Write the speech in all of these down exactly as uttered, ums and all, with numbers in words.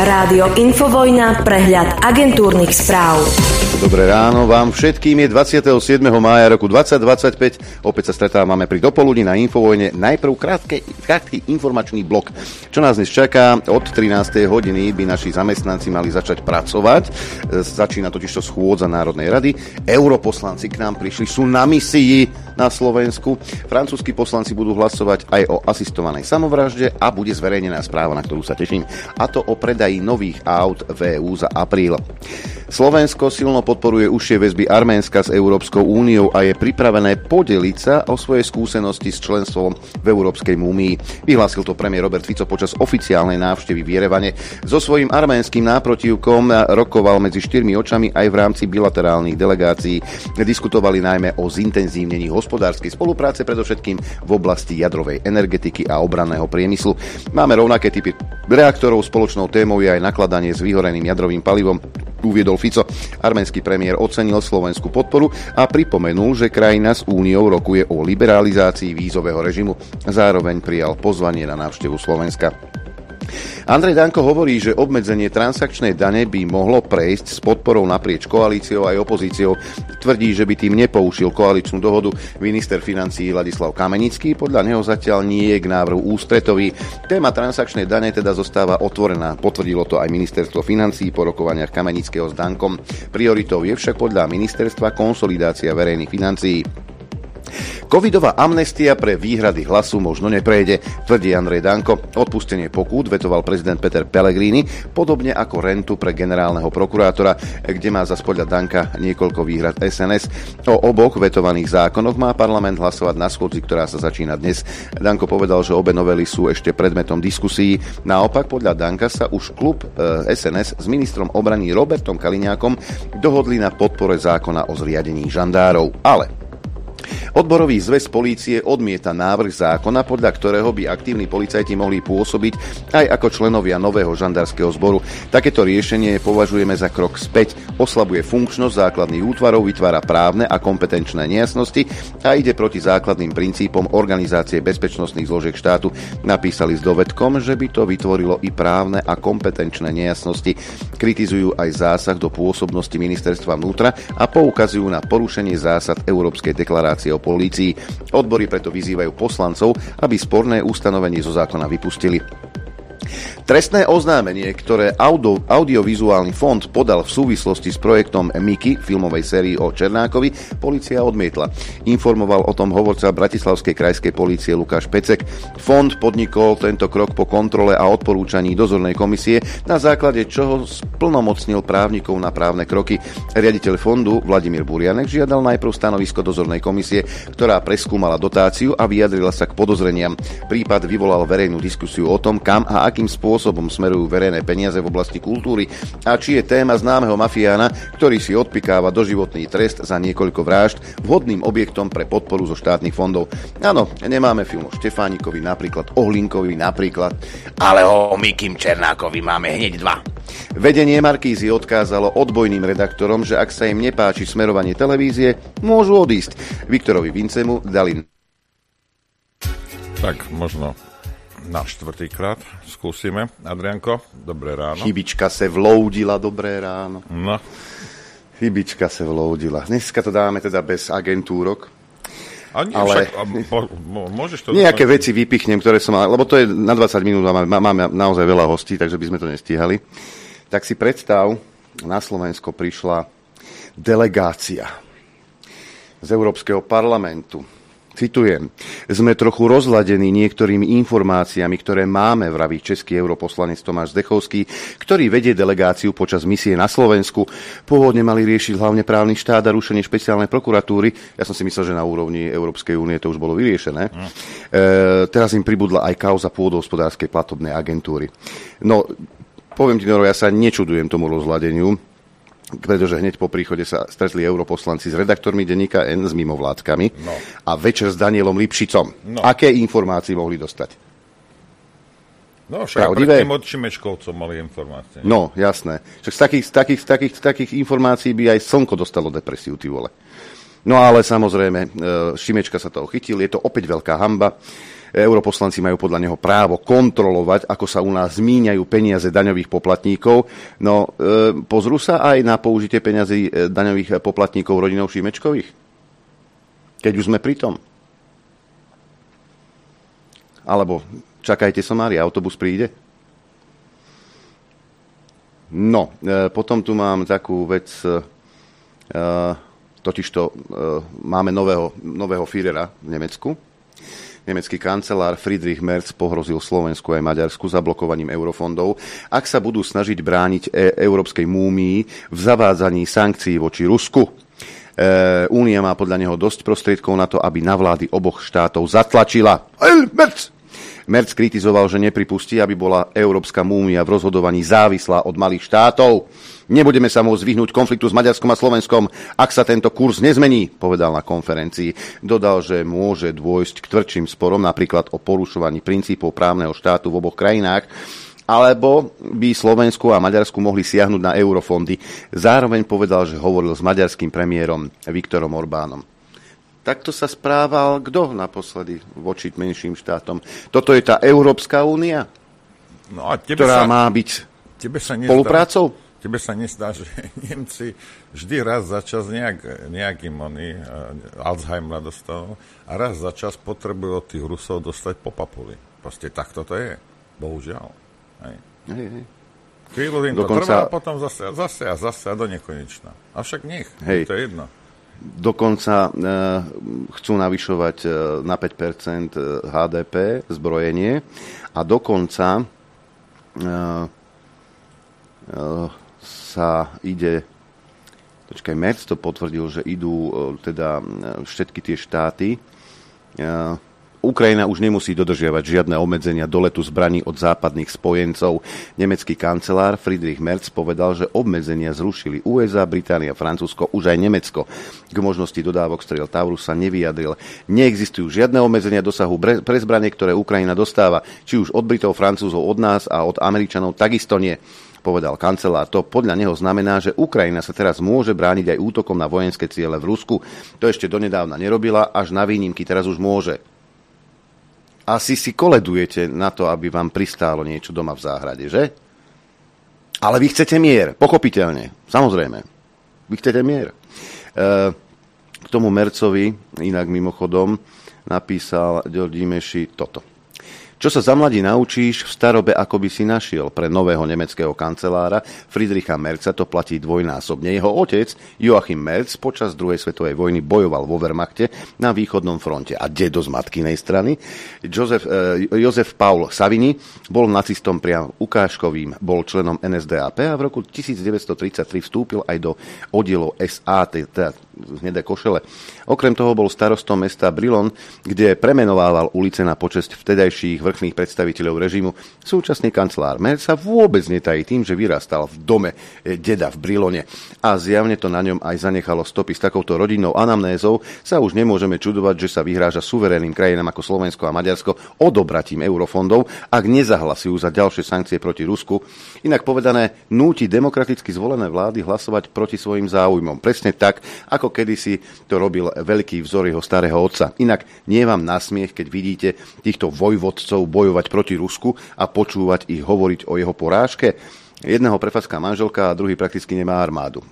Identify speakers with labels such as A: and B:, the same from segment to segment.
A: Rádio Infovojna, prehľad agentúrnych správ.
B: Dobré ráno vám všetkým, je dvadsiateho siedmeho mája roku dvetisícdvadsaťpäť. Opäť sa stretávame pri dopoludní na Infovojne. Najprv krátke, krátky informačný blok. Čo nás dnes čaká? Od trinástej hodiny by naši zamestnanci mali začať pracovať. Začína totižto schôdza Národnej rady. Europoslanci k nám prišli, sú na misii na Slovensku. Francúzski poslanci budú hlasovať aj o asistovanej samovražde a bude zverejnená správa, na ktorú sa teším. A to o predaji nových aut v é ú za apríl. Slovensko silno podporuje užšie väzby Arménska s Európskou úniou a je pripravené podeliť sa o svoje skúsenosti s členstvom v Európskej únii. Vyhlásil to premiér Robert Fico počas oficiálnej návštevy v Jerevane. So svojím arménskym náprotivkom rokoval medzi štyrmi očami aj v rámci bilaterálnych delegácií. Diskutovali najmä o zintenzívnení hospodárskej spolupráce, predovšetkým v oblasti jadrovej energetiky a obranného priemyslu. Máme rovnaké typy reaktorov, spoločnou témou je aj nakladanie s vyhoreným jadrovým palivom, uviedol Fico. Arménsky premiér ocenil slovenskú podporu a pripomenul, že krajina s úniou rokuje o liberalizácii vízového režimu. Zároveň prijal pozvanie na návštevu Slovenska. Andrej Danko hovorí, že obmedzenie transakčnej dane by mohlo prejsť s podporou naprieč koalíciou aj opozíciou. Tvrdí, že by tým nepoužil koaličnú dohodu minister financií Ladislav Kamenický. Podľa neho zatiaľ nie je k návrhu ústretový. Téma transakčnej dane teda zostáva otvorená. Potvrdilo to aj ministerstvo financií po rokovaniach Kamenického s Dankom. Prioritou je však podľa ministerstva konsolidácia verejných financií. Covidová amnestia pre výhrady Hlasu možno neprejde, tvrdí Andrej Danko. Odpustenie pokút vetoval prezident Peter Pellegrini, podobne ako rentu pre generálneho prokurátora, kde má zas podľa Danka niekoľko výhrad es en es. O oboch vetovaných zákonoch má parlament hlasovať na schôdzi, ktorá sa začína dnes. Danko povedal, že obe novely sú ešte predmetom diskusí. Naopak podľa Danka sa už klub es en es s ministrom obrany Robertom Kaliňákom dohodli na podpore zákona o zriadení žandárov. Ale Odborový zväz polície odmieta návrh zákona, podľa ktorého by aktívni policajti mohli pôsobiť aj ako členovia nového žandárskeho zboru. Takéto riešenie považujeme za krok späť. Oslabuje funkčnosť základných útvarov, vytvára právne a kompetenčné nejasnosti a ide proti základným princípom organizácie bezpečnostných zložiek štátu. Napísali s dovedkom, že by to vytvorilo i právne a kompetenčné nejasnosti. Kritizujú aj zásah do pôsobnosti ministerstva vnútra a poukazujú na porušenie zásad Európskej deklarácie o polícii. Odbory preto vyzývajú poslancov, aby sporné ustanovenie zo zákona vypustili. Trestné oznámenie, ktoré audio, audiovizuálny fond podal v súvislosti s projektom Miky, filmovej sérii o Černákovi, polícia odmietla. Informoval o tom hovorca Bratislavskej krajskej polície Lukáš Pecek. Fond podnikol tento krok po kontrole a odporúčaní dozornej komisie, na základe čoho splnomocnil právnikov na právne kroky. Riaditeľ fondu Vladimír Burianek žiadal najprv stanovisko dozornej komisie, ktorá preskúmala dotáciu a vyjadrila sa k podozreniam. Prípad vyvolal verejnú diskusiu o tom, kam a akým spôsobom smerujú verejné peniaze v oblasti kultúry a či je téma známeho mafiána, ktorý si odpikáva doživotný trest za niekoľko vražd, vhodným objektom pre podporu zo štátnych fondov. Áno, nemáme film o Štefánikovi, napríklad o Hlinkovi, napríklad, ale o Mikim Černákovi máme hneď dva. Vedenie Markízy odkázalo odbojným redaktorom, že ak sa im nepáči smerovanie televízie, môžu odísť. Viktorovi Vincemu dali...
C: Tak, možno na štvrtýkrát skúsime. Adrianko, dobré ráno.
B: Chybička sa vloudila, dobré ráno.
C: No.
B: Chybička sa vloudila. Dneska to dáme teda bez agentúrok.
C: A nie,
B: ale
C: však, a mo, mo, môžeš to...
B: Nejaké veci vypichnem, ktoré som mal, lebo to je na dvadsať minút, máme, máme naozaj veľa hostí, takže by sme to nestíhali. Tak si predstav, na Slovensko prišla delegácia z Európskeho parlamentu. Citujem, sme trochu rozladení niektorými informáciami, ktoré máme, vraví český europoslanec Tomáš Zdechovský, ktorý vedie delegáciu počas misie na Slovensku. Pôvodne mali riešiť hlavne právny štát a rušenie špeciálnej prokuratúry. Ja som si myslel, že na úrovni Európskej únie to už bolo vyriešené. Mm. E, teraz im pribudla aj kauza pôdohospodárskej platobnej agentúry. No, poviem ti, Noro, ja sa nečudujem tomu rozladeniu, pretože hneď po príchode sa stretli europoslanci s redaktormi denníka N, s mimovládkami no. a večer s Danielom Lipšicom. No. Aké informácie mohli dostať?
C: No, však predtým od Šimečkovcov mali informácie.
B: No, jasné. Však z takých, z, takých, z, takých, z takých informácií by aj Slnko dostalo depresiu, ty vole. No ale samozrejme, Šimečka sa toho chytil, je to opäť veľká hanba. europoslanci majú podľa neho právo kontrolovať, ako sa u nás zmíňajú peniaze daňových poplatníkov. No, e, pozrú sa aj na použitie peniazy daňových poplatníkov rodinou Šimečkových? Keď už sme pri tom. Alebo čakajte somári, autobus príde? No, e, potom tu mám takú vec, e, totižto e, máme nového, nového Führera v Nemecku. Nemecký kancelár Friedrich Merz pohrozil Slovensku aj Maďarsku zablokovaním eurofondov, ak sa budú snažiť brániť e- európskej múmii v zavádzaní sankcií voči Rusku. E, Únia má podľa neho dosť prostriedkov na to, aby na vlády oboch štátov zatlačila. Merz! Merz kritizoval, že nepripustí, aby bola európska múmia v rozhodovaní závislá od malých štátov. Nebudeme sa môcť vyhnúť konfliktu s Maďarskom a Slovenskom, ak sa tento kurz nezmení, povedal na konferencii. Dodal, že môže dôjsť k tvrdším sporom, napríklad o porušovaní princípov právneho štátu v oboch krajinách, alebo by Slovensku a Maďarsku mohli siahnuť na eurofondy. Zároveň povedal, že hovoril s maďarským premiérom Viktorom Orbánom. Takto sa správal kto naposledy voči menším štátom? Toto je tá Európska únia,
C: no a tebe
B: ktorá
C: sa,
B: má byť
C: tebe sa nezdá,
B: spoluprácou?
C: Tebe sa nezdá, že Nemci vždy raz za čas nejak, nejakým oni uh, Alzheimera dostanú a raz za čas potrebujú od tých Rusov dostať po papuli. Proste takto to je. Bohužiaľ. Hej. Hej, hej. Chvíľu im to Dokonca... trvá a potom zase, zase a zase a do nekonečna. Avšak nech, hej. To je jedno.
B: Dokonca e, chcú navyšovať e, na päť percent há dé pé zbrojenie a dokonca e, e, sa ide, počkaj, Merz to potvrdil, že idú e, teda všetky tie štáty. E, Ukrajina už nemusí dodržiavať žiadne obmedzenia do letu zbraní od západných spojencov. Nemecký kancelár Friedrich Merz povedal, že obmedzenia zrušili ú es á, Británia, Francúzsko, už aj Nemecko. K možnosti dodávok striel Taurus sa nevyjadril. Neexistujú žiadne obmedzenia dosahu pre zbranie, ktoré Ukrajina dostáva. Či už od Britov, Francúzov, od nás a od Američanov, takisto nie, povedal kancelár. To podľa neho znamená, že Ukrajina sa teraz môže brániť aj útokom na vojenské ciele v Rusku. To ešte donedávna nerobila, až na výnimky teraz už môže. Asi si koledujete na to, aby vám pristálo niečo doma v záhrade, že? Ale vy chcete mier, pochopiteľne, samozrejme. Vy chcete mier. E, k tomu Mercovi, inak mimochodom, napísal Ďordi Meši toto. Čo sa za mladí naučíš, v starobe ako by si našiel. Pre nového nemeckého kancelára Friedricha Merza to platí dvojnásobne. Jeho otec, Joachim Merz, počas druhej svetovej vojny bojoval vo Wehrmachte na východnom fronte. A dedo z matkinej strany, Josef, eh, Jozef Paul Savini, bol nacistom priam ukážkovým, bol členom en es dé á pé a v roku devätnásťtridsaťtri vstúpil aj do oddielov es á, teda hnedé košele. Okrem toho bol starostom mesta Brilon, kde premenovával ulice na počesť vtedajších vrchných predstaviteľov režimu. Súčasný kancelár Merz sa vôbec netají tým, že vyrastal v dome deda v Brilone a zjavne to na ňom aj zanechalo stopy. S takouto rodinnou anamnézou sa už nemôžeme čudovať, že sa vyhráža suverénnym krajinám ako Slovensko a Maďarsko odobratím eurofondov, ak nezahlasujú za ďalšie sankcie proti Rusku. Inak povedané, núti demokraticky zvolené vlády hlasovať proti svojim záujmom. Presne tak, ako kedysi to robil veľký vzor jeho starého otca. Inak nie je vám nasmiech, keď vidíte týchto vojvodcov bojovať proti Rusku a počúvať ich hovoriť o jeho porážke. Jedného prefacká manželka a druhý prakticky nemá armádu.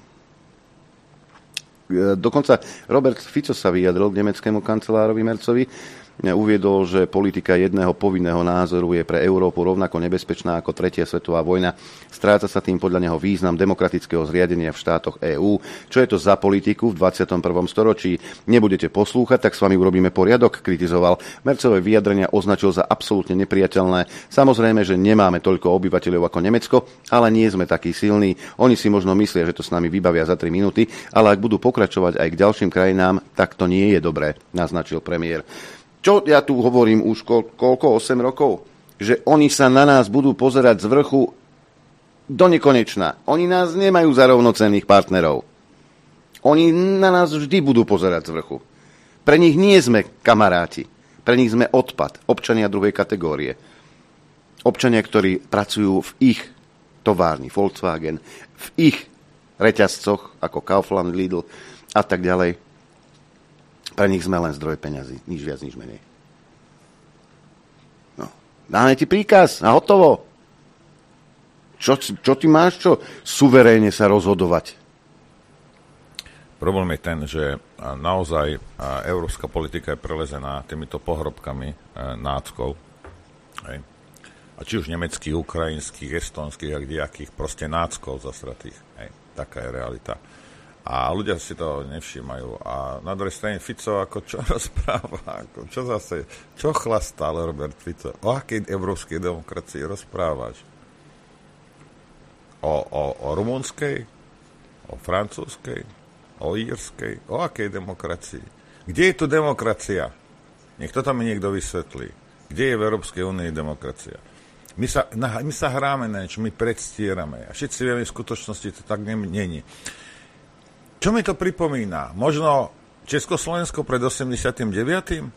B: Dokonca Robert Fico sa vyjadril k nemeckému kancelárovi Merzovi. Uviedol, že politika jedného povinného názoru je pre Európu rovnako nebezpečná ako tretia svetová vojna. Stráca sa tým podľa neho význam demokratického zriadenia v štátoch EÚ. Čo je to za politiku v dvadsiatom prvom storočí? Nebudete poslúchať, tak s vami urobíme poriadok, kritizoval. Mercové vyjadrenia označil za absolútne nepriateľné. Samozrejme, že nemáme toľko obyvateľov ako Nemecko, ale nie sme takí silní. Oni si možno myslia, že to s nami vybavia za tri minúty, ale ak budú pokračovať aj k ďalším krajinám, tak to nie je dobré, naznačil premiér. Čo ja tu hovorím už koľko, osem rokov? Že oni sa na nás budú pozerať z vrchu do nekonečna. Oni nás nemajú za rovnocenných partnerov. Oni na nás vždy budú pozerať z vrchu. Pre nich nie sme kamaráti. Pre nich sme odpad. Občania druhej kategórie. Občania, ktorí pracujú v ich továrni Volkswagen, v ich reťazcoch ako Kaufland, Lidl a tak ďalej. Pre nich sme len zdroj peňazí. Nič viac, nič menej. Dáme ti príkaz a hotovo. Čo, čo ty máš čo suverénne sa rozhodovať?
C: Problém je ten, že naozaj európska politika je prelezená týmito pohrobkami náckov. Hej. A či už nemeckých, ukrajinských, estonských a kdejakých, proste náckov zasratých. Hej. Taká je realita. A ľudia si to nevšímajú. A na druhej strane Fico ako čo rozpráva? Ako, čo zase? Čo chlastal Robert Fico? O akej európskej demokracii rozprávaš? O, o, o rumunskej? O francúzskej? O írskej? O akej demokracii? Kde je tu demokracia? Nech to tam mi niekto vysvetlí. Kde je v Európskej únii demokracia? My sa, na, my sa hráme na niečo, my predstierame. A všetci vieme, v skutočnosti to tak není. Čo mi to pripomína? Možno Československo pred osemdesiatym deviatym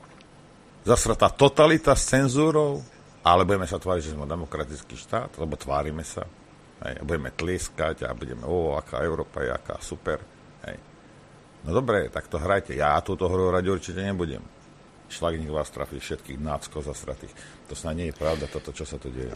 C: Zasratá totalita s cenzúrou? Ale budeme sa tváriť, že sme demokratický štát? Lebo tvárime sa. Hej, budeme tlieskať a budeme, o, aká Európa je, aká super. Hej. No dobre, tak to hrajte. Ja túto hru hrať určite nebudem. Šlagník vás trafí všetkých náckov zasratých. To snad nie je pravda, toto, čo sa tu deje.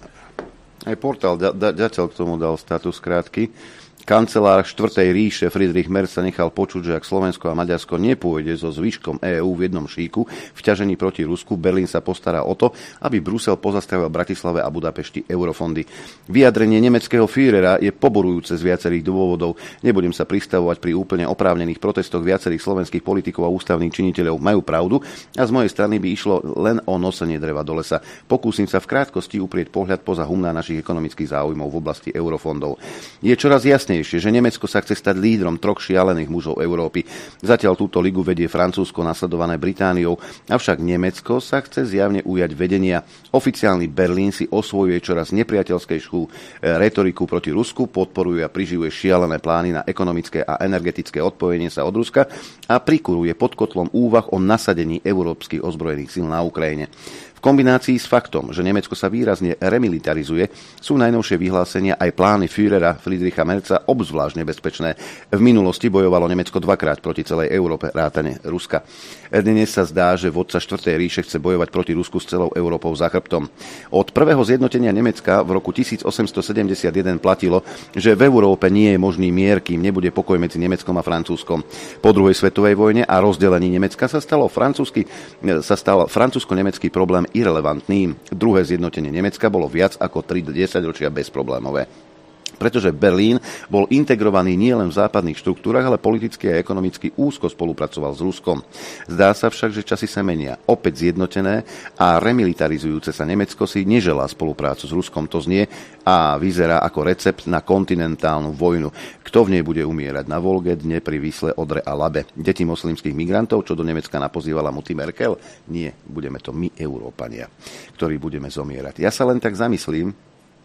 B: Aj portál Ďateľ k tomu dal status krátky. Kancelár štvrtej ríše Friedrich Merz sa nechal počuť, že ak Slovensko a Maďarsko nepôjde so zvyškom EÚ v jednom šíku v ťažení proti Rusku, Berlín sa postará o to, aby Brusel pozastavil Bratislave a Budapešti eurofondy. Vyjadrenie nemeckého Führera je poborujúce z viacerých dôvodov. Nebudem sa pristavovať pri úplne oprávnených protestoch viacerých slovenských politikov a ústavných činiteľov. Majú pravdu a z mojej strany by išlo len o nosenie dreva do lesa. Pokúsim sa v krátkosti uprieť pohľad poza humná našich ekonomických záujmov v oblasti eurofondov. Je čoraz jasné, že Nemecko sa chce stať lídrom troch šialených mužov Európy. Zatiaľ túto ligu vedie Francúzsko, nasledované Britániou, avšak Nemecko sa chce zjavne ujať vedenia. Oficiálny Berlín si osvojuje čoraz nepriateľskejšiu retoriku proti Rusku, podporuje a priživuje šialené plány na ekonomické a energetické odpojenie sa od Ruska a prikuruje pod kotlom úvah o nasadení európskych ozbrojených síl na Ukrajine. V kombinácii s faktom, že Nemecko sa výrazne remilitarizuje, sú najnovšie vyhlásenia aj plány Führera Friedricha Merza obzvlášť nebezpečné. V minulosti bojovalo Nemecko dvakrát proti celej Európe, vrátane Ruska. Dnes sa zdá, že vodca štvrtej ríše chce bojovať proti Rusku s celou Európou za chrbtom. Od prvého zjednotenia Nemecka v roku tisícosemstosedemdesiatjeden platilo, že v Európe nie je možný mier, kým nebude pokoj medzi Nemeckom a Francúzskom. Po druhej svetovej vojne a rozdelení Nemecka sa stalo francúzsky, sa stal francúzsko-nemecký problém irelevantný. Druhé zjednotenie Nemecka bolo viac ako tri desaťročia bezproblémové. Pretože Berlín bol integrovaný nielen v západných štruktúrach, ale politicky a ekonomicky úzko spolupracoval s Ruskom. Zdá sa však, že časy sa menia. Opäť zjednotené a remilitarizujúce sa Nemecko si neželá spoluprácu s Ruskom. To znie a vyzerá ako recept na kontinentálnu vojnu. Kto v nej bude umierať? Na Volge, Dnepri, Visle, Odre a Labe. Deti moslimských migrantov, čo do Nemecka napozývala Mutti Merkel? Nie, budeme to my, Európania, ktorí budeme zomierať. Ja sa len tak zamyslím,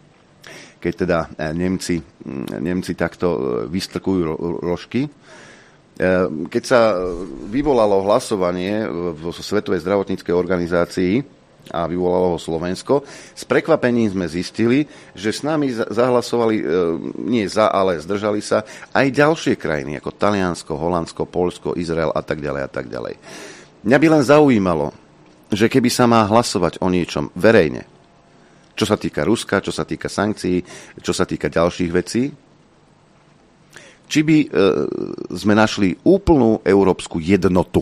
B: keď teda Nemci, Nemci takto vystrkujú rožky. Keď sa vyvolalo hlasovanie v Svetovej zdravotníckej organizácii a vyvolalo ho Slovensko, s prekvapením sme zistili, že s nami zahlasovali nie za, ale zdržali sa aj ďalšie krajiny, ako Taliansko, Holandsko, Poľsko, Izrael a tak ďalej a tak ďalej. Mňa by len zaujímalo, že keby sa má hlasovať o niečom verejne, čo sa týka Ruska, čo sa týka sankcií, čo sa týka ďalších vecí, či by e, sme našli úplnú európsku jednotu.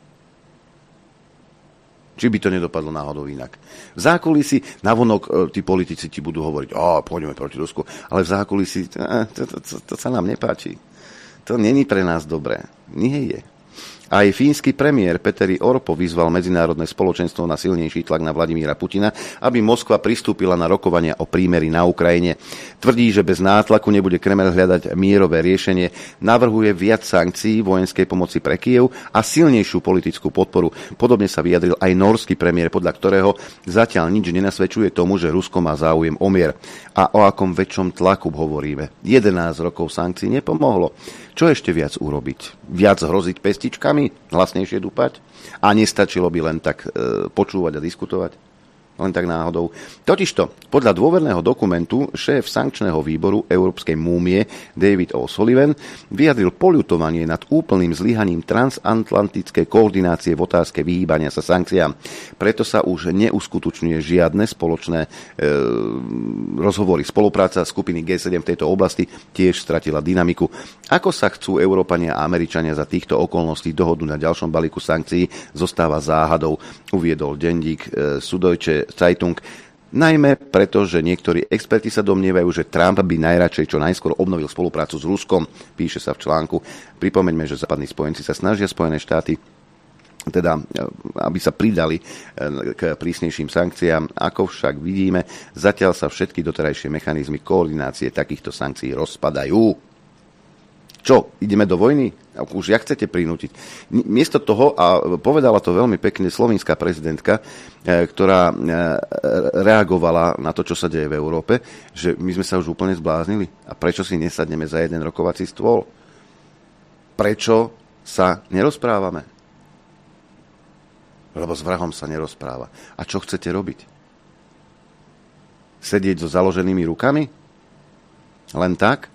B: Či by to nedopadlo náhodou inak. V zákulisí, navonok e, tí politici ti budú hovoriť, a pôjdeme proti Rusku, ale v zákulisí, e, to, to, to, to sa nám nepáči. To není pre nás dobré. Nie je. Aj fínsky premiér Petteri Orpo vyzval medzinárodné spoločenstvo na silnejší tlak na Vladimíra Putina, aby Moskva pristúpila na rokovania o prímeri na Ukrajine. Tvrdí, že bez nátlaku nebude Kreml hľadať mierové riešenie, navrhuje viac sankcií, vojenskej pomoci pre Kyjev a silnejšiu politickú podporu. Podobne sa vyjadril aj norský premiér, podľa ktorého zatiaľ nič nenasvedčuje tomu, že Rusko má záujem o mier. A o akom väčšom tlaku hovoríme? jedenásť rokov sankcií nepomohlo. Čo ešte viac urobiť? Viac hroziť pestičkami? Hlasnejšie dúpať? A nestačilo by len tak e, počúvať a diskutovať? len tak náhodou. Totižto, podľa dôverného dokumentu šéf sankčného výboru Európskej múmie David O'Sullivan vyjadril poľutovanie nad úplným zlyhaním transatlantickej koordinácie v otázke vyhýbania sa sankciám. Preto sa už neuskutočňuje žiadne spoločné e, rozhovory. Spolupráca skupiny gé sedem v tejto oblasti tiež stratila dynamiku. Ako sa chcú Európania a Američania za týchto okolností dohodnúť na ďalšom balíku sankcií, zostáva záhadou, uviedol denník e, Süddeutsche Zeitung. Najmä preto, že niektorí experti sa domnievajú, že Trump by najradšej čo najskôr obnovil spoluprácu s Ruskom, píše sa v článku. Pripomeňme, že západní spojenci sa snažia Spojené štáty teda, aby sa pridali k prísnejším sankciám. Ako však vidíme, zatiaľ sa všetky doterajšie mechanizmy koordinácie takýchto sankcií rozpadajú. Čo, ideme do vojny? Už jak chcete prinútiť? Miesto toho, a povedala to veľmi pekne slovenská prezidentka, ktorá reagovala na to, čo sa deje v Európe, že my sme sa už úplne zbláznili. A prečo si nesadneme za jeden rokovací stôl? Prečo sa nerozprávame? Lebo s vrahom sa nerozpráva. A čo chcete robiť? Sedieť so založenými rukami? Len tak?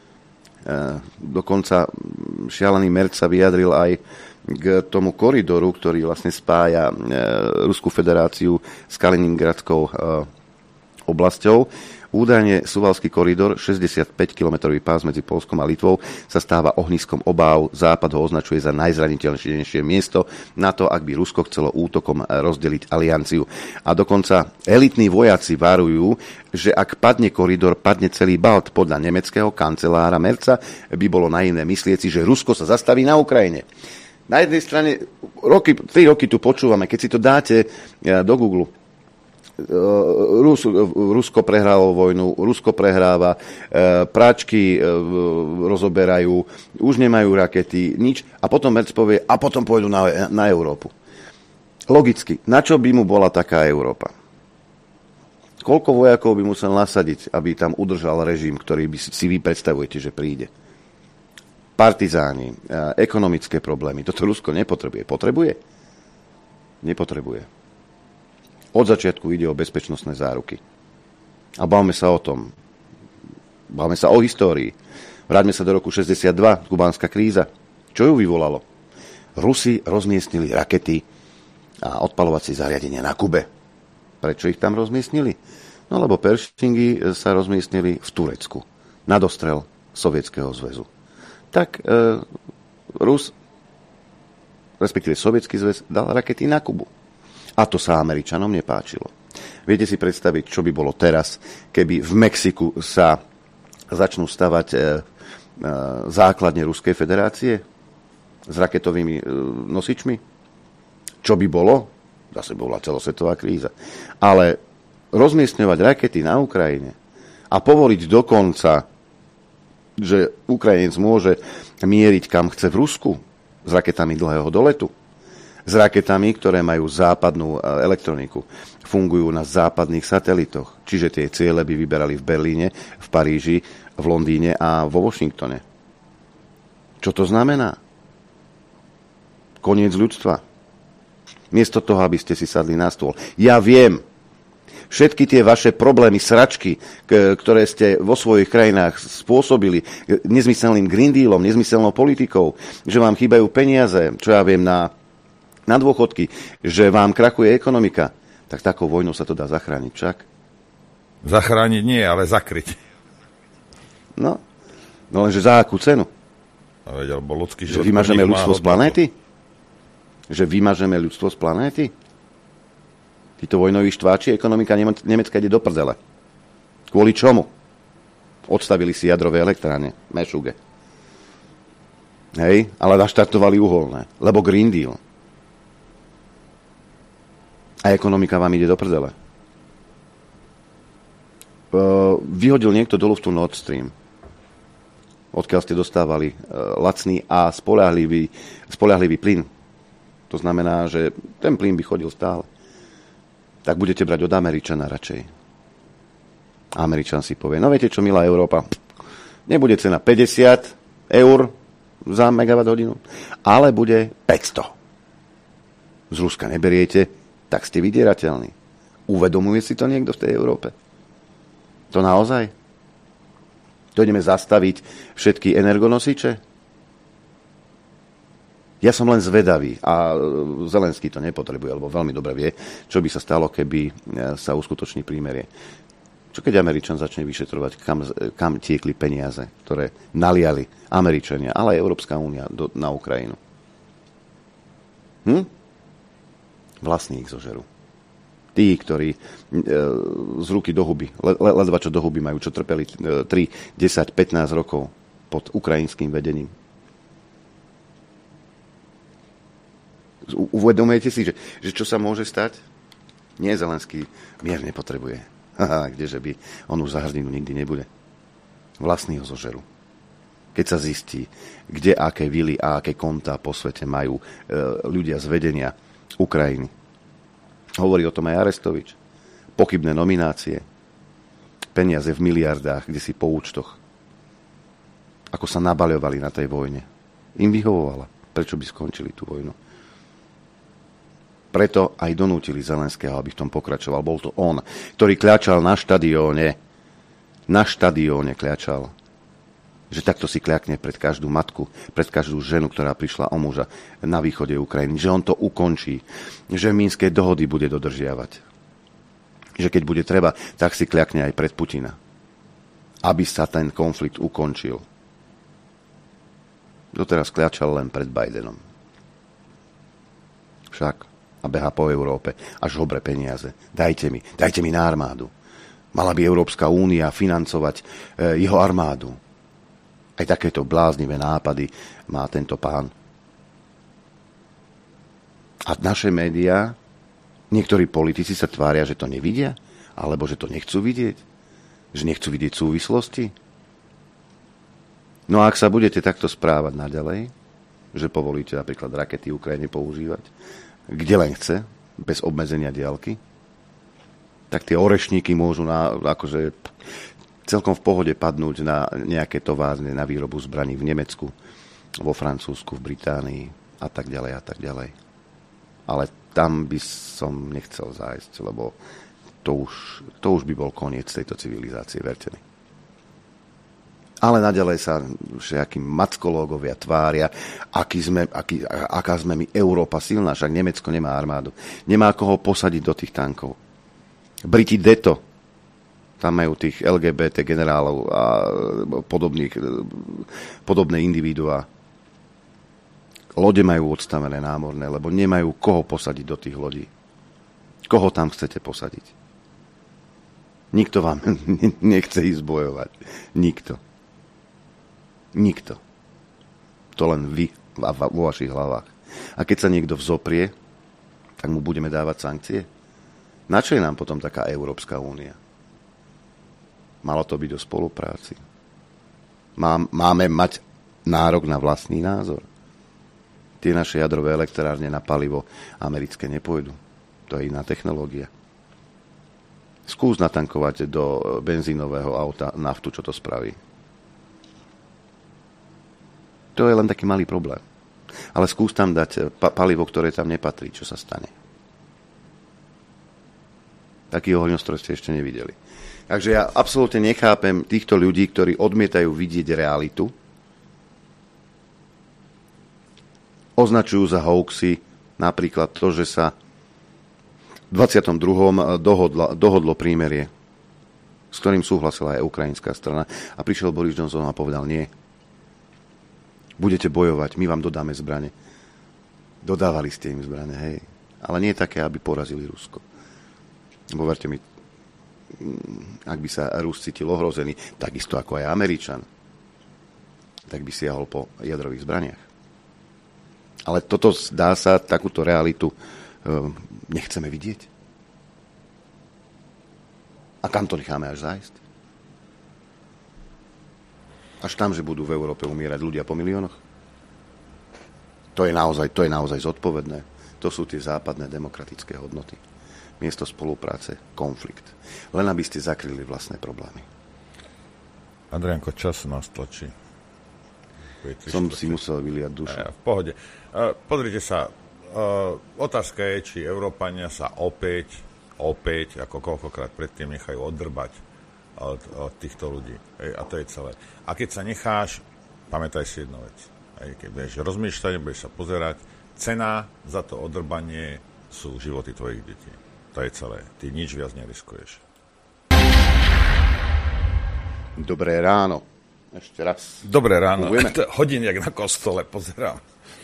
B: Dokonca šialený Merc sa vyjadril aj k tomu koridoru, ktorý vlastne spája Ruskú federáciu s Kaliningradskou oblasťou. Údajne Suvalský koridor, šesťdesiatpäť kilometrový pás medzi Poľskom a Litvou, sa stáva ohniskom obáv. Západ ho označuje za najzraniteľnejšie miesto na to, ak by Rusko chcelo útokom rozdeliť alianciu. A dokonca elitní vojaci varujú, že ak padne koridor, padne celý Balt. Podľa nemeckého kancelára Merca by bolo naivné myslieť si, že Rusko sa zastaví na Ukrajine. Na jednej strane, roky, tri roky tu počúvame, keď si to dáte do Google, Rus, Rusko prehralo vojnu, Rusko prehráva, práčky rozoberajú, už nemajú rakety, nič. A potom Merc povie, a potom pôjdu na, na Európu. Logicky, na čo by mu bola taká Európa? Koľko vojakov by musel nasadiť, aby tam udržal režim, ktorý by si vy predstavujete, že príde? Partizáni, ekonomické problémy. Toto Rusko nepotrebuje. Potrebuje? Nepotrebuje. Od začiatku ide o bezpečnostné záruky. A bavme sa o tom. Bavme sa o histórii. Vráťme sa do roku šesťdesiatdva, kubánska kríza. Čo ju vyvolalo? Rusi rozmiestnili rakety a odpaľovacie zariadenia na Kube. Prečo ich tam rozmiestnili? No lebo Peršingy sa rozmiestnili v Turecku. Na dostrel Sovietskeho zväzu. Tak e, Rus, respektíve Sovietsky zväz, dal rakety na Kubu. A to sa Američanom nepáčilo. Viete si predstaviť, čo by bolo teraz, keby v Mexiku sa začnú stavať e, e, základne Ruskej federácie s raketovými e, nosičmi? Čo by bolo? Zase bola celosvetová kríza. Ale rozmiestňovať rakety na Ukrajine a povoliť dokonca, že Ukrajinec môže mieriť kam chce v Rusku s raketami dlhého doletu, s raketami, ktoré majú západnú elektroniku, fungujú na západných satelitoch. Čiže tie ciele by vyberali v Berlíne, v Paríži, v Londýne a vo Washingtone. Čo to znamená? Koniec ľudstva. Miesto toho, aby ste si sadli na stôl. Ja viem, všetky tie vaše problémy, sračky, ktoré ste vo svojich krajinách spôsobili nezmyselným Green Dealom, nezmyselnou politikou, že vám chýbajú peniaze, čo ja viem, na na dôchodky, že vám krachuje ekonomika, tak takou vojnou sa to dá zachrániť však.
C: Zachrániť nie, ale zakryť.
B: No, no lenže za akú cenu?
C: Veď, alebo ľudský
B: že vymažeme ľudstvo z planéty? Že vymažeme ľudstvo z planéty? Títo vojnoví štváči, ekonomika Nemecka ide do prdele. Kvôli čomu? Odstavili si jadrové elektrárne, Mešuge. Hej, ale naštartovali uholné, lebo Green Deal. A ekonomika vám ide do prdele. Vyhodil niekto do luftu Nord Stream, odkiaľ ste dostávali lacný a spoľahlivý, spoľahlivý plyn. To znamená, že ten plyn by chodil stále. Tak budete brať od Američana radšej. Američan si povie, no viete čo, milá Európa, nebude cena päťdesiat eur za megawatt hodinu, ale bude päťsto. Z Ruska neberiete, tak ste vydierateľní. Uvedomuje si to niekto v tej Európe? To naozaj? To ideme zastaviť všetky energonosiče? Ja som len zvedavý a Zelenský to nepotrebuje, lebo veľmi dobre vie, čo by sa stalo, keby sa uskutoční prímerie. Čo keď Američan začne vyšetrovať, kam, kam tiekli peniaze, ktoré naliali Američania, ale aj Európska únia do, na Ukrajinu? Hm? Vlastní ich zožerú. Tí, ktorí e, z ruky do huby, ledva čo do huby majú, čo trpeli e, tri, desať, pätnásť rokov pod ukrajinským vedením. Uvedomujete si, že, že čo sa môže stať? Nie, Zelenský mier nepotrebuje. Haha, kdeže by, on už za hrdinu nikdy nebude. Vlastní ho zožerú. Keď sa zistí, kde aké vily a aké kontá po svete majú e, ľudia z vedenia Ukrajiny. Hovorí o tom aj Arestovič. Pochybné nominácie, peniaze v miliardách, kde si po účtoch. Ako sa nabaľovali na tej vojne. Im vyhovovala. Prečo by skončili tú vojnu? Preto aj donútili Zelenského, aby v tom pokračoval. Bol to on, ktorý kľačal na štadióne. Na štadióne kľačal. Že takto si kľakne pred každú matku, pred každú ženu, ktorá prišla o muža na východe Ukrajiny. Že on to ukončí. Že Minské dohody bude dodržiavať. Že keď bude treba, tak si kľakne aj pred Putina. Aby sa ten konflikt ukončil. Doteraz kľačal len pred Bidenom. Však. A beha po Európe a žobre peniaze. Dajte mi, dajte mi na armádu. Mala by Európska únia financovať e, jeho armádu. Aj takéto bláznivé nápady má tento pán. A naše médiá, niektorí politici sa tvária, že to nevidia, alebo že to nechcú vidieť, že nechcú vidieť súvislosti. No a ak sa budete takto správať naďalej, že povolíte napríklad rakety Ukrajine používať, kde len chce, bez obmedzenia diaľky, tak tie orešníky môžu na, akože celkom v pohode padnúť na nejaké továrne na výrobu zbraní v Nemecku, vo Francúzsku, v Británii a tak ďalej a tak ďalej. Ale tam by som nechcel zájsť, lebo to už, to už by bol koniec tejto civilizácie, verte mi. Ale naďalej sa všetkí mackológovia tvária, aký sme, aký, aká sme my Európa silná, však Nemecko nemá armádu. Nemá koho posadiť do tých tankov. Briti deto, tam majú tých el gé bé té generálov a podobných, podobné individuá. Lode majú odstavené námorné, lebo nemajú koho posadiť do tých lodí. Koho tam chcete posadiť? Nikto vám nechce ísť bojovať. Nikto. Nikto. To len vy vo vašich hlavách. A keď sa niekto vzoprie, tak mu budeme dávať sankcie? Na čo je nám potom taká Európska únia? Malo to byť o spolupráci. Máme mať nárok na vlastný názor. Tie naše jadrové elektrárne na palivo americké nepôjdu. To je iná technológia. Skús natankovať do benzínového auta naftu, čo to spraví. To je len taký malý problém. Ale skús tam dať palivo, ktoré tam nepatrí, čo sa stane. Taký ohňostroj ste ešte nevideli. Takže ja absolútne nechápem týchto ľudí, ktorí odmietajú vidieť realitu, označujú za hoaxy napríklad to, že sa v dvadsiatom druhom dohodlo, dohodlo prímerie, s ktorým súhlasila aj ukrajinská strana. A prišiel Boris Johnson a povedal nie. Budete bojovať, my vám dodáme zbrane. Dodávali ste im zbrane, hej. Ale nie také, aby porazili Rusko. Lebo verte mi, ak by sa Rus cítil ohrozený, takisto ako aj Američan, tak by siahol po jadrových zbraniach. Ale toto, dá sa, takúto realitu nechceme vidieť. A kam to necháme až zájsť? Až tam, že budú v Európe umierať ľudia po miliónoch? To je naozaj, to je naozaj zodpovedné. To sú tie západné demokratické hodnoty. Miesto spolupráce, konflikt. Len aby ste zakryli vlastné problémy.
C: Adriánko, čas nás tlačí.
B: Som si musel vyliať dušu.
C: Ja, v pohode. Uh, pozrite sa, uh, otázka je, či Európania sa opäť opäť, ako koľkokrát predtým, nechajú oddrbať od, od týchto ľudí. Hej, a to je celé. A keď sa necháš, pamätaj si jednu vec. Hej, keď budeš rozmýšľať, budeš sa pozerať, cena za to oddrbanie sú životy tvojich detí. To je celé. Ty nič viac neriskuješ.
B: Dobré ráno. Ešte raz.
C: Dobré ráno. Hodín jak na kostole, pozerám.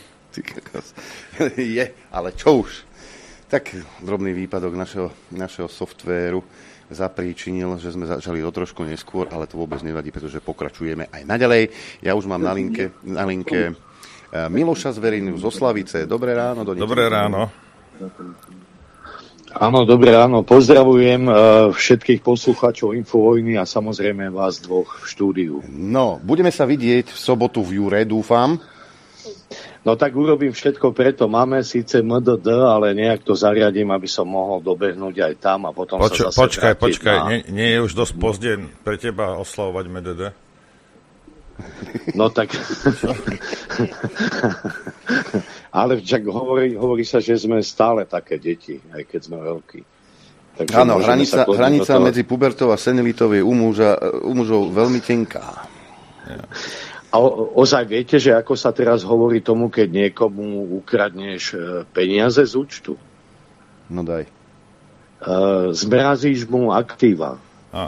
B: Je, ale čo už? Tak drobný výpadok našeho, našeho softvéru zapríčinil, že sme začali o trošku neskôr, ale to vôbec nevadí, pretože pokračujeme aj naďalej. Ja už mám na linke, na linke Miloša Zverinu zo Slavice. Dobré ráno. Do
C: Dobré ráno.
D: Áno, dobré ráno. Pozdravujem všetkých poslucháčov Infovojny a samozrejme vás dvoch v štúdiu.
B: No, budeme sa vidieť v sobotu v Jure, dúfam.
D: No tak urobím všetko preto. Máme síce em dé dé, ale nejak to zariadím, aby som mohol dobehnúť aj tam a potom
C: Poču,
D: sa zase
C: Počkaj, počkaj.
D: Na...
C: Nie, nie je už dosť pozdie pre teba oslavovať em dé dé?
D: No tak... Ale však hovorí, hovorí sa, že sme stále také deti, aj keď sme veľkí.
B: Áno, hranica, hranica medzi pubertou a senilitou je u, muža, u mužov veľmi tenká.
C: Ja.
D: A o, ozaj viete, že ako sa teraz hovorí tomu, keď niekomu ukradneš peniaze z účtu?
B: No daj.
D: Uh, zmrazíš mu aktíva.
C: Ah.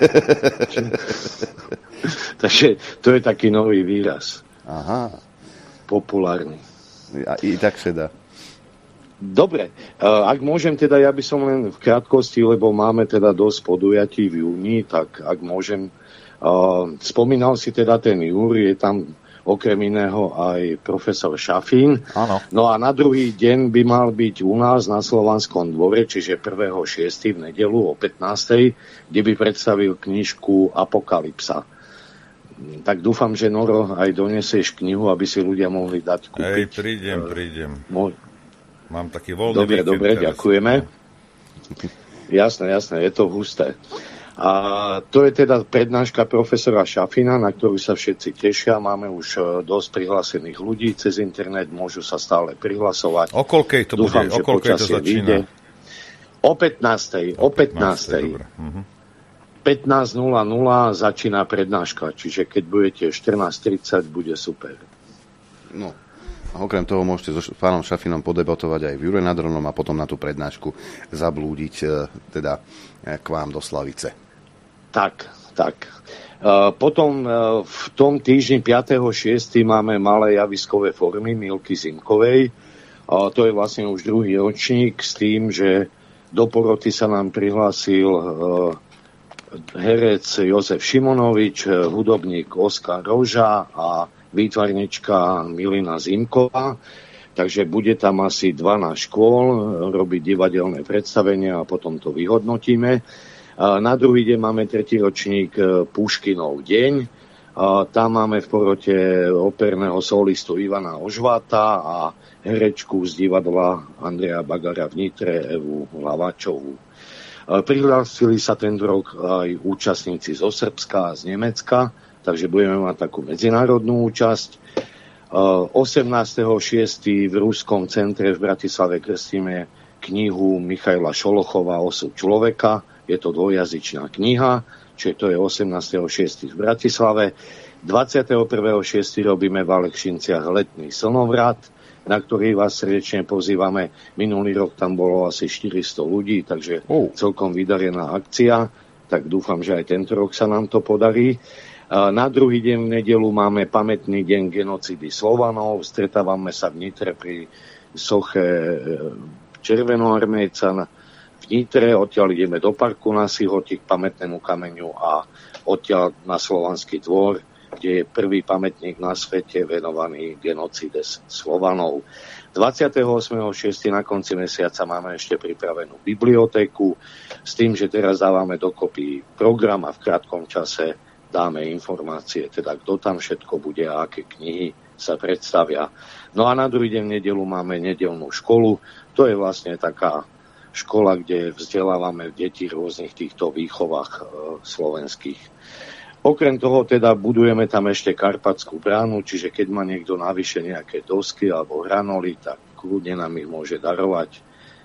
D: Takže to je taký nový výraz.
B: Aha.
D: Populárny.
B: A i tak sa dá.
D: Dobre, uh, ak môžem teda, ja by som len v krátkosti, lebo máme teda dosť podujatí v júni, tak ak môžem, uh, spomínal si teda ten júri, je tam okrem iného aj profesor Šafín.
C: Áno.
D: No a na druhý deň by mal byť u nás na Slovanskom dvore, čiže prvého šiesteho v nedeľu o pätnástej, kde by predstavil knižku Apokalypsa. Tak dúfam, že Noro aj donesieš knihu, aby si ľudia mohli dať kúpiť.
C: Hej, prídem, prídem.
D: Mo-
C: Mám taký voľný
D: Dobre,
C: víkend.
D: dobre, teraz. Ďakujeme. Jasné, jasné, je to husté. A to je teda prednáška profesora Šafina, na ktorú sa všetci tešia. Máme už dosť prihlásených ľudí cez internet, môžu sa stále prihlasovať.
C: O koľkej to
D: Dúfam,
C: bude? O koľkej to začína? Vyjde.
D: O pätnástej. O pätnástej.
C: Uh-huh.
D: pätnásť nula nula začína prednáška, čiže keď budete štrnásť tridsať, bude super.
B: No, a okrem toho môžete so pánom Šafinom podebatovať aj v Jure nad Hronom a potom na tú prednášku zablúdiť teda k vám do Slavice.
D: Tak, tak. Potom v tom týždni piateho šiesteho máme malé javiskové formy Milky Zimkovej. To je vlastne už druhý ročník s tým, že do poroty sa nám prihlásil herec Jozef Šimonovič, hudobník Oskar Roža a výtvarnička Milina Zimková. Takže bude tam asi dvanásť škôl robiť divadelné predstavenia a potom to vyhodnotíme. Na druhý deň máme tretí ročník Puškinov deň. Tam máme v porote operného solistu Ivana Ožváta a herečku z divadla Andreja Bagara v Nitre Evu Hlavačovú. Prihlásili sa tento rok aj účastníci zo Srbska a z Nemecka, takže budeme mať takú medzinárodnú účasť. osemnásteho šiesteho v Ruskom centre v Bratislave krstíme knihu Michaila Šolochova Osud človeka. Je to dvojjazyčná kniha, čiže to je osemnásteho šiesteho v Bratislave. dvadsiateho prvého šiesteho robíme v Alekšinciach letný slnovrat, na ktorý vás srdečne pozývame. Minulý rok tam bolo asi štyristo ľudí, takže oh. celkom vydarená akcia. Tak dúfam, že aj tento rok sa nám to podarí. Na druhý deň v nedeľu máme pamätný deň genocidy Slovanov. Stretávame sa v Nitre pri soche Červenoarmejca v Nitre. Odtiaľ ideme do parku na Sihoti k pamätnému kameňu a odtiaľ na Slovanský dvor, kde je prvý pamätník na svete venovaný genocide Slovanov. dvadsiateho ôsmeho šiesteho na konci mesiaca máme ešte pripravenú bibliotéku s tým, že teraz dávame dokopy program a v krátkom čase dáme informácie, teda kto tam všetko bude a aké knihy sa predstavia. No a na druhý deň v nedeľu máme nedeľnú školu. To je vlastne taká škola, kde vzdelávame deti v rôznych týchto výchovách e, slovenských. Okrem toho teda budujeme tam ešte Karpatskú bránu, čiže keď má niekto navyše nejaké dosky alebo hranoly, tak kľudne nám ich môže darovať.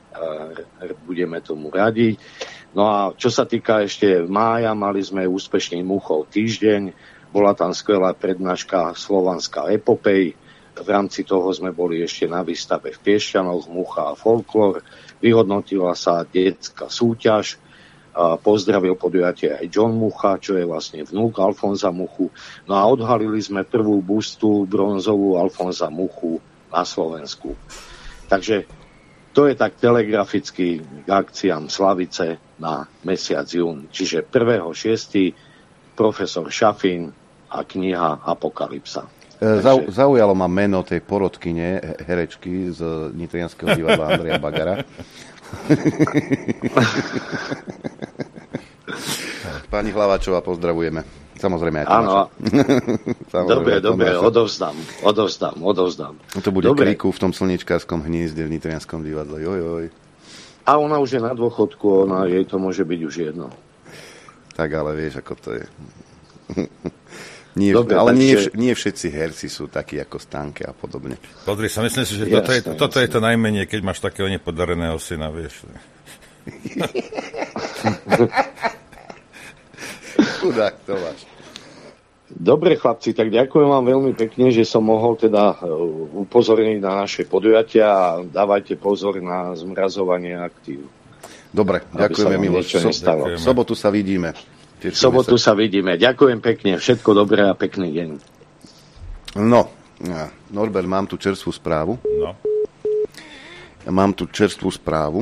D: budeme tomu radi. No a čo sa týka ešte mája, mali sme úspešný Muchov týždeň, bola tam skvelá prednáška Slovanská epopej, v rámci toho sme boli ešte na výstave v Piešťanoch, Mucha a folklór, vyhodnotila sa detská súťaž, a pozdravil podujatie aj John Mucha, čo je vlastne vnúk Alfonza Muchu, no a odhalili sme prvú bustu bronzovú Alfonza Muchu na Slovensku. Takže to je tak telegraficky k akciám Slavice na mesiac jún. Čiže prvého šiesteho profesor Šafín a kniha Apokalypsa.
B: Zau, zaujalo ma meno tej porodkyne, herečky z Nitrianskeho divadla Andreja Bagara. Pani Hlaváčová, pozdravujeme. Samozrejme aj to. Áno.
D: Dobre, dobre, odovzdám, odovzdám, odovzdám.
B: To bude dobre. Kriku v tom slnečkárskom hniezde v Nitrianskom divadle. Joj, joj.
D: A ona už je na dôchodku, ona, jej to môže byť už jedno.
B: Tak ale vieš, ako to je. Nie, dobre, ale nie, vš- nie všetci herci sú takí ako Stanke a podobne.
C: Podri sa, myslím si, že toto, jasne, je, toto je to najmenej, keď máš takého nepodareného syna, vieš.
B: Chudák to máš.
D: Dobre, chlapci, tak ďakujem vám veľmi pekne, že som mohol teda upozorniť na naše podujatia a dávajte pozor na zmrazovanie aktív.
B: Dobre, ďakujeme, Miloš. So, v sobotu sa vidíme.
D: V sobotu sa vidíme. Ďakujem pekne. Všetko dobré a pekný deň.
B: No, Norbert, mám tu čerstvú správu.
C: No.
B: Mám tu čerstvú správu.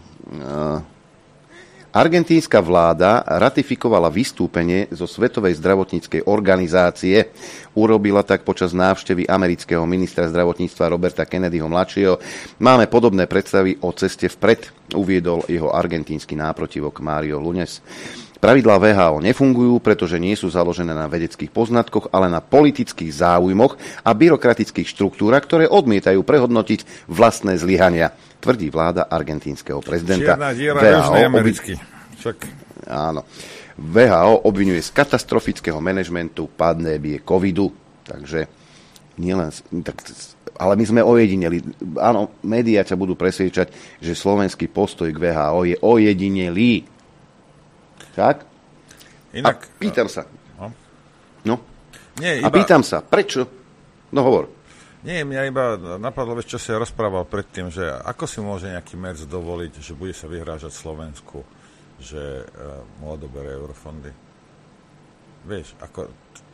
B: Argentínska vláda ratifikovala vystúpenie zo Svetovej zdravotníckej organizácie. Urobila tak počas návštevy amerického ministra zdravotníctva Roberta Kennedyho mladšieho. Máme podobné predstavy o ceste vpred, uviedol jeho argentínsky náprotivok Mario Lunes. Pravidlá vé há ó nefungujú, pretože nie sú založené na vedeckých poznatkoch, ale na politických záujmoch a byrokratických štruktúrach, ktoré odmietajú prehodnotiť vlastné zlyhania, tvrdí vláda argentínskeho prezidenta.
C: Čierna diera, južnej americký. Však...
B: Áno. vé há ó obviňuje z katastrofického manažmentu pandémie covidu. Takže nielen... Tak, ale my sme ojedineli. Áno, médiá ťa budú presviečať, že slovenský postoj k vé há ó je ojedinelý. Tak?
C: Inak...
B: A pýtam sa.
C: No?
B: No?
C: Nie, iba...
B: A pýtam sa, prečo? No hovor.
C: Nie, mňa iba napadlo, vieš, čo si rozprával predtým, že ako si môže nejaký merc dovoliť, že bude sa vyhrážať Slovensku, že uh, mu odoberie eurofondy. Vieš, ako...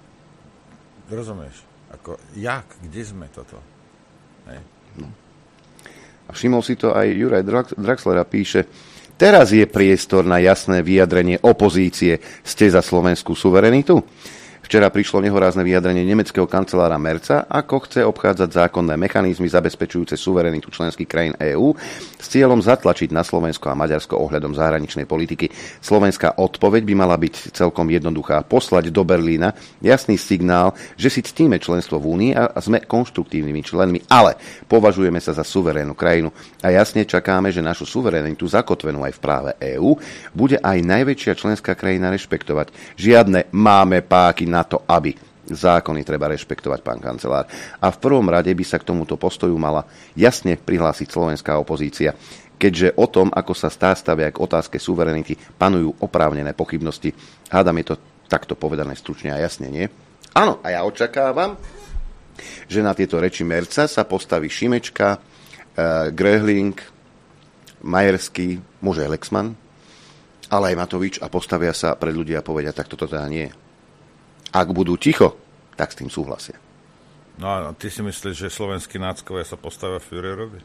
C: Rozumieš? Ako, jak? Kde sme toto? Hej.
B: No. A všimol si to aj Juraj Draxler a píše: teraz je priestor na jasné vyjadrenie opozície. Ste za slovenskú suverenitu? Včera prišlo nehorázne vyjadrenie nemeckého kancelára Merca, ako chce obchádzať zákonné mechanizmy zabezpečujúce suverenitu členských krajín EÚ s cieľom zatlačiť na Slovensko a Maďarsko ohľadom zahraničnej politiky. Slovenská odpoveď by mala byť celkom jednoduchá. Poslať do Berlína jasný signál, že si ctíme členstvo v Únii a sme konštruktívnymi členmi, ale považujeme sa za suverénnu krajinu a jasne čakáme, že našu suverenitu zakotvenú aj v práve EÚ bude aj najväčšia členská krajina rešpektovať. Žiadne máme páky na to, aby. Zákony treba rešpektovať, pán kancelár. A v prvom rade by sa k tomuto postoju mala jasne prihlásiť slovenská opozícia, keďže o tom, ako sa stá stavia k otázke suverenity, panujú oprávnené pochybnosti. Hádam, je to takto povedané stručne a jasne, nie? Áno, a ja očakávam, že na tieto reči Merca sa postaví Šimečka, uh, Gröhling, Majerský, môže aj Lexman, ale aj Matovič a postavia sa pred ľudia a povedia, tak toto teda nie je. Ak budú ticho, tak s tým súhlasia.
C: No a ty si myslíš, že slovenskí náckovia sa postavia Führerovi?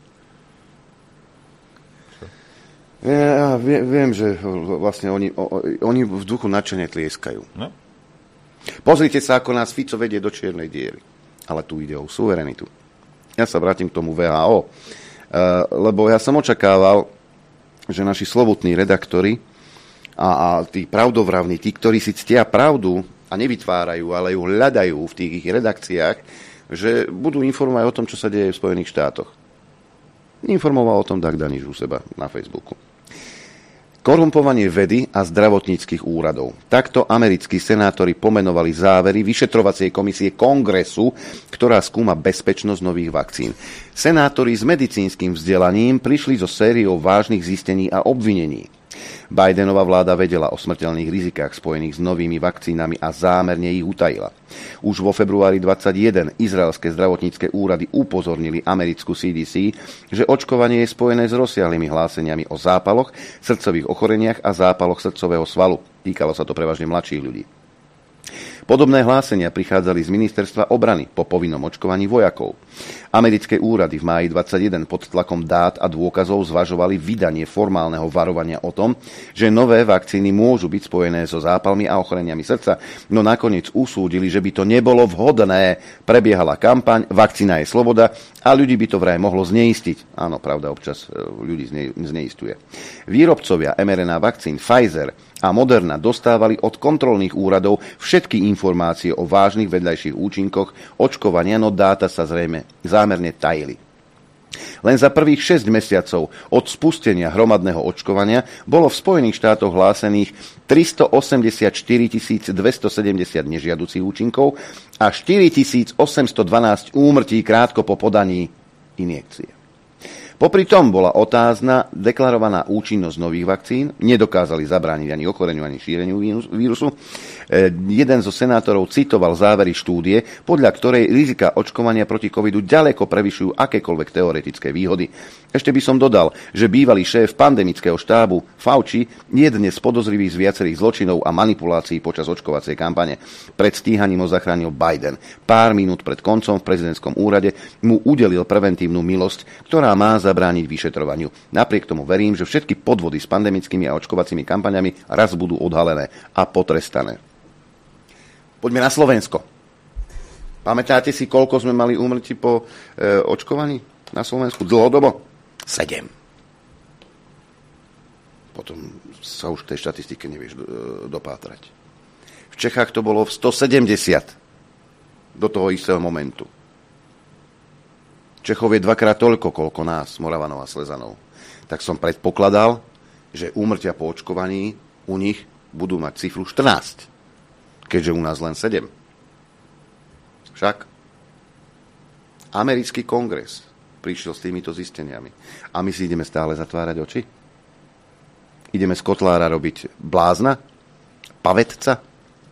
B: Ja viem, viem, že vlastne oni, oni v duchu nadšene tlieskajú.
C: No?
B: Pozrite sa, ako nás Fico vedie do čiernej diery. Ale tu ide o suverenitu. Ja sa vrátim k tomu vé há ó. Lebo ja som očakával, že naši slovutní redaktori a, a tí pravdovravní, tí, ktorí si ctia pravdu a nevytvárajú, ale ju hľadajú v tých ich redakciách, že budú informovať o tom, čo sa deje v Spojených štátoch. Informoval o tom Dag Daniš u seba na Facebooku. Korumpovanie vedy a zdravotníckych úradov. Takto americkí senátori pomenovali závery vyšetrovacej komisie Kongresu, ktorá skúma bezpečnosť nových vakcín. Senátori s medicínskym vzdelaním prišli so sériou vážnych zistení a obvinení. Bidenová vláda vedela o smrteľných rizikách spojených s novými vakcínami a zámerne ich utajila. Už vo februári dvadsaťjeden izraelské zdravotnícke úrady upozornili americkú C D C, že očkovanie je spojené s rozsiahlými hláseniami o zápaloch, srdcových ochoreniach a zápaloch srdcového svalu. Týkalo sa to prevažne mladších ľudí. Podobné hlásenia prichádzali z ministerstva obrany po povinnom očkovaní vojakov. Americké úrady v máji dvadsaťjeden pod tlakom dát a dôkazov zvažovali vydanie formálneho varovania o tom, že nové vakcíny môžu byť spojené so zápalmi a ochoreniami srdca, no nakoniec usúdili, že by to nebolo vhodné. Prebiehala kampaň Vakcína je sloboda a ľudí by to vraj mohlo zneistiť. Áno, pravda, občas ľudí zneistuje. Výrobcovia em er en á vakcín Pfizer a Moderna dostávali od kontrolných úradov všetky informácie o vážnych vedľajších účinkoch očkovania, no dáta sa zrejme zámerne tajili. Len za prvých šesť mesiacov od spustenia hromadného očkovania bolo v Spojených štátoch hlásených tristoosemdesiatštyri tisíc dvestosedemdesiat nežiaducich účinkov a štyritisíc osemstodvanásť úmrtí krátko po podaní injekcie. Popri tom bola otázna deklarovaná účinnosť nových vakcín, nedokázali zabrániť ani ochoreniu, ani šíreniu vírusu. E, jeden zo senátorov citoval závery štúdie, podľa ktorej rizika očkovania proti covidu ďaleko prevyšujú akékoľvek teoretické výhody. Ešte by som dodal, že bývalý šéf pandemického štábu Fauci je dnes podozrivý z viacerých zločinov a manipulácií počas očkovacej kampane. Pred stíhaním ho zachránil Biden. Pár minút pred koncom v prezidentskom úrade mu udelil preventívnu milosť, ktorá má zabrániť vyšetrovaniu. Napriek tomu verím, že všetky podvody s pandemickými a očkovacími kampaňami raz budú odhalené a potrestané. Poďme na Slovensko. Pamätáte si, koľko sme mali úmrtí po e, očkovaní na Slovensku? Dlhodobo? Sedem. Potom sa už v tej štatistike nevieš do, dopátrať. V Čechách to bolo v stosedemdesiat do toho istého momentu. Čechov je dvakrát toľko, koľko nás, Moravanov a Slezanov. Tak som predpokladal, že úmrtia po očkovaní u nich budú mať cifru štrnásť, keďže u nás len sedem. Však americký kongres prišiel s týmito zisteniami. A my si ideme stále zatvárať oči? Ideme z Kotlára robiť blázna? Pavetca?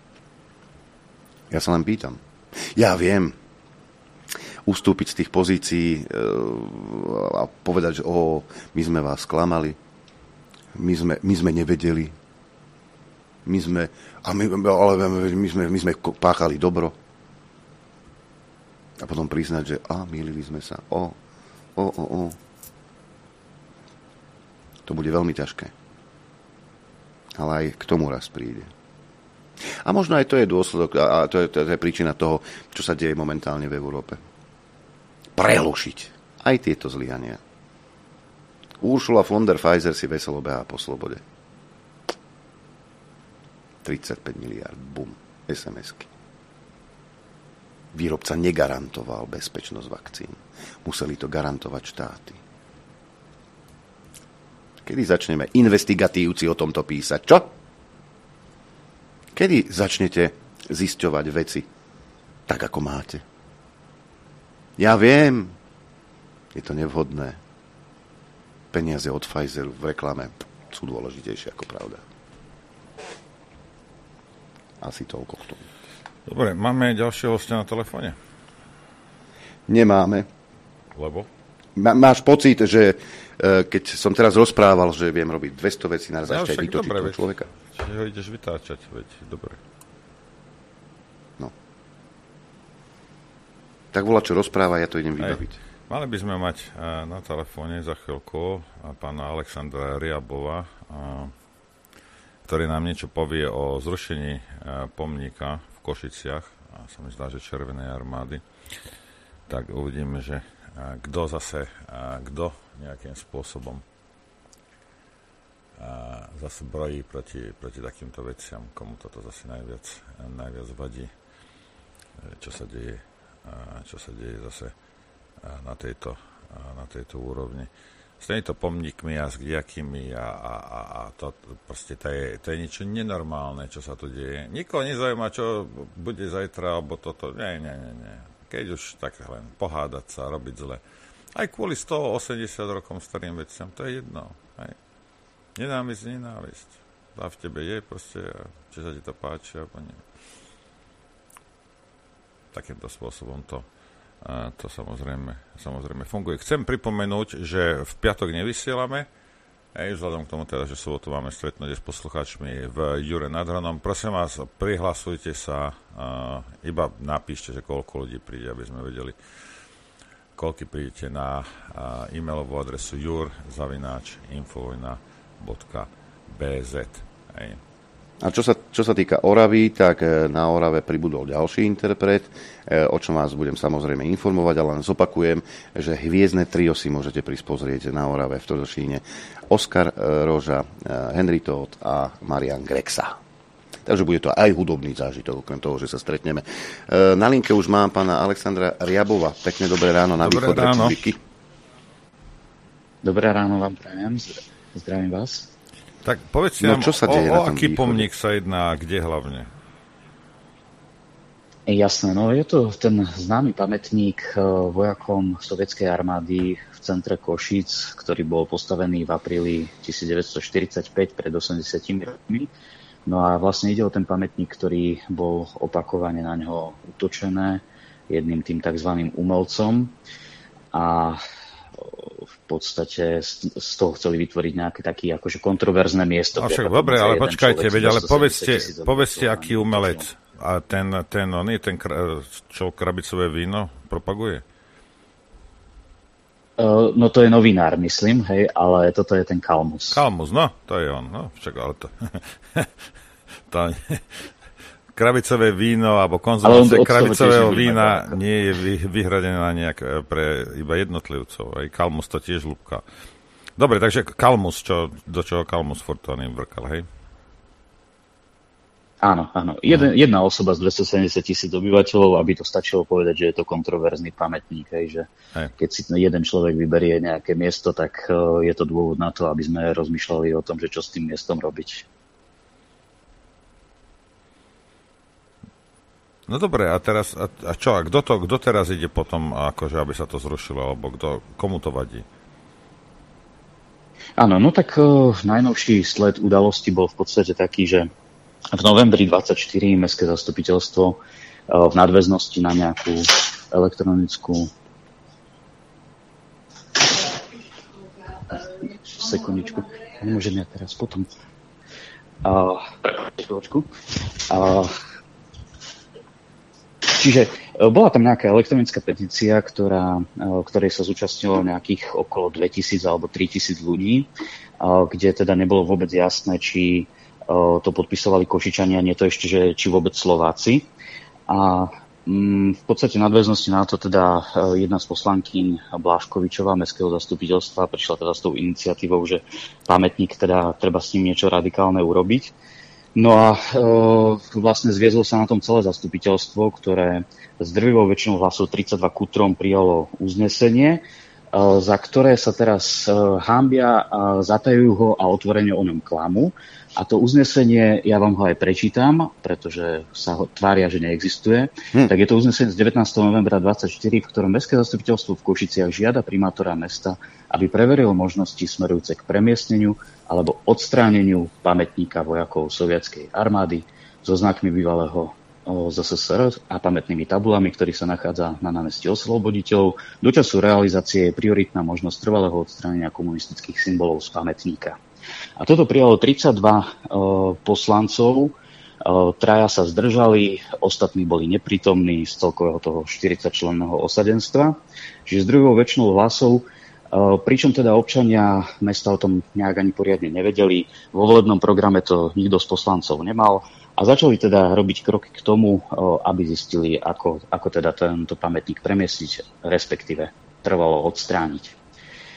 B: Ja sa len pýtam. Ja viem, ustúpiť z tých pozícií e, a povedať, že oh, my sme vás sklamali, my sme, my sme nevedeli, my sme, a my, ale my, sme, my sme páchali dobro. A potom priznať, že a, mýlili sme sa. O, o, o, o. To bude veľmi ťažké. Ale aj k tomu raz príde. A možno aj to je dôsledok, a to je, to je príčina toho, čo sa deje momentálne v Európe. Prehlušiť aj tieto zlyhania. Ursula von der Pfizer si veselo behá po slobode. tridsaťpäť miliárd, bum, es em esky. Výrobca negarantoval bezpečnosť vakcín. Museli to garantovať štáty. Kedy začneme investigatívci o tomto písať? Čo? Kedy začnete zisťovať veci tak, ako máte? Ja viem, je to nevhodné. Peniaze od Pfizeru v reklame sú dôležitejšie ako pravda. Asi toľko k tomu.
C: Dobre, máme ďalšieho hostia na telefóne?
B: Nemáme.
C: Lebo?
B: Má, máš pocit, že e, keď som teraz rozprával, že viem robiť dvesto vecí naraz,
C: ja,
B: ešte aj vytočiť toho človeka?
C: Čiže ho ideš vytáčať, veď, dobre.
B: No. Tak volá, čo rozpráva, ja to idem vybaviť. Aj.
C: Mali by sme mať na telefóne za chvíľku pána Alexandra Riabova, ktorý nám niečo povie o zrušení pomníka v Košiciach, a sa mi zdá, že Červenej armády. Tak uvidíme, že kto zase, kto nejakým spôsobom zase brojí proti, proti takýmto veciam, komu toto zase najviac, najviac vadí, čo sa deje, čo sa deje zase na tejto, na tejto úrovni. s týmito pomníkmi a s kdejakými a, a, a, a to proste to je, to je niečo nenormálne, čo sa tu deje. Nikoho nezaujíma, čo bude zajtra, alebo toto. Nie, nie, nie, nie. Keď už tak len pohádať sa, robiť zle. Aj kvôli sto osemdesiat rokom starým veciam, to je jedno. Hej. Nenávisť, nenávisť. A v tebe je proste, či sa ti to páči, alebo nie. Takýmto spôsobom to A to samozrejme, samozrejme funguje. Chcem pripomenúť, že v piatok nevysielame, aj vzhľadom k tomu teda, že sobotu máme stretnutie s poslucháčmi v Jure nad Hronom. Prosím vás, prihlasujte sa, uh, iba napíšte, že koľko ľudí príde, aby sme vedeli, koľko prídete na uh, e-mailovú adresu jur zavináč infovojna bodka bé zet. Hej.
B: A čo sa, čo sa týka Oravy, tak na Orave pribudol ďalší interpret, o čom vás budem samozrejme informovať, ale len zopakujem, že hviezdne trio si môžete prísť pozrieť na Orave v Tvrdošíne. Oskar Roža, Henry Todt a Marian Grexa. Takže bude to aj hudobný zážitok, okrem toho, že sa stretneme. Na linke už mám pána Alexandra Riabova. Pekne dobré ráno na
C: dobré
B: východ
C: ráno.
B: republiky.
E: Dobré ráno vám prajem. Zdravím vás.
C: Tak povedzte
B: no,
C: nám,
B: čo sa deje
C: o,
B: na
C: o
B: tom
C: aký
B: východe?
C: pomník sa jedná, kde hlavne?
E: Jasné, no je to ten známy pamätník vojakom sovietskej armády v centre Košíc, ktorý bol postavený v apríli devätnásťstoštyridsaťpäť pred osemdesiatimi rokmi. No a vlastne ide o ten pamätník, ktorý bol opakovane na ňo útočené jedným tým takzvaným umelcom a v podstate z toho chceli vytvoriť nejaké také akože kontroverzné miesto.
C: A však dobre, ale počkajte, veď, ale povedzte, povedzte, aký umelec. A ten, ten, on je ten, čo krabicové víno propaguje?
E: Uh, no to je novinár, myslím, hej, ale toto je ten Kalmus.
C: Kalmus, no, to je on, no, však, ale to... to krabicové víno, alebo konzumácia krabicového vína nie je vy, vyhradená nejak pre iba jednotlivcov. Aj Kalmus to tiež ľúbka. Dobre, takže Kalmus, čo, do čoho Kalmus Fortuny vrkal, hej?
E: Áno, áno. Jeden, jedna osoba z dvestosedemdesiat tisíc obyvateľov, aby to stačilo povedať, že je to kontroverzný pamätník, hej, že hej. Keď si jeden človek vyberie nejaké miesto, tak uh, je to dôvod na to, aby sme rozmýšľali o tom, že čo s tým miestom robiť.
C: No dobre, a teraz, a, a čo, a kto to, kto teraz ide potom, akože, aby sa to zrušilo, alebo kto, komu to vadí?
E: Áno, no tak uh, najnovší sled udalosti bol v podstate taký, že v novembri dvadsaťštyri Mestské zastupiteľstvo uh, v nadväznosti na nejakú elektronickú sekundičku, nemôžem ja teraz potom uh, chvíľočku uh, Čiže bola tam nejaká elektronická petícia, ktorá, ktorej sa zúčastnilo nejakých okolo dvetisíc alebo tritisíc ľudí, kde teda nebolo vôbec jasné, či to podpisovali Košičania, nie to ešte, že či vôbec Slováci. A v podstate nadväznosti na to teda jedna z poslankyň Bláškovičová Mestského zastupiteľstva prišla teda s tou iniciatívou, že pamätník teda treba s ním niečo radikálne urobiť. No a e, vlastne zviezlo sa na tom celé zastupiteľstvo, ktoré s drvivou väčšinou hlasov tridsaťdva ku trom prijalo uznesenie, e, za ktoré sa teraz e, hanbia, zatajujú ho a otvorene o ňom klamu. A to uznesenie, ja vám ho aj prečítam, pretože sa ho tvária, že neexistuje. Hm. Tak je to uznesenie z devätnásteho novembra dvadsaťštyri, v ktorom Mestské zastupiteľstvo v Košiciach žiada primátora mesta, aby preveril možnosti smerujúce k premiestneniu alebo odstráneniu pamätníka vojakov sovietskej armády so znakmi bývalého zet es es er a pamätnými tabulami, ktorý sa nachádza na námestí Osloboditeľov. Do času realizácie je prioritná možnosť trvalého odstránenia komunistických symbolov z pamätníka. A toto prijalo tridsaťdva uh, poslancov, uh, traja sa zdržali, ostatní boli neprítomní z celkového toho štyridsaťčlenného osadenstva. Čiže s druhou väčšinou hlasov, uh, pričom teda občania mesta o tom nejak ani poriadne nevedeli. Vo volebnom programe to nikto z poslancov nemal a začali teda robiť kroky k tomu, uh, aby zistili, ako, ako teda tento pamätník premiestniť, respektíve trvalo odstrániť.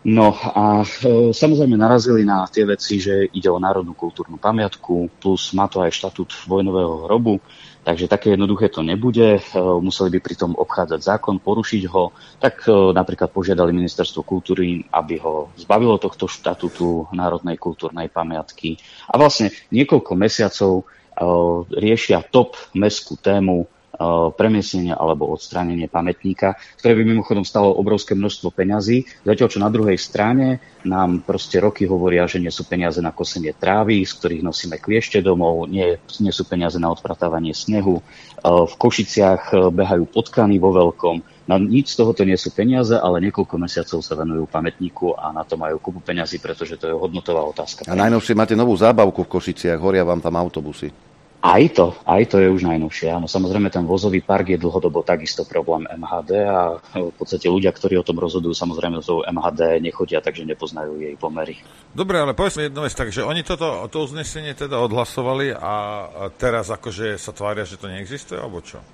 E: No a e, samozrejme narazili na tie veci, že ide o národnú kultúrnu pamiatku, plus má to aj štatút vojnového hrobu, takže také jednoduché to nebude. E, museli by pritom obchádzať zákon, porušiť ho, tak e, napríklad požiadali Ministerstvo kultúry, aby ho zbavilo tohto štatútu národnej kultúrnej pamiatky. A vlastne niekoľko mesiacov e, riešia top mestskú tému premiesnenia alebo odstránenie pamätníka, ktoré by mimochodom stalo obrovské množstvo peňazí. Zatiaľ, čo na druhej strane nám proste roky hovoria, že nie sú peniaze na kosenie trávy, z ktorých nosíme kliešte domov, nie, nie sú peniaze na odpratávanie snehu. V Košiciach behajú potkany vo veľkom. Na nič z tohoto nie sú peniaze, ale niekoľko mesiacov sa venujú pamätníku a na to majú kupu peňazí, pretože to je hodnotová otázka.
B: A najnovšie máte novú zábavku v Košiciach, horia vám tam autobusy.
E: Aj to, aj to je už najnovšie. Áno, samozrejme, ten vozový park je dlhodobo takisto problém em há dé a v podstate ľudia, ktorí o tom rozhodujú, samozrejme do em há dé nechodia, takže nepoznajú jej pomery.
C: Dobre, ale povedzme jednu vec, takže oni toto, to uznesenie teda odhlasovali a teraz akože sa tvária, že to neexistuje, alebo čo?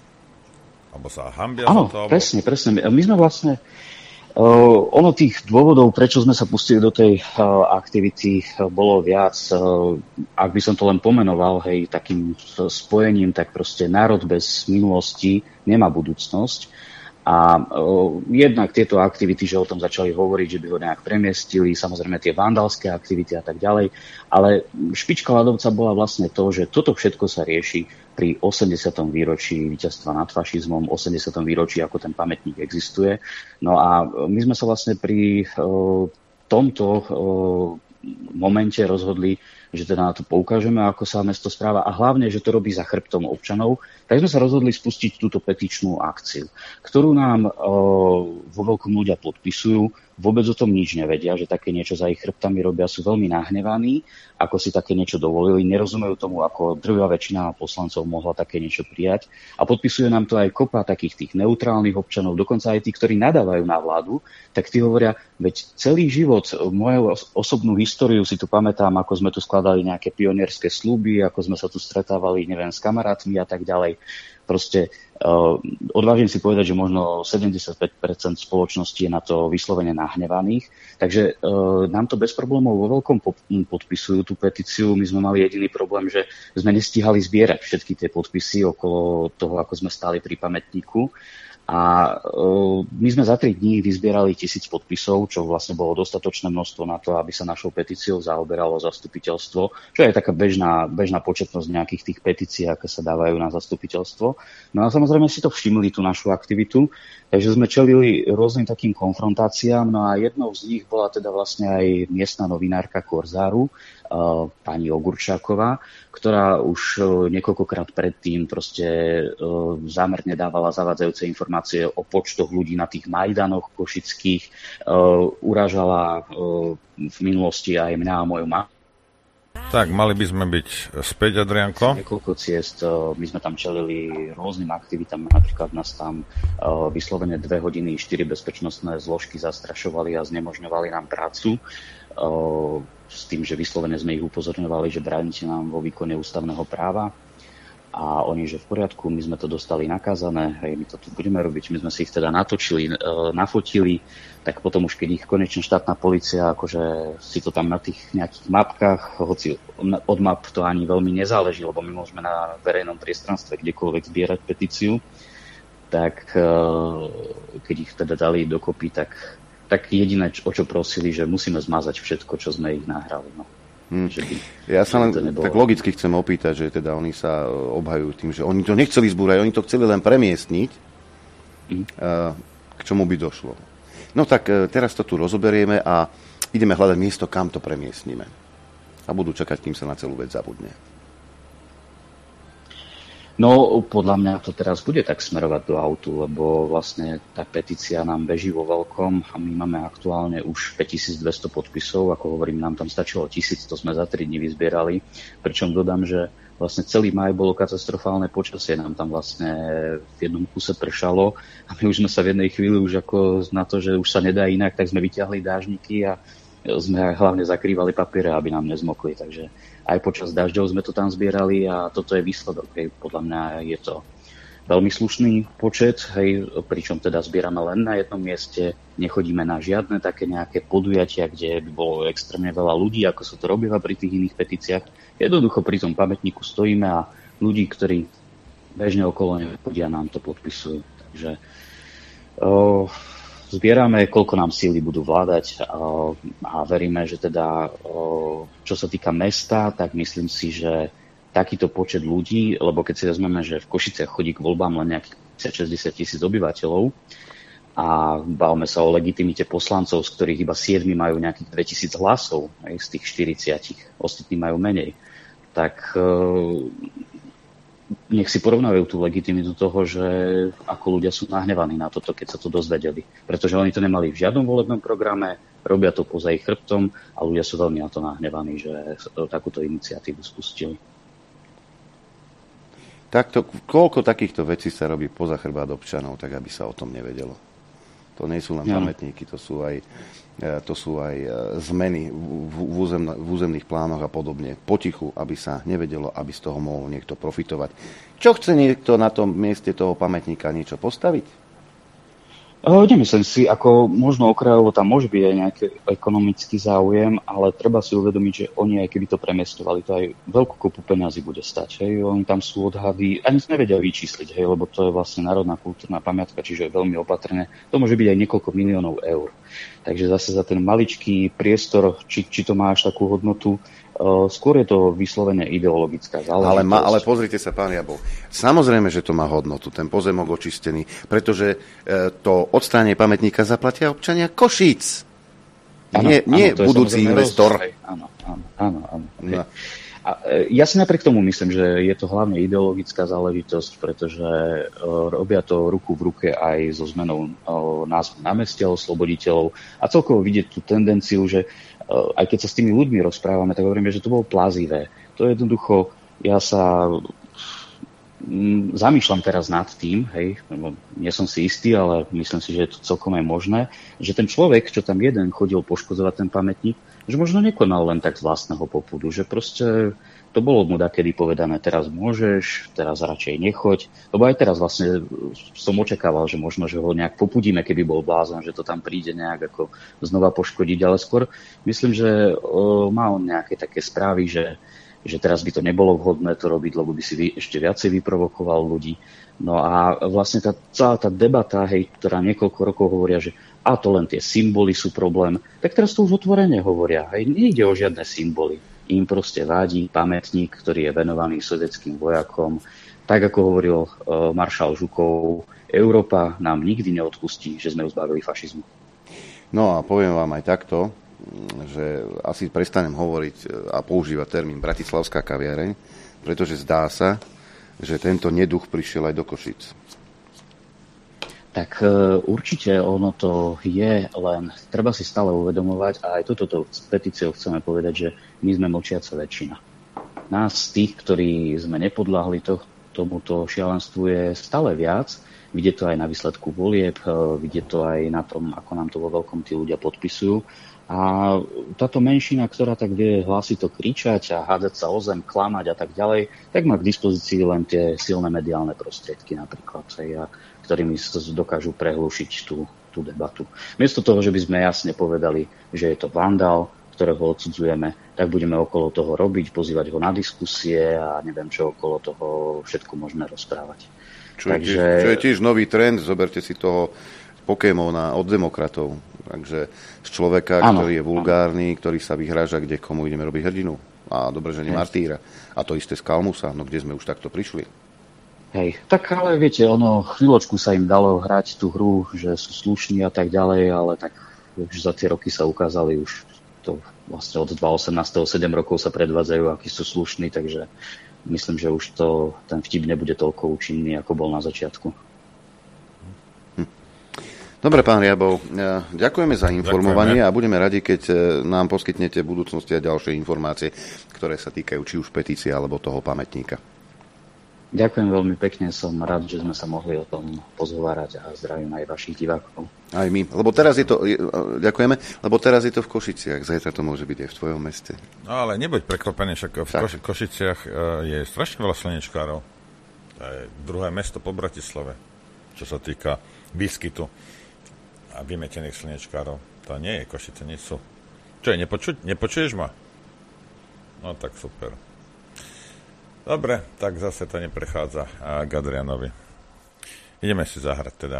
C: Alebo sa hambia
E: za
C: to? Áno,
E: presne, presne. My sme vlastne Uh, ono tých dôvodov, prečo sme sa pustili do tej uh, aktivity, uh, bolo viac. Uh, ak by som to len pomenoval, hej, takým spojením, tak proste národ bez minulosti nemá budúcnosť. A uh, jednak tieto aktivity, že o tom začali hovoriť, že by ho nejak premiestili, samozrejme tie vandalské aktivity a tak ďalej, ale špička ľadovca bola vlastne to, že toto všetko sa rieši pri osemdesiatom výročí víťazstva nad fašizmom, osemdesiatom výročí, ako ten pamätník existuje. No a my sme sa vlastne pri uh, tomto uh, momente rozhodli, že teda na to poukážeme, ako sa mesto správa a hlavne, že to robí za chrbtom občanov, tak sme sa rozhodli spustiť túto petičnú akciu, ktorú nám uh, vo veľkom ľudia podpisujú, vôbec o tom nič nevedia, že také niečo za ich chrbtami robia, sú veľmi nahnevaní, ako si také niečo dovolili, nerozumejú tomu, ako drvivá väčšina poslancov mohla také niečo prijať a podpisuje nám to aj kopa takých tých neutrálnych občanov, dokonca aj tí, ktorí nadávajú na vládu, tak tí hovoria, veď celý život, moju osobnú históriu si tu pamätám, ako sme tu skladali nejaké pionierské sľuby, ako sme sa tu stretávali, neviem, s kamarátmi a tak ďalej. Proste uh, odvážim si povedať, že možno sedemdesiatpäť percent spoločnosti je na to vyslovene nahnevaných. Takže uh, nám to bez problémov vo veľkom po- podpisujú tú petíciu. My sme mali jediný problém, že sme nestíhali zbierať všetky tie podpisy okolo toho, ako sme stáli pri pamätníku. A uh, my sme za tri dní vyzbierali tisíc podpisov, čo vlastne bolo dostatočné množstvo na to, aby sa našou petíciou zaoberalo zastupiteľstvo, čo je taká bežná, bežná početnosť nejakých tých petícií, aké sa dávajú na zastupiteľstvo. No a samozrejme si to všimli, tú našu aktivitu, takže sme čelili rôznym takým konfrontáciám, no a jednou z nich bola teda vlastne aj miestna novinárka Korzáru, Uh, pani Ogurčáková, ktorá už uh, niekoľkokrát predtým proste uh, zámerne dávala zavádzajúce informácie o počtoch ľudí na tých majdanoch košických, uh, urážala uh, v minulosti aj mňa a moju mamu.
C: Tak, mali by sme byť späť, Adrianko.
E: Niekoľko ciest, uh, my sme tam čelili rôznym aktivitám, napríklad nás tam uh, vyslovene dve hodiny štyri bezpečnostné zložky zastrašovali a znemožňovali nám prácu. Uh, s tým, že vyslovene sme ich upozorňovali, že bránite nám vo výkone ústavného práva a oni, že v poriadku, my sme to dostali nakázané, hej, my to tu budeme robiť, my sme si ich teda natočili, e, nafotili, tak potom už keď ich konečne štátna polícia, akože si to tam na tých nejakých mapkách, hoci od map to ani veľmi nezáleží, lebo my môžeme na verejnom priestranstve kdekoľvek zbierať petíciu, tak e, keď ich teda dali dokopy, tak tak jediné, o čo prosili, že musíme zmazať všetko, čo sme ich nahrali. No.
B: Hmm. Ja sa len nebolo... tak logicky chcem opýtať, že teda oni sa obhajujú tým, že oni to nechceli zbúrať, oni to chceli len premiestniť. Hmm. K čomu by došlo? No tak teraz to tu rozoberieme a ideme hľadať miesto, kam to premiestnime. A budú čakať, kým sa na celú vec zabudne.
E: No, podľa mňa to teraz bude tak smerovať do autu, lebo vlastne tá petícia nám beží vo veľkom a my máme aktuálne už päťtisícdvesto podpisov, ako hovorím, nám tam stačilo tisíc, to sme za tri dni vyzbierali, pričom dodám, že vlastne celý maj bolo katastrofálne počasie, nám tam vlastne v jednom kuse pršalo a my už sme sa v jednej chvíli už ako na to, že už sa nedá inak, tak sme vyťahli dážniky a sme hlavne zakrývali papiere, aby nám nezmokli, takže aj počas dažďov sme to tam zbierali a toto je výsledok. Hej. Podľa mňa je to, veľmi slušný počet, hej, pričom teda zbierame len na jednom mieste, nechodíme na žiadne také nejaké podujatia, kde by bolo extrémne veľa ľudí, ako sa to robíva pri tých iných petíciách. Jednoducho pri tom pamätníku stojíme a ľudí, ktorí bežne okolo nechodia, nám to podpisujú. Takže o, zbierame, koľko nám síly budú vládať o, a veríme, že teda, o, čo sa týka mesta, tak myslím si, že takýto počet ľudí, lebo keď si vezmeme, že v Košiciach chodí k voľbám len nejakých päťdesiat šesťdesiat tisíc obyvateľov a bavme sa o legitimite poslancov, z ktorých iba siedmi majú nejakých dvetisíc hlasov, aj z tých štyridsiatich, ostatní majú menej, tak e, nech si porovnajú tú legitimitu toho, že ako ľudia sú nahnevaní na toto, keď sa to dozvedeli. Pretože oni to nemali v žiadnom volebnom programe, robia to poza ich chrbtom a ľudia sú veľmi na to nahnevaní, že takúto iniciatívu spustili.
B: Takto, koľko takýchto vecí sa robí poza chrbát občanov, tak aby sa o tom nevedelo. To nie sú len ja. pamätníky, to sú aj, to sú aj zmeny v, územno, v územných plánoch a podobne. Potichu, aby sa nevedelo, aby z toho mohol niekto profitovať. Čo chce niekto na tom mieste toho pamätníka niečo postaviť?
E: O, nemyslím si, ako možno okrajovo tam môže byť aj nejaký ekonomický záujem, ale treba si uvedomiť, že oni aj keby to premiestovali, to aj veľkú kopu peňazí bude stať. Hej. Oni tam sú odhady, ani sa nevedia vyčísliť, hej, lebo to je vlastne národná kultúrna pamiatka, čiže je veľmi opatrné. To môže byť aj niekoľko miliónov eur. Takže zase za ten maličký priestor, či, či to má až takú hodnotu, Uh, skôr je to vyslovene ideologická záležitosť.
B: Ale, ma, ale pozrite sa, pán Jabol, samozrejme, že to má hodnotu, ten pozemok očistený, pretože e, to odstránenie pamätníka zaplatia občania Košíc. Ano, nie nie ano, budúci investor.
E: Áno, áno, áno. áno. No. A ja si napriek tomu myslím, že je to hlavne ideologická záležitosť, pretože uh, robia to ruku v ruke aj so zmenou uh, názvu námestia osloboditeľov a celkovo vidieť tú tendenciu, že aj keď sa s tými ľuďmi rozprávame, tak hovoríme, že to bolo plázivé. To je jednoducho, ja sa mm, zamýšľam teraz nad tým, hej, nie som si istý, ale myslím si, že je to celkom aj možné, že ten človek, čo tam jeden chodil poškodzovať ten pamätník, že možno nekonal len tak z vlastného popudu, že proste to bolo mu dakedy povedané, teraz môžeš, teraz radšej nechoď, lebo aj teraz vlastne som očakával, že možno, že ho nejak popudíme, keby bol blázon, že to tam príde nejak ako znova poškodiť, ale skôr myslím, že o, má on nejaké také správy, že, že teraz by to nebolo vhodné to robiť, lebo by si vy, ešte viacej vyprovokoval ľudí. No a vlastne tá, celá tá debata, hej, ktorá niekoľko rokov hovoria, že a to len tie symboly sú problém, tak teraz to už otvorene hovoria, hej, nejde o žiadne symboly. Im proste vadí pamätník, ktorý je venovaný sovietským vojakom. Tak ako hovoril uh, maršal Žukov, Európa nám nikdy neodpustí, že sme ju zbavili fašizmu.
B: No a poviem vám aj takto, že asi prestanem hovoriť a používať termín bratislavská kaviareň, pretože zdá sa, že tento neduch prišiel aj do Košíc.
E: Tak uh, určite ono to je, len treba si stále uvedomovať a aj toto s petíciou chceme povedať, že my sme mlčiaca väčšina. Nás, tých, ktorí sme nepodľahli to, tomuto šialenstvu, je stále viac. Vidieť to aj na výsledku volieb, vidieť to aj na tom, ako nám to vo veľkom tí ľudia podpisujú. A táto menšina, ktorá tak vie hlasito kričať a hádzať sa o zem, klamať a tak ďalej, tak má k dispozícii len tie silné mediálne prostriedky napríklad, a ktorými sa dokážu prehlušiť tú, tú debatu. Miesto toho, že by sme jasne povedali, že je to vandál, ktorého odsudzujeme, tak budeme okolo toho robiť, pozývať ho na diskusie a neviem, čo okolo toho všetko môžeme rozprávať.
B: Čo, Takže... je tiež, čo je tiež nový trend, zoberte si toho Pokémona od demokratov. Takže z človeka, ano, ktorý je vulgárny, ano. Ktorý sa vyhráža, kde komu ideme robiť hrdinu. A dobre, že nie martýra. A to isté z Kalmusa, no kde sme už takto prišli.
E: Hej, tak ale viete, ono, chvíľočku sa im dalo hrať tú hru, že sú slušní a tak ďalej, ale tak už za tie roky sa ukázali, už to vlastne od dvetisícosemnásť sedem rokov sa predvádzajú, akí sú slušní, takže myslím, že už to, ten vtip nebude toľko účinný, ako bol na začiatku.
B: Hm. Dobre, pán Riabov, ďakujeme za informovanie ďakujeme. A budeme radi, keď nám poskytnete v budúcnosti aj ďalšie informácie, ktoré sa týkajú či už petície alebo toho pamätníka.
E: Ďakujem veľmi pekne, som rád, že sme sa mohli o tom pozhovárať a zdravím aj vašich divákov.
B: Aj my, lebo teraz je to, ďakujeme, lebo teraz je to v Košiciach, zajtra to môže byť aj v tvojom meste.
C: No ale nebuď prekvapený, však v Koši, Košiciach je strašne veľa slnečkárov. To je druhé mesto po Bratislave, čo sa týka výskytu a vymetených slnečkárov. To nie je Košice, nie sú. Čo je, nepoču- nepočuješ ma? No tak super. Dobre, tak zase to neprechádza k Adrianovi. Ideme si zahrať teda.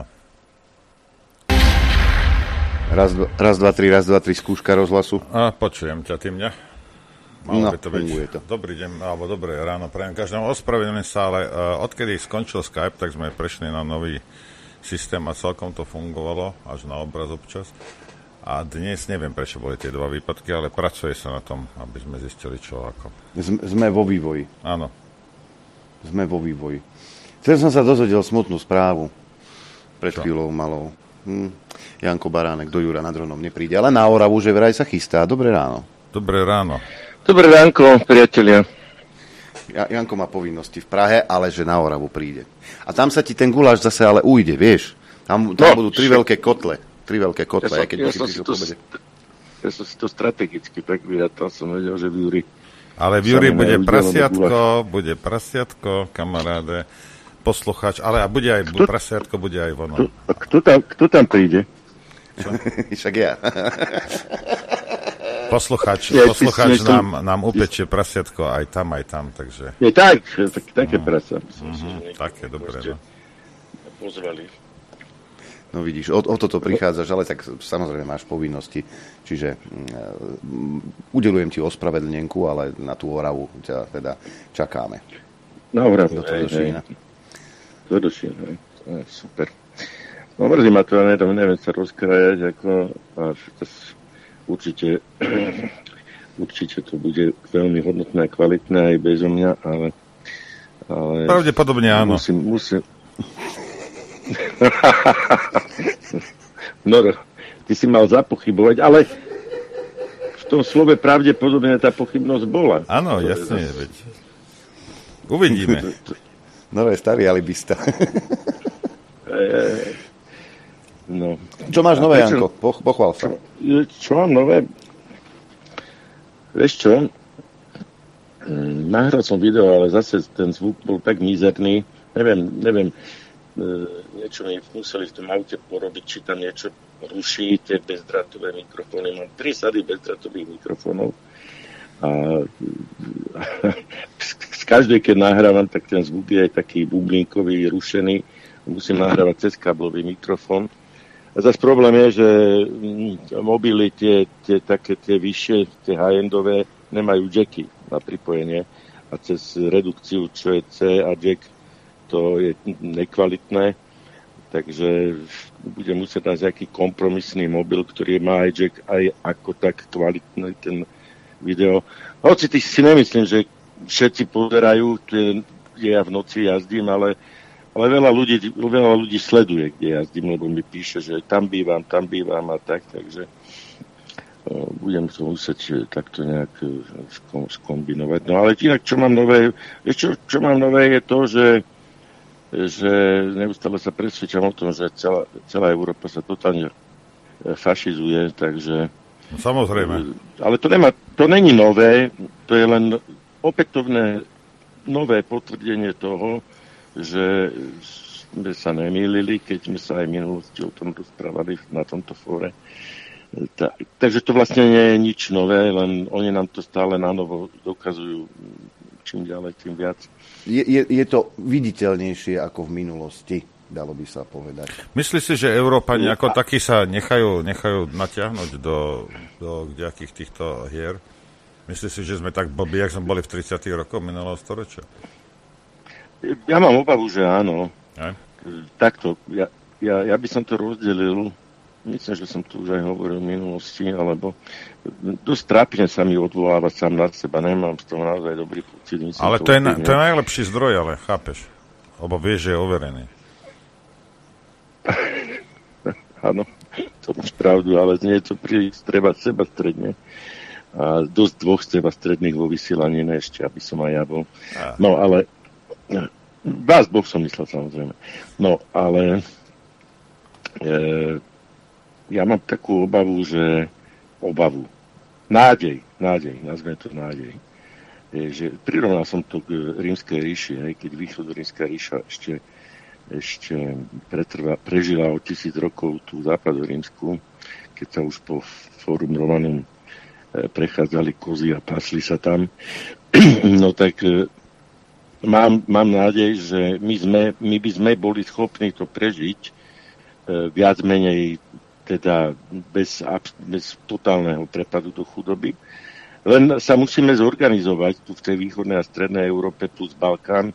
B: Raz, dva, raz, dva, tri, raz, dva, tri, skúška rozhlasu.
C: A počujem ťa, ty mňa. Malo
B: No,
C: by to byť.
B: to.
C: Dobrý deň, alebo dobré ráno. Prajem každému. Ospravedlňujem sa, ale uh, odkedy skončil Skype, tak sme prešli na nový systém a celkom to fungovalo, až na obraz občas. A dnes neviem, prečo boli tie dva výpadky, ale pracuje sa na tom, aby sme zistili, čo ako.
B: Sme vo vývoji.
C: Áno.
B: Sme vo vývoji. Chcel som sa dozvedel smutnú správu. Pred
C: čo?
B: chvíľou malou. Hm. Janko Baránek do Jura nad Hronom nepríde, ale na Oravu, že vraj sa chystá. Dobré ráno.
C: Dobré ráno.
F: Dobré ránko, priatelia.
B: Ja, Janko má povinnosti v Prahe, ale že na Oravu príde. A tam sa ti ten guláš zase ale ujde, vieš? Tam, tam no, budú tri však... veľké kotle. Tri veľké kotle, ja, som, keď
F: ja, som si to, ja som si to strategicky tak vyratal, som vedel, že v Júri...
C: Ale v Júri bude prasiatko, bude prasiatko, kamaráde, poslucháč, ale a bude aj kto, prasiatko, bude aj vono.
F: Kto, kto, tam, kto tam príde?
B: Však ja.
C: Poslucháč, ja, poslucháč nám, nám upečie prasiatko aj tam, aj tam, takže...
F: Je tak, tak také uh-huh. prasa.
C: Uh-huh. Také, dobre, no.
F: Pozvali.
B: No vidíš, o, o toto prichádzaš, ale tak samozrejme máš povinnosti, čiže um, udelujem ti ospravedlnenku, ale na tú Oravu ťa teda čakáme.
F: Na Oravu, hej, hej. To došín, hej, to je super. No mrzí ma to, neviem, neviem sa rozkrajať, ako, až to určite, určite to bude veľmi hodnotné a kvalitné aj bezo mňa, ale... ale
C: pravdepodobne áno.
F: Musím, musím... No, ty si mal zapochybovať, ale v tom slove pravdepodobne tá pochybnosť bola.
C: Áno, jasne, veď. Uvidíme.
B: Nové starý alibista.
F: No.
B: Čo máš nové, Janko? Poch, pochvál sa.
F: Čo, čo mám nové? Vieš čo? Nahral som video, ale zase ten zvuk bol tak mizerný. Neviem, neviem. Niečo mi museli v tom aute porobiť, či tam niečo ruší, tie bezdrátové mikrofóny. Mám tri sady bezdrátových mikrofónov a z každej, keď nahrávam, tak ten zvuk je aj taký bublínkový, rušený. Musím nahrávať cez káblový mikrofón. A zase problém je, že mobily, tie, tie, také tie vyššie, tie high-endové, nemajú jacky na pripojenie a cez redukciu, čo je C a jack, to je nekvalitné, takže budem musieť nájsť nejaký kompromisný mobil, ktorý má aj jack, aj ako tak kvalitný ten video. Hoci ty si nemyslím, že všetci pozerajú, kde ja v noci jazdím, ale, ale veľa, ľudí, veľa ľudí sleduje, kde jazdím, lebo mi píše, že tam bývam, tam bývam a tak, takže budem to musieť takto nejak skombinovať. No ale inak, čo mám nové, čo, čo mám nové je to, že že neustále sa presvedčam o tom, že celá, celá Európa sa totálne fašizuje, takže...
C: No, samozrejme.
F: Ale to nemá, to není nové, to je len opätovné nové potvrdenie toho, že sme sa nemýlili, keď sme sa aj v minulosti o tom rozprávali na tomto fóre. Ta, takže to vlastne nie je nič nové, len oni nám to stále nanovo dokazujú, čím ďalej, tým viac.
B: Je, je, je to viditeľnejšie ako v minulosti, dalo by sa povedať.
C: Myslíš si, že Európani ako takí sa nechajú, nechajú natiahnuť do, do nejakých týchto hier? Myslíš si, že sme tak blbí, jak sme boli v tridsiatych rokoch minulého storočia?
F: Ja mám obavu, že áno.
C: Aj?
F: Takto, ja, ja, ja by som to rozdelil. Myslím, že som tu už aj hovoril v minulosti, alebo dosť trápne sa mi odvolávať sám na seba. Nemám z toho naozaj dobrý pocit.
C: Ale to, to, je na, to je najlepší zdroj, ale chápeš? Lebo vieš, že je overený.
F: Áno, to máš pravdu, ale nie je to príliš treba seba stredne. A dosť dvoch seba stredných vo vysielaní, ne ešte, aby som aj ja bol. A. No, ale vás Boh som myslel, samozrejme. No, ale e, ja mám takú obavu, že obavu. Nádej, nádej, nazveme to nádej. že prirovnal som to k Rímskej ríši, aj keď východorímska ríša ešte, ešte pretrva, prežila o tisíc rokov tú západorímsku, keď sa už po Forum Romanum prechádzali kozy a pasli sa tam. No tak mám, mám nádej, že my, sme, my by sme boli schopní to prežiť viac menej teda bez, bez totálneho prepadu do chudoby. Len sa musíme zorganizovať tu v tej východnej a strednej Európe plus Balkán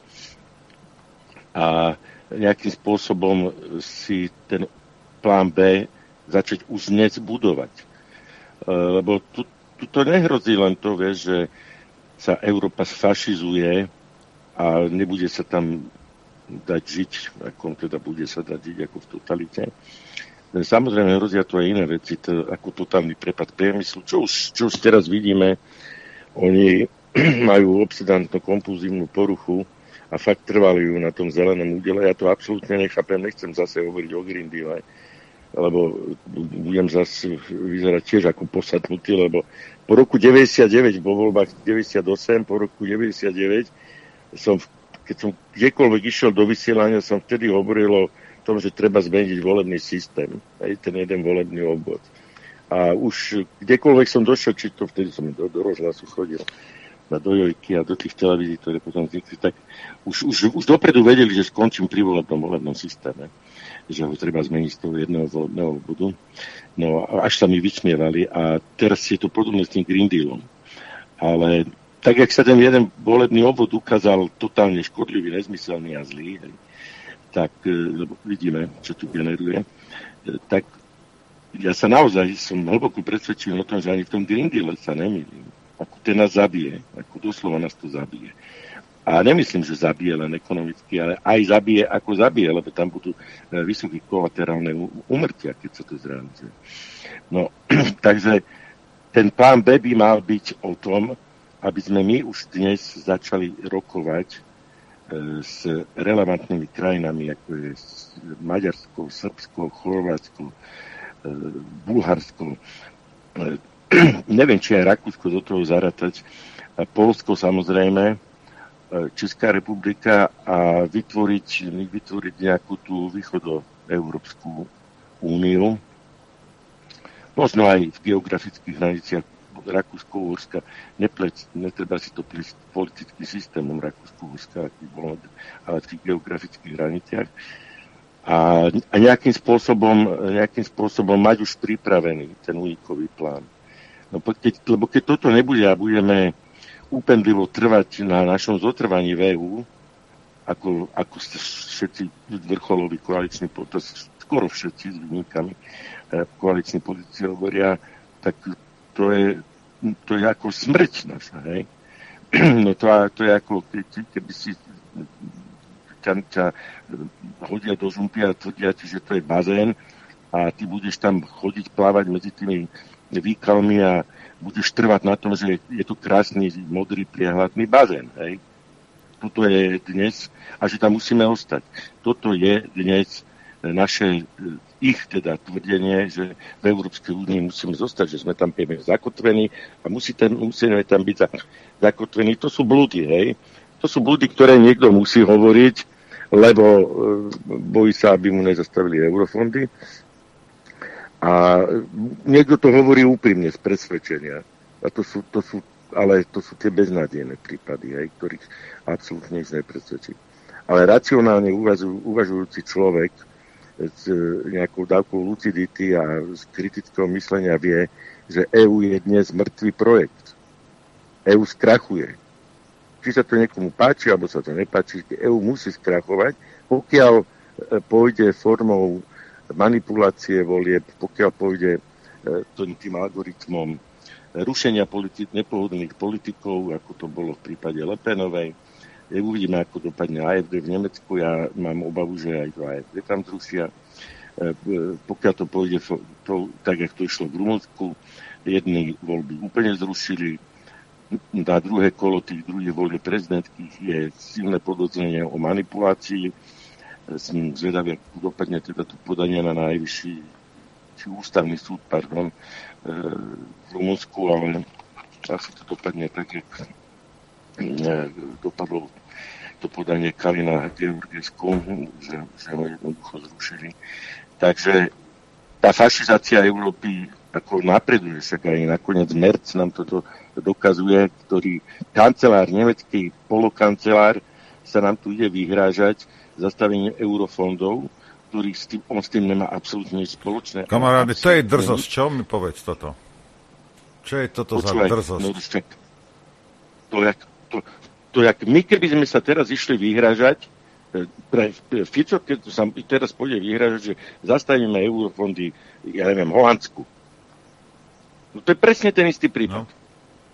F: a nejakým spôsobom si ten plán B začať už dnes budovať. Lebo tu, tu to nehrozí len to, vieš, že sa Európa sfašizuje a nebude sa tam dať žiť, ako teda bude sa dať žiť ako v totalite. Samozrejme hrozia to aj iné veci, to, ako totálny prepad priemyslu, čo už, čo už teraz vidíme. Oni majú obsedantno-kompulzívnu poruchu a fakt trvali ju na tom zelenom údele. Ja to absolútne nechápem, nechcem zase hovoriť o Green Deal, lebo budem zase vyzerať tiež ako posadnutý, lebo po roku deväťdesiatdeväť, po voľbách deväťdesiatosem, po roku deväťdesiatdeväť som, keď som kdekoľvek išiel do vysielania, som vtedy hovoril o tom, že treba zmeniť volebný systém, aj ten jeden volebný obvod. A už kdekoľvek som došiel, či to vtedy som do, do rozhlasu chodil, na dojojky a do tých televízií, ktoré potom vznikli, tak už, už, už dopredu vedeli, že skončím pri volebnom volebnom systéme, že ho treba zmeniť z toho jedného volebného obvodu. No až sa mi vysmievali a teraz je to podobné s tým Green Dealom. Ale tak, jak sa ten jeden volebný obvod ukázal totálne škodlivý, nezmyselný a zlý, tak, lebo vidíme, čo tu generuje, tak ja sa naozaj som hlboko presvedčil o tom, že ani v tom Green Deale sa nemýlim. Ako ten nás zabije, ako doslova nás to zabije. A nemyslím, že zabije len ekonomicky, ale aj zabije, ako zabije, lebo tam budú vysoké kolaterálne úmrtia, keď sa to zrealizuje. No, takže ten plán B by mal byť o tom, aby sme my už dnes začali rokovať s relevantnými krajinami, ako je Maďarsko, Srbsko, Chorvátsko, Bulharsko. Neviem, či aj Rakúsko do toho zaratať. Poľsko samozrejme, Česká republika a vytvoriť, vytvoriť nejakú tú východoeurópsku úniu. Možno aj v geografických hraniciach Rakúsko-Uhorska, netreba si to plísť politickým systémom Rakúsko-Uhorska, ale v tých geografických hraniciach. A, a nejakým spôsobom, nejakým spôsobom mať už pripravený ten únikový plán. No, keď, lebo keď toto nebude a budeme úpenlivo trvať na našom zotrvaní v EÚ, ako, ako všetci vrcholoví koaliční, skoro všetci s výnimkami koaliční politici hovoria, tak to je, to je ako smrť naša, hej. No to, to je ako, keby si ťa, ťa hodia do žumpy a tvrdia ti, že to je bazén a ty budeš tam chodiť, plávať medzi tými výkalmi a budeš trvať na tom, že je to krásny, modrý, priehľadný bazén, hej. Toto je dnes, a že tam musíme ostať. Toto je dnes naše, ich teda tvrdenie, že v Európskej únii musíme zostať, že sme tam pevne zakotvení a musí tam, musíme tam byť zakotvení. To sú blúdy, hej. To sú blúdy, ktoré niekto musí hovoriť, lebo e, bojí sa, aby mu nezastavili eurofondy. A niekto to hovorí úprimne z presvedčenia. A to sú, to sú, ale to sú tie beznádejné prípady, hej, ktorých absolútne nič nepresvedčí. Ale racionálne uvažuj, uvažujúci človek s nejakou dávkou lucidity a z kritického myslenia vie, že EÚ je dnes mŕtvý projekt. EÚ skrachuje. Či sa to niekomu páči, alebo sa to nepáči, EÚ musí skrachovať, pokiaľ pôjde formou manipulácie volieb, pokiaľ pôjde tým algoritmom rušenia politi- nepohodlných politikov, ako to bolo v prípade Le Penovej. Uvidíme, ako dopadne á ef dé v Nemecku. Ja mám obavu, že aj to á ef dé tam zrušia. Pokiaľ to pôjde to, tak, jak to išlo v Rumunsku, jedny voľby úplne zrušili. Na druhé kolo tých druhých volieb prezidentských je silné podozrenie o manipulácii. Som zvedavý, ako dopadne teda to podanie na najvyšší či ústavný súd, pardon, v Rumunsku, ale asi to dopadne tak, jak dopadlo to podanie Kalina Georgesku, že, že ho jednoducho zrušili. Takže tá fašizácia Európy ako napreduje, však aj nakoniec Merz nám toto dokazuje, ktorý kancelár, nemecký polokancelár sa nám tu ide vyhrážať zastavením eurofondov, ktorý s tým, on s tým nemá absolútne nič spoločné.
C: Kamaráde, to je drzosť. Čo mi povedz toto? Čo je toto Počúvaj, za drzosť? No,
F: to, jak, to, to, jak my, keby sme sa teraz išli vyhrážať, pre Fico, keď sa teraz pôjde vyhrážať, že zastavíme eurofondy, ja neviem, Holandsku. No to je presne ten istý prípad. No.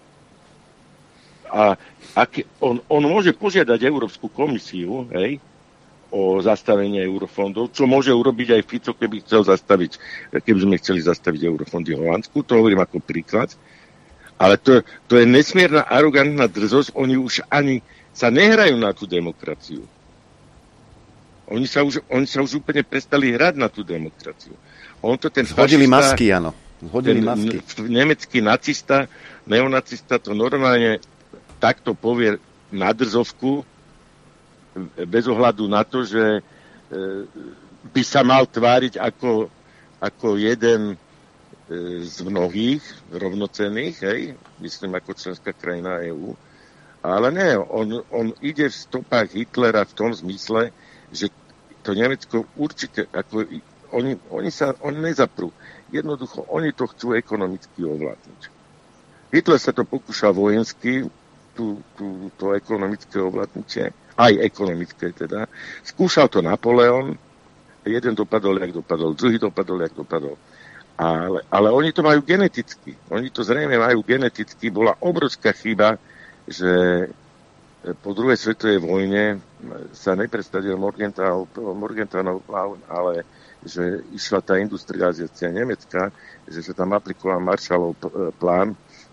F: A ak on, on môže požiadať Európsku komisiu, hej, o zastavenie eurofondov, čo môže urobiť aj Fico, keby chcel zastaviť, keby sme chceli zastaviť eurofondy v Holandsku, to hovorím ako príklad. Ale to, to je nesmierna arogantná drzosť, oni už ani sa nehrajú na tú demokraciu. Oni sa, už, oni sa už úplne prestali hrať na tú demokraciu. On to ten
B: Zhodili
F: fašista,
B: masky, áno. Zhodili masky.
F: Nemecký nacista, neonacista to normálne takto povie na drzovku, bez ohľadu na to, že e, by sa mal tváriť ako, ako jeden e, z mnohých rovnocenných, hej, myslím ako členská krajina EÚ. Ale nie, on, on ide v stopách Hitlera v tom zmysle, že to Nemecko určite, ako oni, oni sa oni nezaprú. Jednoducho, oni to chcú ekonomicky ovládnuť. Hitler sa to pokúšal vojensky, tú, tú, to ekonomické ovládnutie, aj ekonomické teda. Skúšal to Napoleon, jeden dopadol, jak dopadol, druhý dopadol, jak dopadol. Ale, ale oni to majú geneticky. Oni to zrejme majú geneticky. Bola obrovská chyba, že po druhej svetovej vojne sa neprestavil Morgenthau, Morgenthauov plán, ale že išla tá industrializácia Nemecka, že sa tam aplikoval Marshallov plán,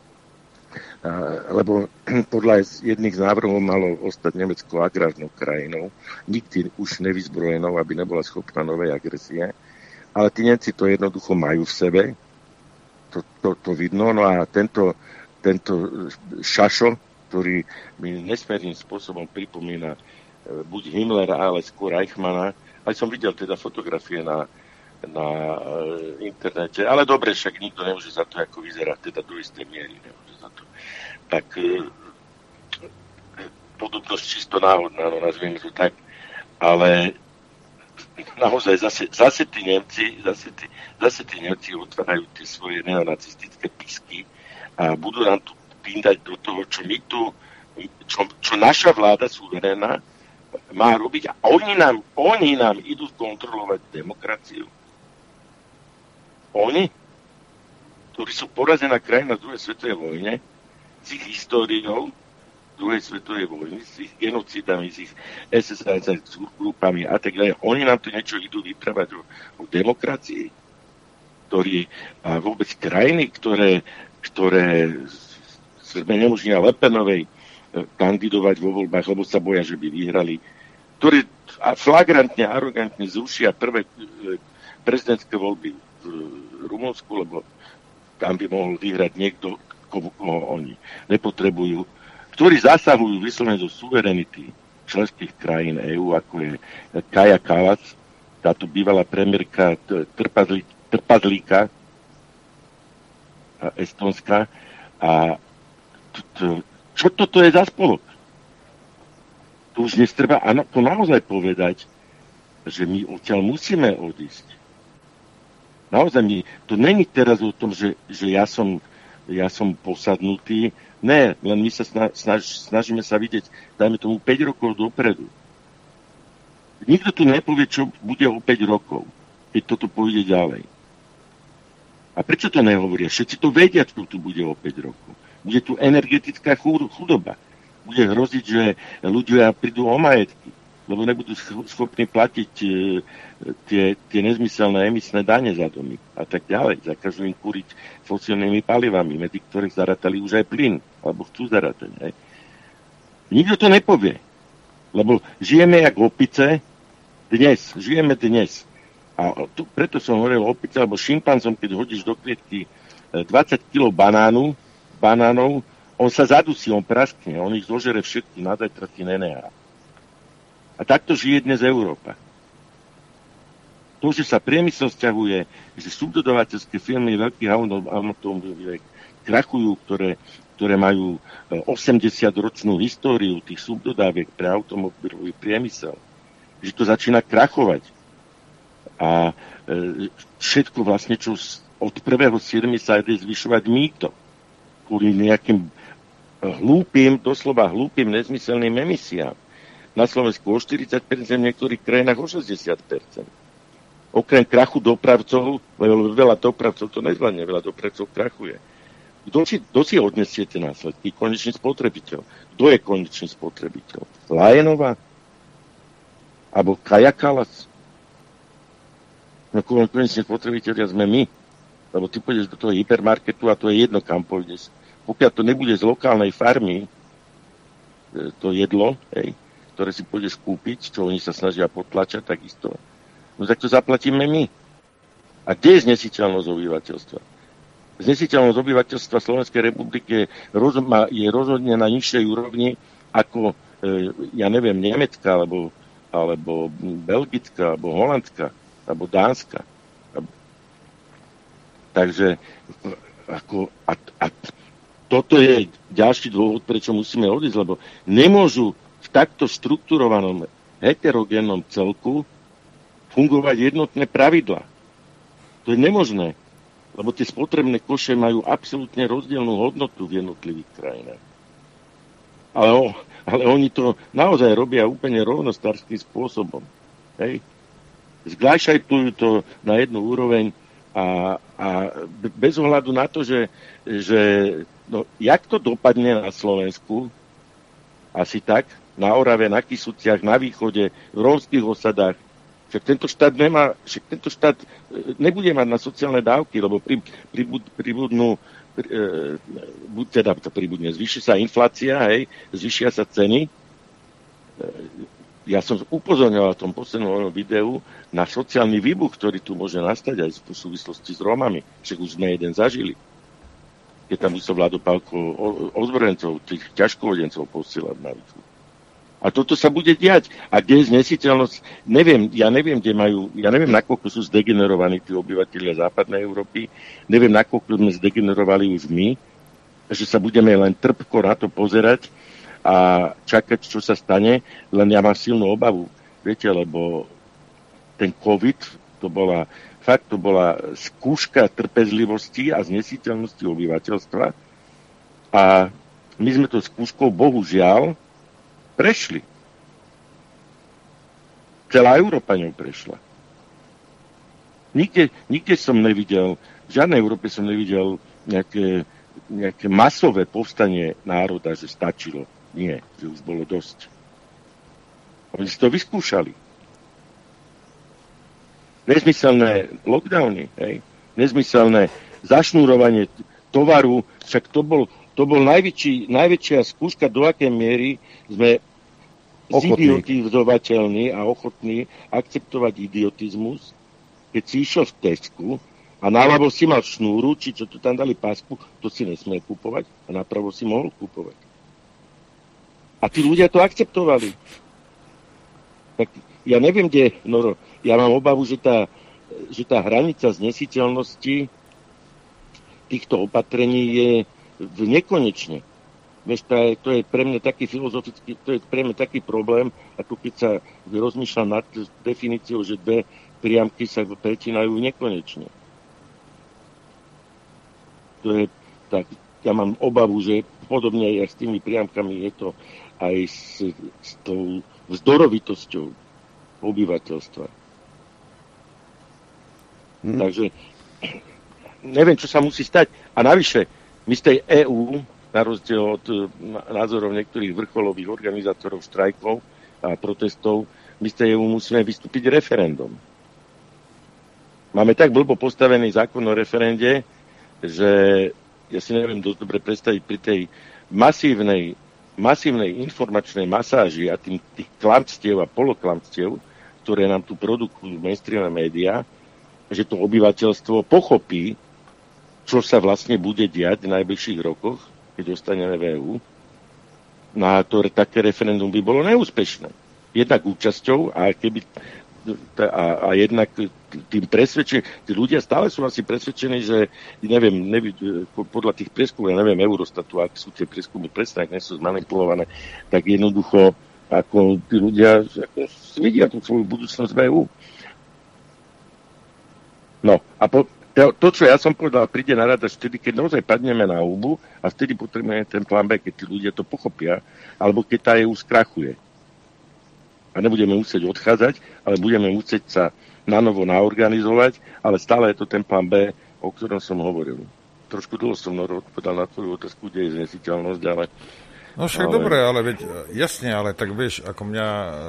F: lebo podľa jedných z návrhov malo ostať Nemecko agrárnou krajinou, nikdy už nevyzbrojenou, aby nebola schopná novej agresie. Ale tí Nemci to jednoducho majú v sebe, to, to, to vidno, no a tento, tento šašo, ktorý mi nesmerným spôsobom pripomína buď Himmlera, ale skôr Eichmanna. Aj som videl teda fotografie na, na internete, ale dobre, však nikto nemôže za to, ako vyzerá, teda do istej miery nemôže za to. Tak podobnosť čisto náhodná, no nazviem to tak, ale naozaj zase, zase tí Nemci, zase tí, zase tí Nemci otvárajú tie svoje neonacistické pisky a budú nám tu píndať do toho, čo my tu, čo, čo naša vláda suverénna má robiť a oni nám, oni nám idú kontrolovať demokraciu. Oni, ktorí sú porazená krajina v druhej svetovej vojne, s ich históriou druhej svetovej vojny, s ich genocidami, s ich es es er grupami a tak ďalej, oni nám tu niečo idú vyprávať o, o demokracii, ktorí, a vôbec krajiny, ktoré, ktoré sme nemožnia Le Penovej kandidovať vo voľbách, lebo sa boja, že by vyhrali, ktorí flagrantne, arogantne zrušia prvé prezidentské voľby v Rumunsku, lebo tam by mohol vyhrať niekto, koho oni nepotrebujú, ktorí zasahujú vyslovene do suverenity členských krajín EÚ, ako je Kaja Kallas, táto bývalá premiérka Trpadlíka Estonska. A čo toto je za spolok? Tu už dnes treba to naozaj povedať, že my odtiaľ musíme odísť. Naozaj mi, to není teraz o tom, že, že ja, som, ja som posadnutý. Ne, len my sa snaž, snažíme sa vidieť, dajme tomu päť rokov dopredu. Nikto tu nepovie, čo bude o päť rokov, keď toto pôjde ďalej. A prečo to nehovoria? Všetci to vedia, čo tu bude o päť rokov. Bude tu energetická chudoba. Bude hroziť, že ľudia prídu o majetky, lebo nebudú schopní platiť e, tie, tie nezmyselné emisné dane za domy a tak ďalej. Zakažú im kúriť fosílnymi palivami, medzi ktorých zaratali už aj plyn, alebo chcú zaratať. Aj. Nikto to nepovie, lebo žijeme jak opice dnes. Žijeme dnes. A tu, preto som hovoril opice, alebo šimpanzom, keď hodíš do klietky dvadsať kilogramov banánu, banánov, On sa zadusí, on praskne, on ich zožere všetky, na zajtra si nenehá. A takto žije dnes Európa. To, že sa priemysel sťahuje, že subdodavateľské firmy veľkých automobiliek krachujú, ktoré, ktoré majú osemdesiatročnú históriu tých subdodáviek pre automobilový priemysel, že to začína krachovať. A e, všetko vlastne, čo od prvého siedmeho sa ide zvyšovať mýto kvôli nejakým hlúpým, doslova hlúpým, nezmyselným emisiám. Na Slovensku o štyridsať percent, v niektorých krajinách o šesťdesiat percent. Okrem krachu dopravcov, veľa dopravcov to nezvládne, veľa dopravcov krachuje. Kto si, kto si odnesie tie následky? Konečný spotrebiteľ. Kto je konečný spotrebiteľ? Lajenová? Alebo Kaja Kalas? No konečný spotrebiteľia sme my. Lebo ty pôjdeš do toho hypermarketu a to je jedno, kam pôjdeš. Pokiaľ to nebude z lokálnej farmy, to jedlo, hej, ktoré si pôjdeš kúpiť, čo oni sa snažia potlačať, takisto. No tak to zaplatíme my. A kde je znesiteľnosť obyvateľstva? Znesiteľnosť obyvateľstva Slovenskej republiky je rozhodne na nižšej úrovni ako, ja neviem, Nemecka, alebo, alebo Belgická, alebo Holandská, alebo Dánska. Takže ako, a, a toto je ďalší dôvod, prečo musíme odísť, lebo nemôžu v takto štrukturovanom heterogénnom celku fungovať jednotné pravidlá. To je nemožné, lebo tie spotrebné koše majú absolútne rozdielnú hodnotu v jednotlivých krajinách. Ale, o, ale oni to naozaj robia úplne rovnostárským spôsobom. Hej. Zglášajtujú to na jednu úroveň a, a bez ohľadu na to, že, že no, jak to dopadne na Slovensku, asi tak, na Orave, na Kysuciach, na východe, v rómskych osadách. Však tento štát nemá, však tento štát nebude mať na sociálne dávky, lebo pri, pribud, pribudnú, e, teda to pribudne, zvýši sa inflácia, hej, zvýšia sa ceny. E, ja som upozorňoval v tom poslednom videu na sociálny výbuch, ktorý tu môže nastať aj v súvislosti s Rómami. Však už sme jeden zažili. Keď tam musel vládopálko ozbrojencov, tých ťažkovodencov posielať na východ. A toto sa bude diať. A kde je znesiteľnosť? Neviem, ja neviem, kde majú, ja neviem, nakoľko sú zdegenerovaní tí obyvatelia západnej Európy, neviem, nakoľko sme zdegenerovali už my, že sa budeme len trpko na to pozerať a čakať, čo sa stane, len ja mám silnú obavu. Viete, lebo ten COVID, to bola, fakt to bola skúška trpezlivosti a znesiteľnosti obyvateľstva a my sme to skúškou, bohužiaľ, prešli. Celá Európa ňou prešla. Nikde, nikde som nevidel, v žiadnej Európe som nevidel nejaké, nejaké masové povstanie národa, že stačilo. Nie, že už bolo dosť. Oni si to vyskúšali. Nezmyselné lockdowny, hej? Nezmyselné zašnúrovanie tovaru, však to bol To bol najväčší, najväčšia skúška, do akej miery sme zidiotizovateľní a ochotní akceptovať idiotizmus, keď si išiel v Tesku a naľavo si mal šnúru, či čo tu tam dali pásku, to si nesmiel kupovať a napravo si mohol kupovať. A tí ľudia to akceptovali. Tak ja neviem, kde, no, ja mám obavu, že tá, že tá hranica znesiteľnosti týchto opatrení je v nekonečne. Veď to je, to je pre mňa taký filozofický, to je pre mňa taký problém, ako keď sa rozmýšľam nad definíciou, že dve priamky sa pretínajú nekonečne. To je tak, ja mám obavu, že podobne aj s tými priamkami je to aj s, s tou vzdorovitosťou obyvateľstva. Hmm. Takže neviem, čo sa musí stať. A navyše, my z tej é ú, na rozdiel od názorov niektorých vrcholových organizátorov štrajkov a protestov, my z tej é ú musíme vystúpiť referendum. Máme tak blbo postavený zákon o referende, že ja si neviem dosť dobre predstaviť pri tej masívnej, masívnej informačnej masáži a tým, tých klamstiev a poloklamstiev, ktoré nám tu produkujú mainstreamové médiá, že to obyvateľstvo pochopí, čo sa vlastne bude diať v najbližších rokoch keď dostaneme v é ú. No a to, také referendum by bolo neúspešné. Jednak účasťou a keby a, a jednak tým presvedčením, tí ľudia stále sú asi presvedčení, že neviem, neviem podľa tých prieskumov, ja neviem, Eurostatu, ak sú tie prieskumy presné, ak nie sú zmanipulované, tak jednoducho ako tí ľudia ako vidia tú svoju budúcnosť v é ú. No a po, to, to, čo ja som povedal, príde na rada vtedy, keď naozaj padneme na hubu a vtedy potrebujeme ten plán B, keď tí ľudia to pochopia, alebo keď tá é ú skrachuje. A nebudeme musieť odchádzať, ale budeme musieť sa na novo naorganizovať, ale stále je to ten plán B, o ktorom som hovoril. Trošku dlho som odpovedal na tvoju otázku, kde je znesiteľnosť, ale...
C: No však ale... dobre, ale veď, jasne, ale tak vieš, ako mňa...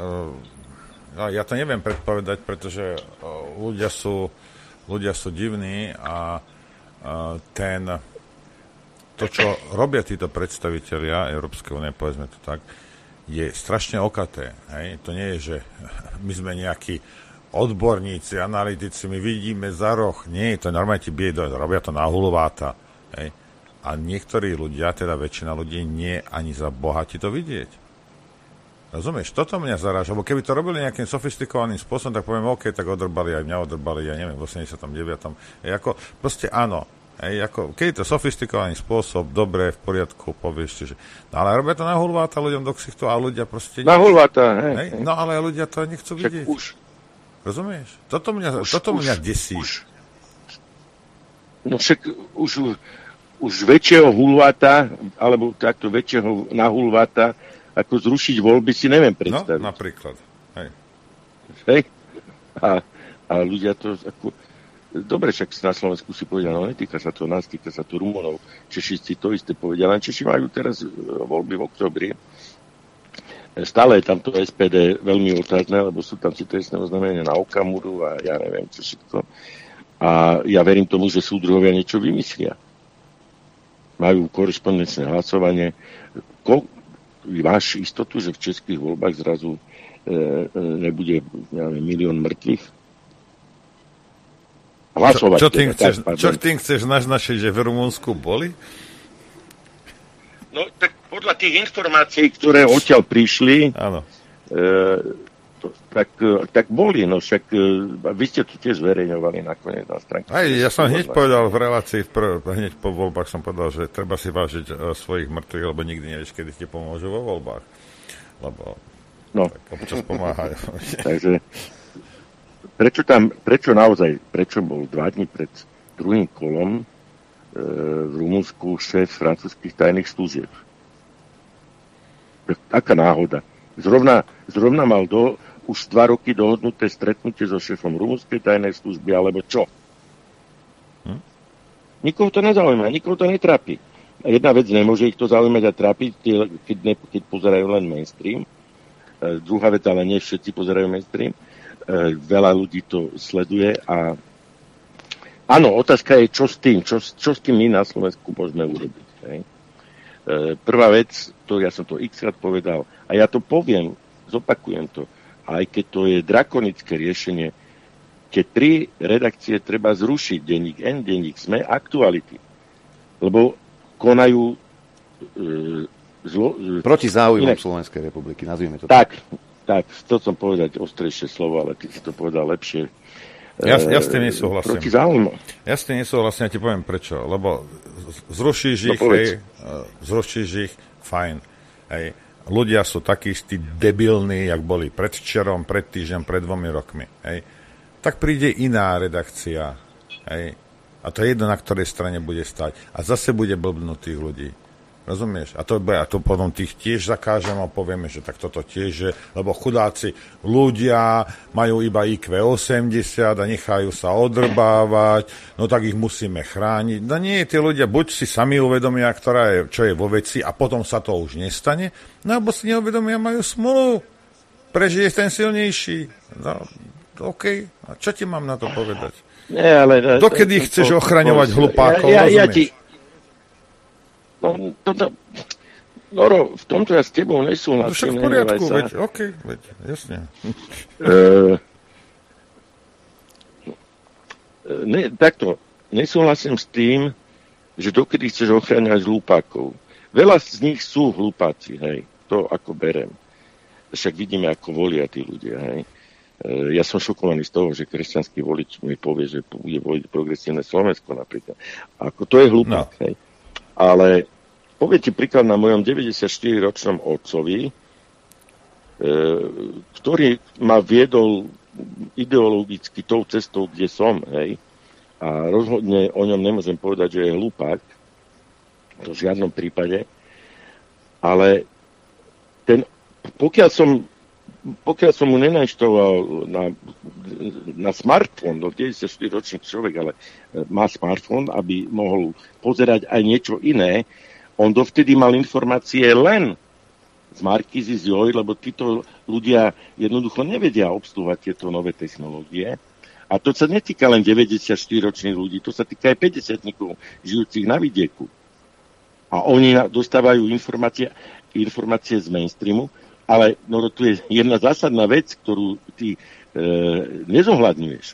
C: Ja to neviem predpovedať, pretože ľudia sú... Ľudia sú divní a, a ten, to, čo robia títo predstavitelia Európskej únie, povedzme to tak, je strašne okaté. Hej? To nie je, že my sme nejakí odborníci, analytici, my vidíme za roh. Nie, to normálne ti bije, robia to na hulváta. Hej? A niektorí ľudia, teda väčšina ľudí, nie ani za Boha ti to vidieť. Rozumieš? Toto mňa zaráža, lebo keby to robili nejakým sofistikovaným spôsobom, tak poviem, OK, tak odrbali, aj mňa odrbali, ja neviem, v osemdesiatom deviatom Je ako, proste áno, hej, ako, keď je to sofistikovaný spôsob, dobre, v poriadku, povieš si, že... No ale robia to na hulváta ľuďom do ksichtu a ľudia proste...
F: Na hulváta, hej,
C: hej. No ale ľudia to nechcú
F: však
C: vidieť.
F: Už.
C: Rozumieš? Toto mňa,
F: už,
C: toto
F: už,
C: mňa desí.
F: Už. No však už, už väčšieho hulváta, alebo takto väčšieho na hulváta, ako zrušiť voľby, si neviem predstaviť.
C: No, napríklad. Hej.
F: Hej? A, a ľudia to... Ako, dobre, však na Slovensku si povedia, no netýka sa to nás, týka sa to Rumunov. Češi si to isté povedia, len Češi majú teraz voľby v októbri. Stále je tam to es pé dé veľmi otázne, lebo sú tam si trestné oznámenia na Okamuru a ja neviem, čo všetko. A ja verím tomu, že súdruhovia niečo vymyslia. Majú korešpondenčné hlasovanie. Ko- Máš istotu, že v českých voľbách zrazu e, e, nebude ja neviem, milión mŕtvych? Hlasovať.
C: Čo, čo, tým chceš, tak, čo tým chceš naznačiť, že v Rumunsku boli?
F: No, tak podľa tých informácií, ktoré odtiaľ prišli,
C: áno.
F: E, to, tak, tak boli. No však e, vy ste to tiež zverejňovali nakoniec na stránke.
C: Aj, ja som hneď povedal v relácii, v prv, hneď po voľbách som povedal, že treba si vážiť uh, svojich mŕtvych, lebo nikdy nevieš, kedy ti pomôžu vo voľbách. Lebo no. občas pomáhajú.
F: Takže prečo tam, prečo naozaj, prečo bol dva dni pred druhým kolom e, v Rumunsku šéf francúzskych tajných služieb? Taká náhoda. Zrovna, zrovna mal do, už dva roky dohodnuté stretnutie so šéfom rumunskej tajnej služby, alebo čo? Hm? Nikoho to nezaujíma, nikoho to netrápi. A jedna vec nemôže ich to zaujímať a trápiť, keď, ne, keď pozerajú len mainstream. E, druhá vec, ale nie všetci pozerajú mainstream. E, veľa ľudí to sleduje a áno, otázka je, čo s tým, čo, čo s tým my na Slovensku môžeme urobiť. Hej? E, prvá vec, to ja som to x-krát povedal, a ja to poviem, zopakujem to, aj keď to je drakonické riešenie, keď tri redakcie treba zrušiť, denník N, denník SME, Aktuality, lebo konajú e, zlo... E,
B: proti záujmom inak... Slovenskej republiky, nazvime to
F: tak. Tak, tak, chcel som povedať ostrejšie slovo, ale ty si to povedal lepšie.
C: Ja, ja s tým nesúhlasím.
F: Proti záujmom.
C: Ja s tým nesúhlasím, ja ti poviem prečo, lebo zrušíš ich,
F: no,
C: hej, zrušíš ich, fajn, hej. Ľudia sú takí istí debilní, jak boli predvčerom, pred týždňom, pred dvomi rokmi. Hej. Tak príde iná redakcia. Hej. A to je jedno, na ktorej strane bude stať. A zase bude blbnúť tých ľudí. Rozumieš? A to, a to potom tých tiež zakážeme a povieme, že tak toto tiež, že, lebo chudáci ľudia majú iba í kvé osemdesiat a nechajú sa odrbávať, no tak ich musíme chrániť. No nie, tí ľudia buď si sami uvedomia, ktorá je, čo je vo veci a potom sa to už nestane, no alebo si neuvedomia, majú smolu, prežije ten silnejší. No, OK, a čo ti mám na to povedať?
F: Nie, ale...
C: Dokedy chceš ochraňovať hlupákov,
F: ja, ja,
C: rozumieš?
F: Ja ti... No, toto, Noro, v tomto ja s tebou nesúhlasím.
C: No však v poriadku, veď, OK, veď, jasne.
F: Uh, ne, takto, nesúhlasím s tým, že dokedy chceš ochraňovať hlupákov. veľa z nich sú hlupáci, hej. To ako berem. Však vidíme, ako volia tí ľudia, hej. Ja som šokovaný z toho, že kresťanský volič mi povie, že bude voliť progresívne Slovensko napríklad. Ako to je hlupák, no. Hej. Ale poviem ti príklad na mojom deväťdesiatštyriročnom otcovi, e, ktorý ma viedol ideologicky tou cestou, kde som, hej. A rozhodne o ňom nemôžem povedať, že je hlupák. To v žiadnom prípade. Ale ten, pokiaľ som pokiaľ som mu nenainštaloval na, na smartfón, do deväťdesiatštyriročný človek, ale má smartfón, aby mohol pozerať aj niečo iné, on dovtedy mal informácie len z Markízy, z Joj, lebo títo ľudia jednoducho nevedia obsluhovať tieto nové technológie. A to sa netýka len deväťdesiatštyriročných ľudí, to sa týka aj päťdesiatnikov žijúcich na vidieku. A oni dostávajú informácie, informácie z mainstreamu, ale no, tu je jedna zásadná vec, ktorú ty e, nezohľadňuješ.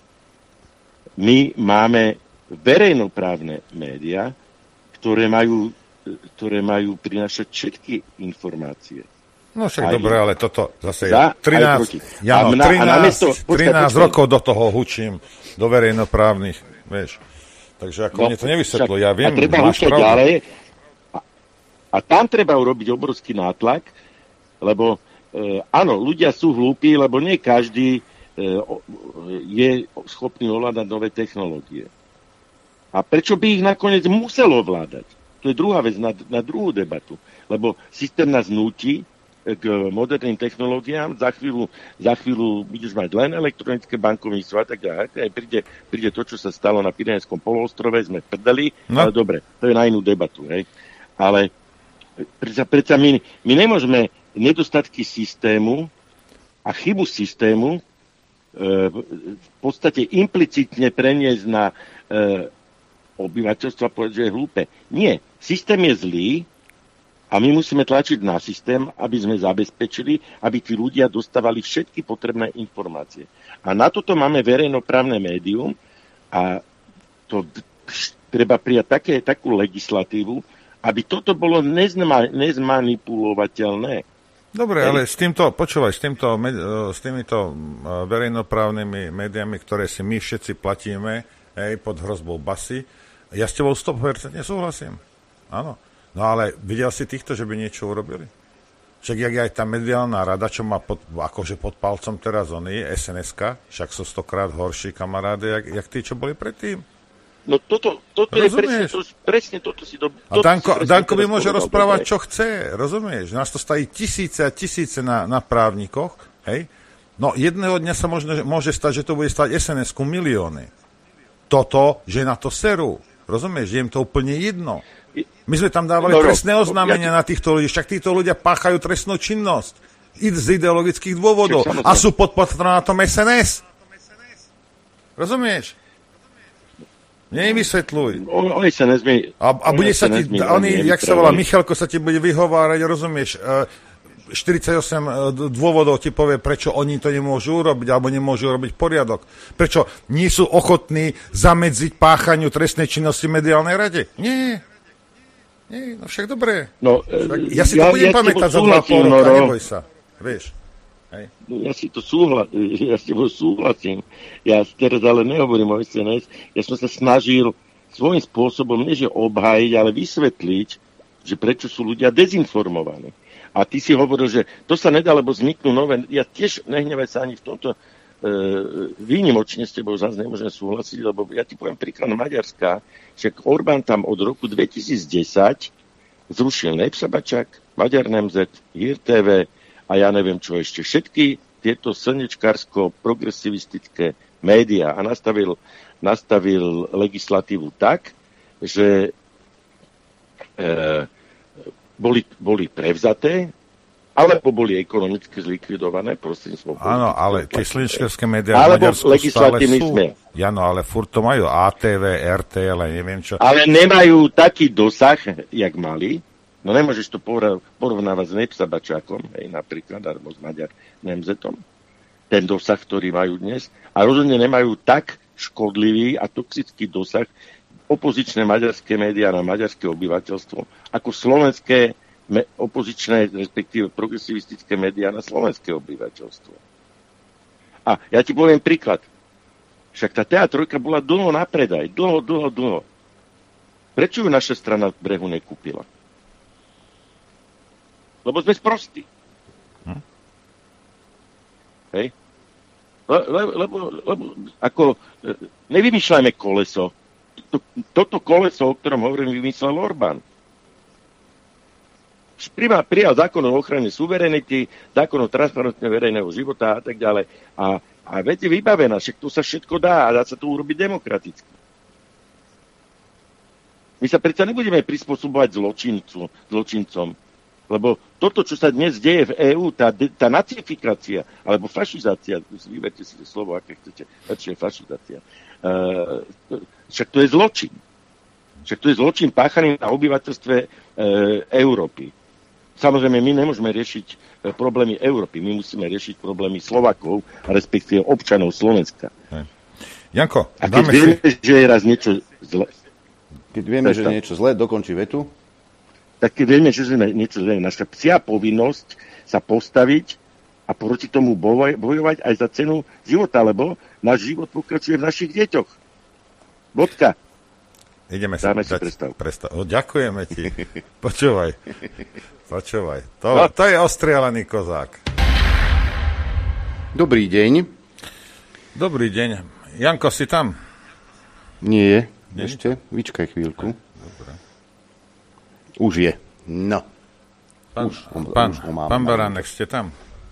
F: My máme verejnoprávne médiá, ktoré majú, ktoré majú prinášať všetky informácie.
C: No však dobre, ale toto zase
F: za,
C: je trinásť, ja, no, na, trinásť, počkaj, trinásť počkaj. rokov do toho hučím, do verejnoprávnych, vieš. Takže ako no, mne to nevysvetlo, ja viem, máš pravdu. Ďalej, a, a tam treba urobiť obrovský nátlak, lebo e, áno, ľudia sú hlúpi, lebo nie každý e, o, je schopný ovládať nové technológie. A prečo by ich nakoniec muselo ovládať? To je druhá vec na, na druhú debatu. Lebo systém nás núti k moderným technológiám, za chvíľu, za chvíľu budeš mať len elektronické bankovníctvo a tak ďalej. Aj príde, príde to, čo sa stalo na Pyrenejskom poloostrove, sme prdeli, no. Ale dobre, to je na inú debatu. Hej. Ale predsa, predsa my, my nemôžeme nedostatky systému a chybu systému e, v podstate implicitne preniesť na e, obyvateľstvo a povedať, že je hlúpe. Nie. Systém je zlý a my musíme tlačiť na systém, aby sme zabezpečili, aby tí ľudia dostávali všetky potrebné informácie. A na toto máme verejnoprávne médium a to treba prijať také, takú legislatívu, aby toto bolo nezma, nezmanipulovateľné. Dobre, ale s týmto, počúvaj, s, týmto, s týmito verejnoprávnymi médiami, ktoré si my všetci platíme, hej, pod hrozbou basy, ja s tebou sto percent nesúhlasím. Áno. No ale videl si týchto, že by niečo urobili? Však jak je aj tá mediálna rada, čo má pod, akože pod palcom teraz oni, es en es ká, však sú stokrát horší kamarády, jak, jak tí, čo boli predtým.
F: No toto, toto je presne, to, presne toto si... Do,
C: a Danko, Danko by môže rozprávať, čo chce, rozumieš? Nás to stají tisíce a tisíce na, na právnikoch, hej? No jedného dňa sa možno, môže stať, že to bude stať es en esku milióny. Toto, že na to serú, rozumieš? Je im to úplne jedno. My sme tam dávali no, trestné oznámenia ja... na týchto ľudí, však títo ľudia páchajú trestnú činnosť z ideologických dôvodov a sú pod patronátom es en es. Rozumieš? Nevysvetľuj.
F: On, on sa nezmie,
C: a, a bude sa ti, oni, jak sa volá, Michalko sa ti bude vyhovárať, rozumieš, štyridsaťosem dôvodov ti povie, prečo oni to nemôžu urobiť, alebo nemôžu urobiť poriadok. Prečo nie sú ochotní zamedziť páchaniu trestnej činnosti v mediálnej rade? Nie. Nie, no však dobre. No, však, ja si to ja, budem ja pamätať za dva pol roka, no, neboj sa. Vieš. Hej.
F: Ja si to súhlasím, ja s tebou súhlasím. Ja teraz ale nehovorím o es en es. Ja som sa snažil svojím spôsobom, nie že obhájiť, ale vysvetliť, že prečo sú ľudia dezinformovaní. A ty si hovoril, že to sa nedá, lebo vzniknú nové... Ja tiež nehnevaj sa ani v tomto e, výnimočne s tebou zase nemôžem súhlasiť, lebo ja ti poviem príklad Maďarska, že Orbán tam od roku dvetisícdesať zrušil Nepsabačak, Magyar Nemzet, Hír té vé, a ja neviem čo ešte. Všetky tieto slnečkársko-progresivistické médiá a nastavil, nastavil legislatívu tak, že e, boli, boli prevzaté, alebo boli ekonomicky zlikvidované prostredníctvom.
C: Áno, ale tie slnečkárske médiá v Maďarsku stále sú. Áno, ale furt to majú á té vé, er té el, neviem čo.
F: Ale nemajú taký dosah, jak mali. No nemôžeš to porovnávať s Nepsabačákom, hej, napríklad, alebo s Magyar Nemzetom. Ten dosah, ktorý majú dnes. A rozhodne nemajú tak škodlivý a toxický dosah opozičné maďarské médiá na maďarské obyvateľstvo, ako slovenské me, opozičné, respektíve progresivistické médiá na slovenské obyvateľstvo. A ja ti poviem príklad. Však tá té á tri bola dlho na predaj. Dlho, dlho, dlho. Prečo ju naša strana v brehu nekúpila? Lebo sme sprostí. Hm? Hej? Le, le, lebo, lebo ako nevymýšľajme koleso. Toto koleso, o ktorom hovorím, vymyslel Orbán. Prijal zákon o ochrane suverenity, zákon o transparentne verejného života a tak ďalej. A, a viete, vybavená, však tu sa všetko dá a dá sa to urobiť demokraticky. My sa predsa nebudeme prispôsobovať zločincu, zločincom. Lebo toto, čo sa dnes deje v EÚ, tá, tá nacifikácia, alebo fašizácia, vyberte si to slovo, aké chcete, radšej fašizácia, uh, však to je zločin. Však to je zločin páchaný na obyvateľstve uh, Európy. Samozrejme, my nemôžeme riešiť uh, problémy Európy, my musíme riešiť problémy Slovakov, respektíve občanov Slovenska.
C: Hej. Janko,
F: a keď vieme, si... že je raz niečo zle...
B: Keď vieme, že je niečo zle, dokončí vetu.
F: Tak keď vieme, že je niečo zle, naša psia povinnosť sa postaviť a proti tomu bojovať aj za cenu života, lebo náš život pokračuje v našich deťoch. Bodka.
C: Ideme sa
F: dať prestav.
C: prestav. O, ďakujeme ti. Počúvaj. Počúvaj. To, no. to je ostrielaný kozák.
B: Dobrý deň.
C: Dobrý deň. Janko, si tam?
B: Nie, Nie? ešte. Vyčkaj chvíľku.
C: Dobre.
B: Už je. No.
C: Pán,
B: už, on,
C: pán,
B: už
C: pán Baránek, ste tam?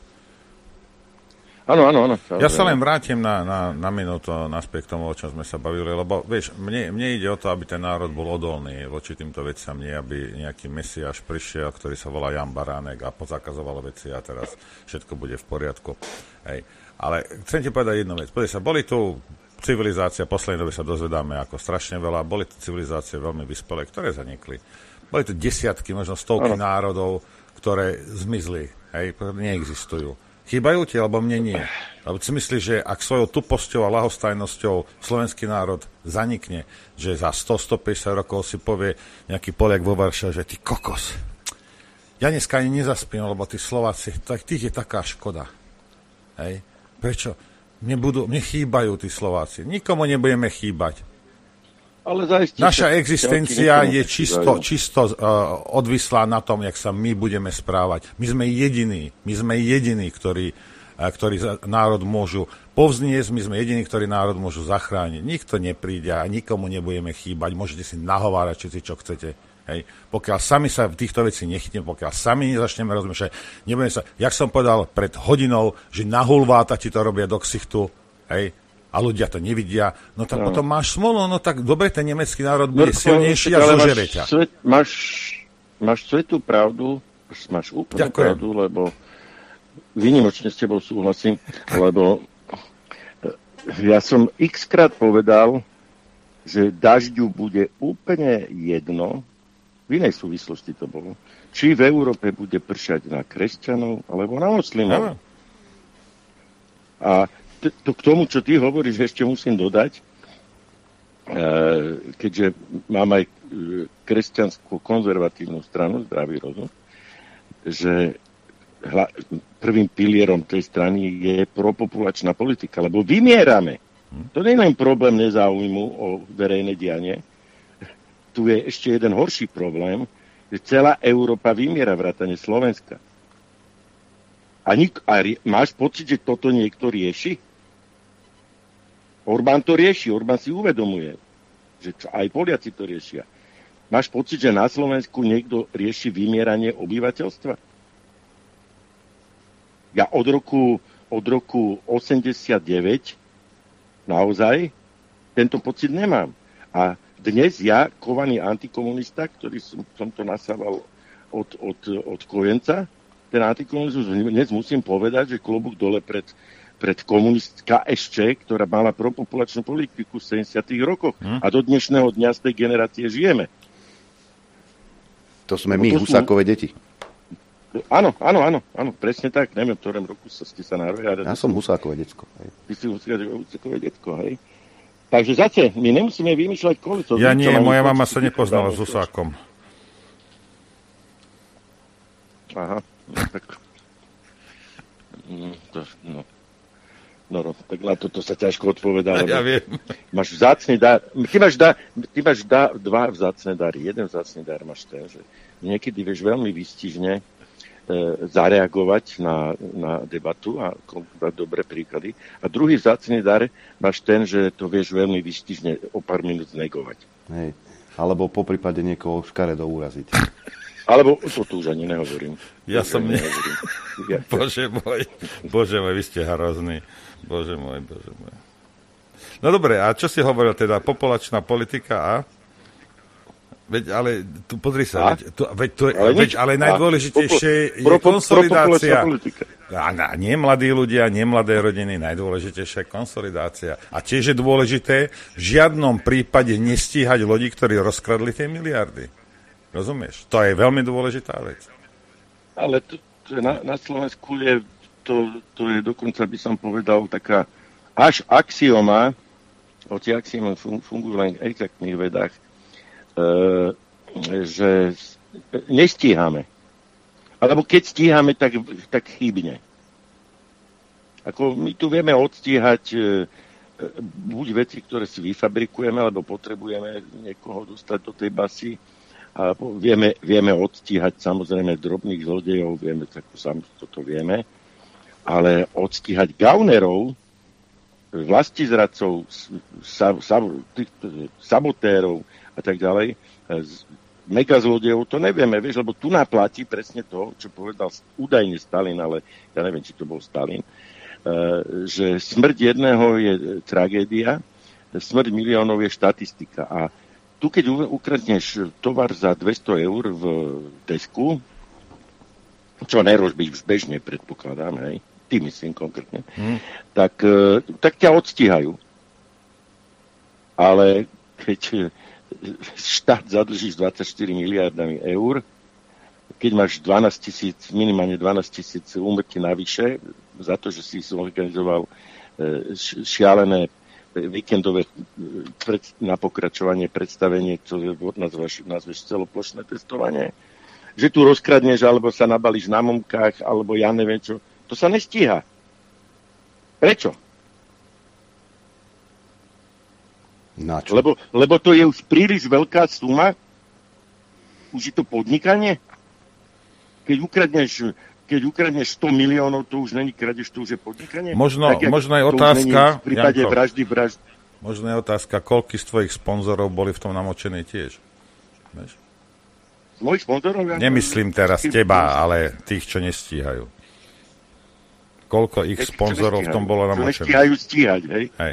F: Áno, áno, áno.
C: Ja sa len vrátim na, na, na minútu naspäť k tomu, o čom sme sa bavili, lebo vieš, mne, mne ide o to, aby ten národ bol odolný voči týmto veciam, nie aby nejaký mesiáš prišiel, ktorý sa volá Jan Baránek a pozakazoval veci a teraz všetko bude v poriadku. Hej. Ale chcem ti povedať jednu vec. Pozri sa, boli tu civilizácie, poslednej dobe sa dozvedáme ako strašne veľa, boli tu civilizácie veľmi vyspelé, ktoré zanikli. Boli to desiatky, možno stovky ano. národov, ktoré zmizli, hej, neexistujú. Chýbajú ti, alebo mne nie? Lebo si myslíš, že ak svojou tuposťou a ľahostajnosťou slovenský národ zanikne, že za sto až stopäťdesiat rokov si povie nejaký Poliak vo Varšave, že ty kokos. Ja dneska ani nezaspím, lebo tí Slováci, tak tých je taká škoda. Hej. Prečo? Mne, budú, mne chýbajú tí Slováci. Nikomu nebudeme chýbať. Ale zaistite, naša existencia je čisto, čisto uh, odvislá na tom, jak sa my budeme správať. My sme jediní, my sme jediní, ktorí, uh, ktorí za, národ môžu povzniesť, my sme jediní, ktorí národ môžu zachrániť. Nikto nepríde a nikomu nebudeme chýbať. Môžete si nahovárať všetci, čo chcete. Hej. Pokiaľ sami sa v týchto veci nechytíme, pokiaľ sami nezačneme rozmýšľať, nebudeme sa, jak som povedal pred hodinou, že na hulváta ti to robia do ksichtu, hej, a ľudia to nevidia, no tak no. potom máš smolu, no tak dobre, ten nemecký národ bude no, silnejší a zožere ťa.
F: Svet, máš, máš svetú pravdu, máš úplne Ďakujem. pravdu, lebo výnimočne s tebou súhlasím, lebo ja som x-krát povedal, že dažďu bude úplne jedno, v inej súvislosti to bolo, či v Európe bude pršať na kresťanov, alebo na moslimov. A to k tomu, čo ty hovoríš, ešte musím dodať, keďže mám aj kresťanskú konzervatívnu stranu, Zdravý rozum, že prvým pilierom tej strany je propopulačná politika, lebo vymierame. To nie je len problém nezáujmu o verejné dianie, tu je ešte jeden horší problém, že celá Európa vymiera, vrátane Slovenska. A, nik- a ri- máš pocit, že toto niekto rieši? Orbán to rieši, Orbán si uvedomuje, že aj Poliaci to riešia. Máš pocit, že na Slovensku niekto rieši vymieranie obyvateľstva? Ja od roku, od roku osemdesiatdeväť naozaj tento pocit nemám. A dnes ja, kovaný antikomunista, ktorý som, som to nasával od, od, od Kojenca, ten antikomunizmus, dnes musím povedať, že klobúk dole pred pred komunist ká es čé, ktorá mala propopulačnú politiku v sedemdesiatych rokoch. Hm? A do dnešného dňa z tej generácie žijeme.
B: To sme no, my, to Husákové sú... deti.
F: Áno, áno, áno, áno, presne tak. Neviem, v ktorom roku sa ste sa narodili.
B: Ja som Husákové detsko. Hej.
F: Ty si Husákové detsko, hej. Takže zase, my nemusíme vymýšľať koleso.
C: Ja nie, moja mama sa nepoznala s Husákom.
F: Aha, no tak... No, to, no. No, no, tak na toto sa ťažko odpovedá.
C: Ja viem.
F: Máš vzácny dar. Ty máš, da, ty máš da, dva vzácne dary. Jeden vzácny dar máš ten, že niekedy vieš veľmi výstižne e, zareagovať na, na debatu a dať dobré príklady. A druhý vzácny dar máš ten, že to vieš veľmi výstižne o pár minút znegovať.
B: Hej. Alebo po prípade niekoho škaredo uraziť.
F: Alebo to tu už ani nehovorím.
C: Ja som ne...
F: nehovorím. Ja,
C: bože môj, bože môj, vy ste hrozný. Bože môj, bože môj. No dobre, a čo si hovoril teda? Populačná politika a? Veď, ale tu pozri sa, veď, tu, veď, tu, ale, veď, ale najdôležitejšie je pro, pro, konsolidácia. A, a nie mladí ľudia, nie mladé rodiny, najdôležitejšia je konsolidácia. A tiež je dôležité v žiadnom prípade nestíhať ľudí, ktorí rozkradli tie miliardy. Rozumieš? To je veľmi dôležitá vec.
F: Ale to, to je na, na Slovensku je, to, to je dokonca, by som povedal, taká až axioma, hoci axioma fungujú len v exaktných vedách, e, že nestíhame. Alebo keď stíhame, tak, tak chybne. Ako my tu vieme odstíhať e, buď veci, ktoré si vyfabrikujeme, alebo potrebujeme niekoho dostať do tej basy, a vieme, vieme odstíhať samozrejme drobných zlodejov, vieme, takú sám toto vieme, ale odstíhať gaunerov, vlastizradcov, sab, sab, sabotérov a tak ďalej, megazlodejov, to nevieme, vieš, lebo tu naplatí presne to, čo povedal údajne Stalin, ale ja neviem, či to bol Stalin, že smrť jedného je tragédia, smrť miliónov je štatistika. A tu, keď ukradneš tovar za dvesto eur v Tesku, čo nerozbíš bežne, predpokladám, hej, ty myslím konkrétne, hmm. tak, tak ťa odstíhajú. Ale keď štát zadlžíš dvadsaťštyri miliardami eur, keď máš dvanásť tisíc, minimálne dvanásť tisíc úmrtí navyše, za to, že si zorganizoval šialené víkendové pred, na pokračovanie predstavenie, čo nazveš, nazveš celoplošné testovanie, že tu rozkradneš, alebo sa nabalíš na momkách, alebo ja neviem čo. To sa nestíha. Prečo?
B: Na čo?
F: Lebo, lebo to je už príliš veľká suma. Už je to podnikanie. Keď ukradneš keď ukradneš sto miliónov, to už není kradeš, to už je podnikanie.
C: Možno,
F: tak,
C: možno je otázka,
F: v prípade
C: Janko,
F: vraždy, vraždy.
C: Možno je otázka, koľký z tvojich sponzorov boli v tom namočení tiež. Vieš?
F: Z mojich sponzorov? Ja
C: Nemyslím teraz teba, ale tých, čo nestíhajú. Koľko ich Tých, sponzorov v tom bolo namočených?
F: Čo nestíhajú stíhať, hej?
C: Hej.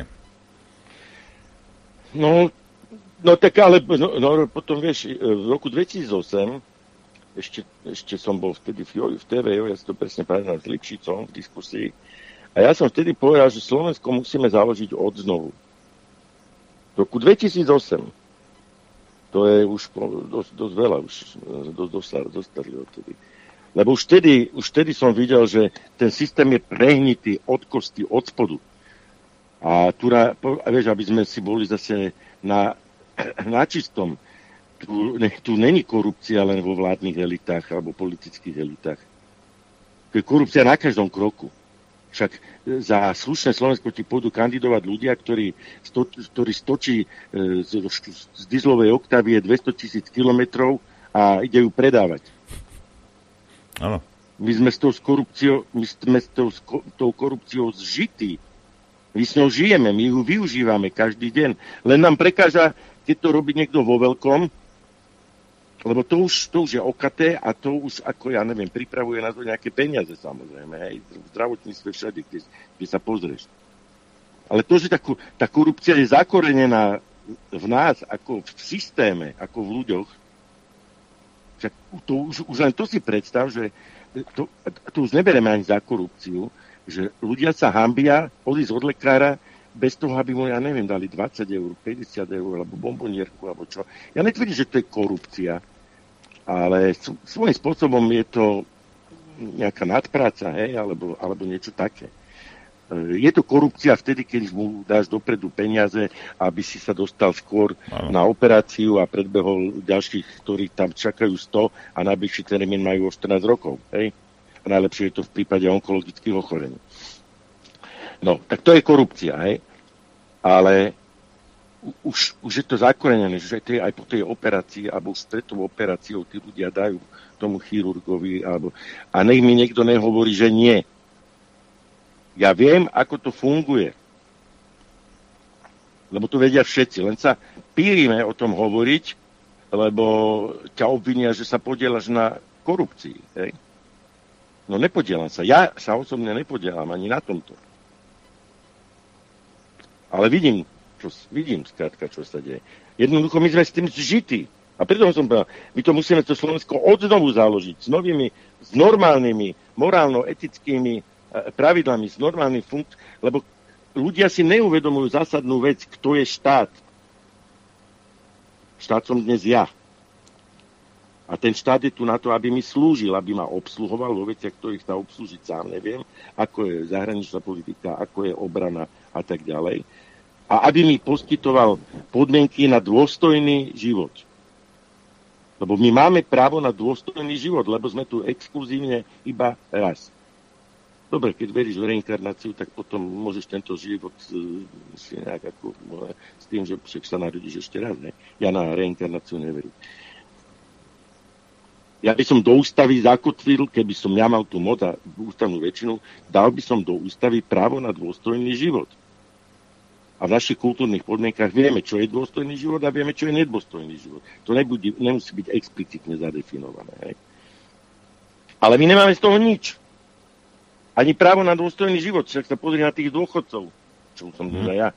F: No, no tak ale no, no, potom vieš, v roku dvetisícosem Ešte, ešte som bol vtedy v, v té vé, ja si to presne pamätám s Lipšicom v diskusii. A ja som vtedy povedal, že Slovensko musíme založiť od znovu. V roku dvetisícosem. To je už dosť, dosť veľa, už dosť, dosť, dosť starý odtedy. Lebo už vtedy, už vtedy som videl, že ten systém je prehnitý od kosti, od spodu. A tu, a vieš, aby sme si boli zase na, na čistom, Tu, ne, tu není korupcia len vo vládnych elitách alebo politických elitách. To je korupcia na každom kroku. Však za slušné Slovensko ti pôjdu kandidovať ľudia, ktorí, sto, ktorí stočí e, z, z dieselovej oktávie dvesto tisíc kilometrov a ide ju predávať.
C: Áno.
F: My sme s tou korupciou, my sme s tou, s tou korupciou zžití. My s ňou žijeme, my ju využívame každý deň. Len nám prekáža, keď to robí niekto vo veľkom, lebo to už, to už je okaté a to už, ako ja neviem, pripravuje na to nejaké peniaze, samozrejme, hej, v zdravotníctve všade, kde, kde sa pozrieš. Ale to, že tá, tá korupcia je zakorenená v nás, ako v systéme, ako v ľuďoch, však to už, už len to si predstav, že to, to už nebereme ani za korupciu, že ľudia sa hambia odísť od lekára bez toho, aby mu, ja neviem, dali dvadsať eur, päťdesiat eur, alebo bombonierku, alebo čo. Ja netvrdím, že to je korupcia, ale svojím spôsobom je to nejaká nadpráca, hej, alebo, alebo niečo také. Je to korupcia vtedy, keď mu dáš dopredu peniaze, aby si sa dostal skôr ano. na operáciu a predbehol ďalších, ktorí tam čakajú sto a najbližší termín majú o štrnásť rokov. Hej? A najlepšie je to v prípade onkologických ochorení. No, tak to je korupcia, hej? Ale už, už je to zakorenené, že aj po tej operácii alebo s tretou operáciou tí ľudia dajú tomu chirurgovi alebo... a nech mi niekto nehovorí, že nie. Ja viem, ako to funguje. Lebo to vedia všetci. Len sa pírime o tom hovoriť, lebo ťa obvinia, že sa podieľaš na korupcii. Hej? No nepodielam sa. Ja sa osobne nepodielam ani na tomto. Ale vidím, čo, vidím skrátka, čo sa deje. Jednoducho my sme s tým zžití. A preto som povedal, my to musíme to Slovensko odznovu založiť s novými, s normálnymi, morálno-etickými pravidlami, s normálnym funkt, lebo ľudia si neuvedomujú zásadnú vec, kto je štát. Štát som dnes ja. A ten štát je tu na to, aby mi slúžil, aby ma obsluhoval vo veciach, ktorých sa obslúžiť sám neviem, ako je zahraničná politika, ako je obrana a tak ďalej. A aby mi poskytoval podmienky na dôstojný život. Lebo my máme právo na dôstojný život, lebo sme tu exkluzívne iba raz. Dobre, keď veríš v reinkarnáciu, tak potom môžeš tento život si nejak ako, s tým, že však sa narodíš ešte raz. Ne? Ja na reinkarnáciu neverím. Ja by som do ústavy zakotvil, keby som ja mal tú moc a ústavnú väčšinu, dal by som do ústavy právo na dôstojný život. A v našich kultúrnych podmienkach vieme, čo je dôstojný život a vieme, čo je nedôstojný život. To nebude, nemusí byť explicitne zadefinované. Hej? Ale my nemáme z toho nič. Ani právo na dôstojný život. Však sa pozri na tých dôchodcov, čo som teda ja.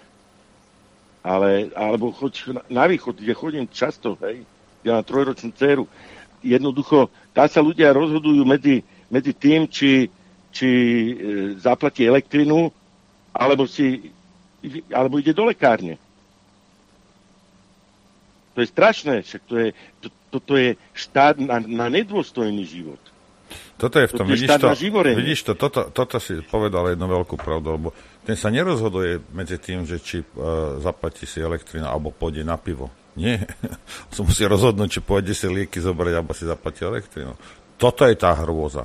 F: Ale, alebo choď na východ, kde chodím často, hej, ja mám trojročnú dceru. Jednoducho, tá sa ľudia rozhodujú medzi, medzi tým, či, či e, zaplatí elektrinu, alebo, si, alebo ide do lekárne. To je strašné, však to je, to, toto je štát na, na nedôstojný život.
C: Toto je v tom, vidíš to, vidíš to toto, toto si povedal jednu veľkú pravdu, lebo ten sa nerozhoduje medzi tým, že či uh, zaplatí si elektrinu alebo pôjde na pivo. Nie. Som musí rozhodnúť, či pôjde si lieky zobrať alebo si zaplatí elektrinu. Toto je tá hrôza.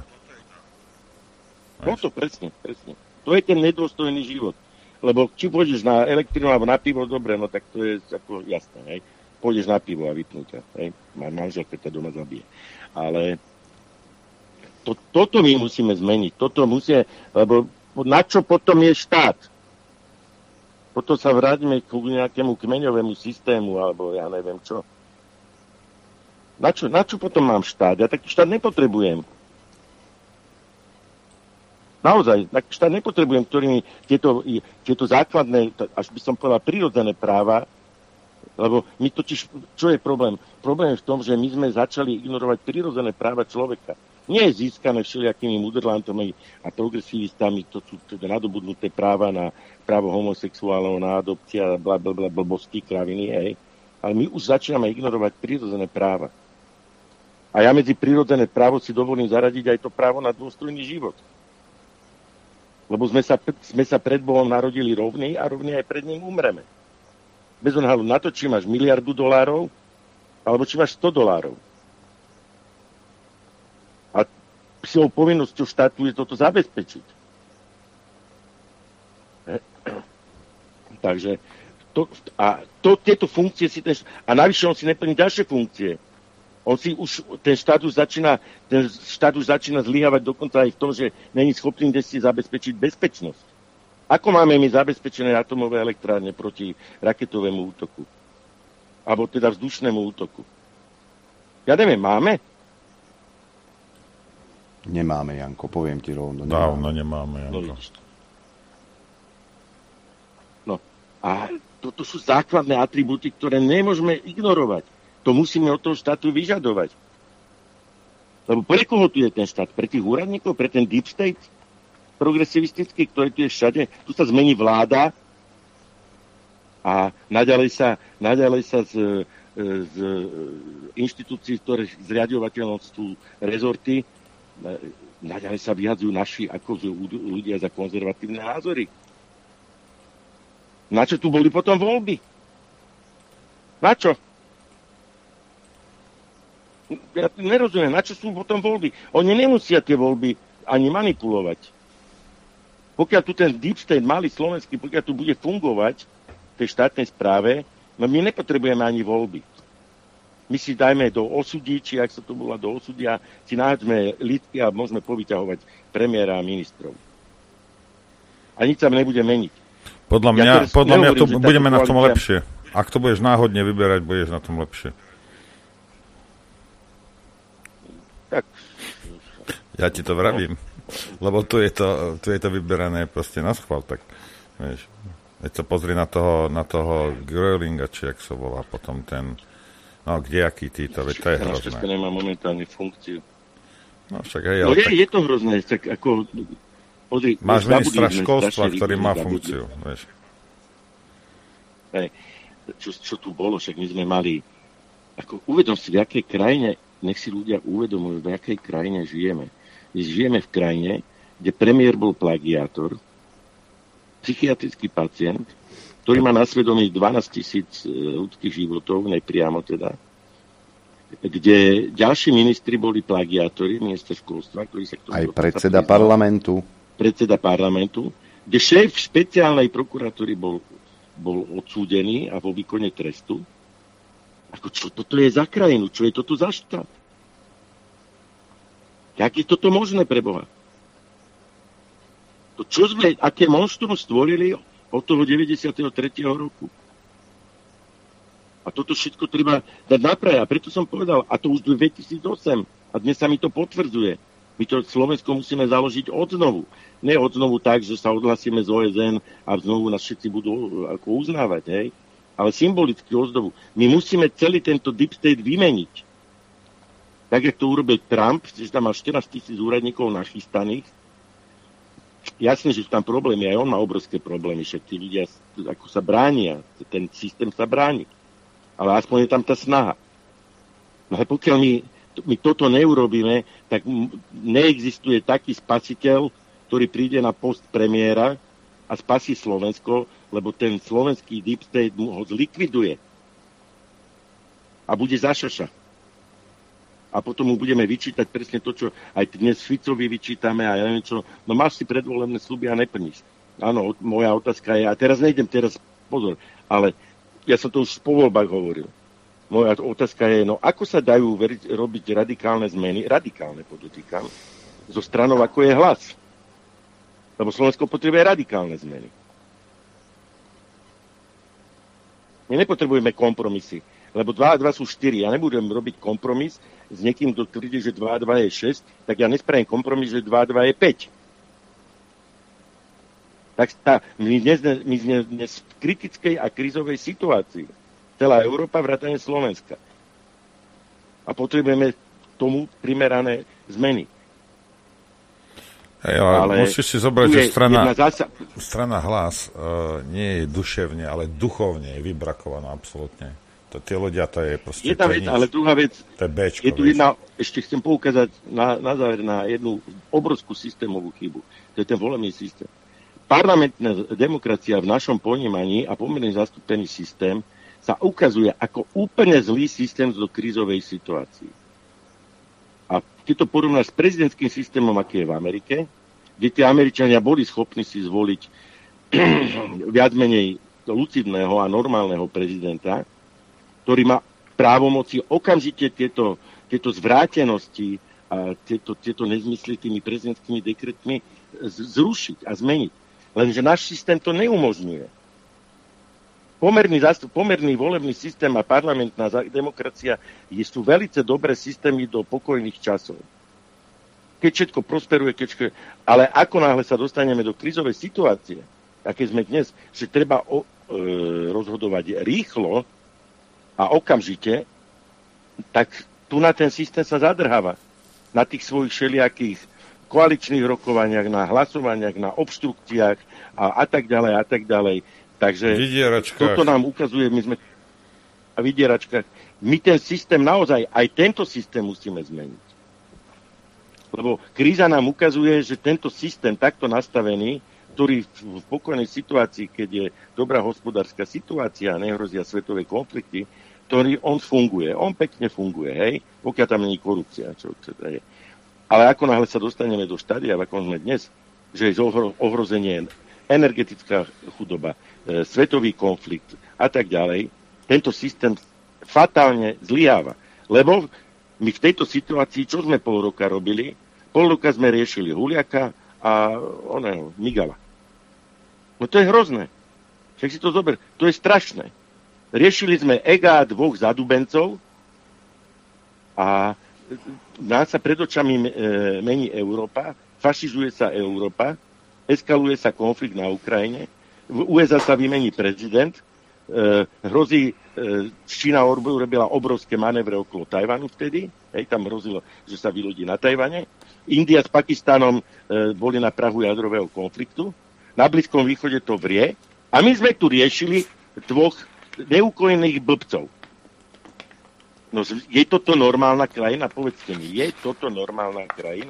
F: Toto presne, presne. To je ten nedôstojný život. Lebo či pôjdeš na elektrinu alebo na pivo, dobre, no tak to je ako jasné, hej. Pôjdeš na pivo a vypnú ťa, hej. Manželka ťa doma zabije. Ale To, toto my musíme zmeniť. Toto musia, lebo na čo potom je štát? Potom sa vráťme k nejakému kmeňovému systému, alebo ja neviem čo. Na čo, na čo potom mám štát? Ja taký štát nepotrebujem. Naozaj, taký štát nepotrebujem, ktorými tieto, tieto základné, až by som povedal, prirodzené práva, lebo my totiž, čo je problém? Problém je v tom, že my sme začali ignorovať prirodzené práva človeka. Nie je získané všelijakými mudrlantami a progresivistami, to sú teda nadobudnuté práva na právo homosexuálov, na adopcia, bla, bla, bla, blbosti, kraviny, hej. Ale my už začíname ignorovať prirodzené práva. A ja medzi prirodzené právo si dovolím zaradiť aj to právo na dôstojný život. Lebo sme sa, sme sa pred Bohom narodili rovní a rovní aj pred ním umreme. Bez ohľadu na to, či máš miliardu dolárov, alebo či máš sto dolárov. Psou povinnosťou štátu je toto zabezpečiť. Takže to, a to, tieto funkcie si ten, a navyše on si neplní ďalšie funkcie. On si už, ten štát už začína, ten štát už začína zlyhávať dokonca aj v tom, že není schopný si zabezpečiť bezpečnosť. Ako máme my zabezpečené atomové elektrárne proti raketovému útoku? Alebo teda vzdušnému útoku? Ja neviem, máme?
B: Nemáme, Janko, poviem ti rovno.
C: Dávno nemáme, Janko.
F: No, a toto sú základné atribúty, ktoré nemôžeme ignorovať. To musíme od toho štátu vyžadovať. Lebo pre koho tu je ten štát? Pre tých úradníkov? Pre ten deep state? Progresivistický, ktorý tu je všade? Tu sa zmení vláda a naďalej sa, naďalej sa z, z inštitúcií, ktoré zriaďovateľom sú rezorty, naďalej sa vyhadzujú naši ako ľudia za konzervatívne názory. Na čo tu boli potom voľby? Na čo? Ja nerozumiem, na čo sú potom voľby? Oni nemusia tie voľby ani manipulovať. Pokiaľ tu ten deep state, malý slovenský, pokiaľ tu bude fungovať v tej štátnej správe, no my nepotrebujeme ani voľby. My si dajme do osudí, či ak sa to bola do osudia, si nájdeme lístky a môžeme povyťahovať premiéra a ministrov. A nič sa nebude meniť.
C: Podľa mňa, ja podľa mňa to budeme na tom
F: koalícia...
C: lepšie. Ak to budeš náhodne vyberať, budeš na tom lepšie.
F: Tak.
C: Ja ti to vravím. Lebo tu je to, tu je to vyberané proste na schvál, tak vieš. Veď sa pozri na toho, na toho Grölinga, či jak sa volá potom ten, no kdejaký títo, veď to je hrozné.
F: Česko nemá momentálne funkciu.
C: No však hej,
F: no
C: ale
F: je,
C: tak...
F: je to hrozné, tak ako... Pozri,
C: máš ministra školstva, ktorý má funkciu, vieš.
F: Hej, čo, čo tu bolo, však my sme mali, ako uvedom si, v jakej krajine, nech si ľudia uvedomujú, v jakej krajine žijeme. My žijeme v krajine, kde premiér bol plagiátor, psychiatrický pacient, ktorý má na svedomí dvanásť tisíc ľudských životov, nepriamo teda, kde ďalší ministri boli plagiátori ministra školstva, ktorí sa k tomu...
B: Aj predseda parlamentu.
F: Predseda parlamentu, kde šéf špeciálnej prokuratúry bol, bol odsúdený a vo výkone trestu. Ako čo toto je za krajinu? Čo je toto za štát? Jak je toto možné pre Boha? To čo sme, aké monštrum stvorili od toho deväťdesiateho tretieho roku? A toto všetko treba dať napraviť. A preto som povedal, a to už v dvetisícosem, a dnes sa mi to potvrdzuje. My to Slovensko musíme založiť odnovu. Nie odnovu tak, že sa odhlasíme z ó es en a znovu nás všetci budú ako uznávať, hej? Ale symbolicky ozdobu. My musíme celý tento deep state vymeniť. Tak, jak to urobil Trump, že tam má štrnásť tisíc úradníkov nachystaných. Jasne, že sú tam problémy, aj on má obrovské problémy, však tí ľudia ako sa bránia, ten systém sa bráni. Ale aspoň je tam tá snaha. No a pokiaľ my, my toto neurobíme, tak neexistuje taký spasiteľ, ktorý príde na post premiéra a spasí Slovensko, lebo ten slovenský deep state mu ho zlikviduje. A bude zašaša. A potom mu budeme vyčítať presne to, čo aj dnes Ficovi vyčítame a ja neviem čo. No máš si predvolebné sľuby a neplníš. Áno, moja otázka je, a teraz nejdem, teraz pozor, ale ja som to už po voľbách hovoril. Moja otázka je, no ako sa dajú veriť, robiť radikálne zmeny, radikálne podotýkam, zo stranou ako je Hlas. Lebo Slovensko potrebuje radikálne zmeny. My nepotrebujeme kompromisy, lebo dva a dva sú štyri. Ja nebudem robiť kompromis s niekým, kto tvrdí, že dva a dva je šesť, tak ja nespravím kompromis, že dva a dva je päť. Tak tá, my, dnes, my sme dnes v kritickej a krízovej situácii. Celá Európa, vrátane Slovenska. A potrebujeme tomu primerané zmeny.
C: Hej, ale, ale musíš si zobrať, že strana,
F: zása...
C: strana Hlas uh, nie je duševne, ale duchovne je vybrakovaná absolútne. To, tie ľudia, to je proste...
F: Jedna vec, ale druhá vec,
C: to je, béčko,
F: je tu jedna, ešte chcem poukázať na, na záver na jednu obrovskú systémovú chybu. To je ten volebný systém. Parlamentná demokracia v našom ponímaní a pomerne zastúpený systém sa ukazuje ako úplne zlý systém do krízovej situácii. A keď to porovnáš s prezidentským systémom, aký je v Amerike, kde tie Američania boli schopní si zvoliť viac menej lucidného a normálneho prezidenta, ktorý má právomoci okamžite tieto, tieto zvrátenosti a tieto, tieto nezmysly tými prezidentskými dekretmi zrušiť a zmeniť. Lenže náš systém to neumožňuje. Pomerný, zastup, pomerný volebný systém a parlamentná demokracia sú veľmi dobré systémy do pokojných časov. Keď všetko prosperuje, keď všetko... ale ako náhle sa dostaneme do krízovej situácie, aké sme dnes, že treba o, e, rozhodovať rýchlo a okamžite, tak tu na ten systém sa zadrháva. Na tých svojich všelijakých koaličných rokovaniach, na hlasovaniach, na obštrukciách a, a tak ďalej, a tak ďalej. Takže toto nám ukazuje, my sme a vydieračkách, my ten systém naozaj, aj tento systém musíme zmeniť. Lebo kríza nám ukazuje, že tento systém takto nastavený, ktorý v pokojnej situácii, keď je dobrá hospodárska situácia a nehrozia svetové konflikty, ktorý on funguje. On pekne funguje, hej, pokiaľ tam nie je korupcia. Čo, čo je. Ale ako náhle sa dostaneme do štádia, ako sme dnes, že je ohrozenie energetická chudoba, e, svetový konflikt a tak ďalej, tento systém fatálne zlyháva. Lebo my v tejto situácii, čo sme pol roka robili? Pol roka sme riešili Huliaka a oného, Migala. No to je hrozné. Však si to zober. To je strašné. Riešili sme ega dvoch zadubencov a nás sa pred očami mení Európa, fašizuje sa Európa, eskaluje sa konflikt na Ukrajine, v ú es á sa vymení prezident, e, hrozí, e, Čína urobila obrovské manévre okolo Tajvanu vtedy, hej, tam hrozilo, že sa vylodí na Tajvane. India s Pakistanom e, boli na prahu jadrového konfliktu, na Blízkom východe to vrie a my sme tu riešili dvoch neukojených blbcov. No, je toto normálna krajina? Povedzte mi, je toto normálna krajina?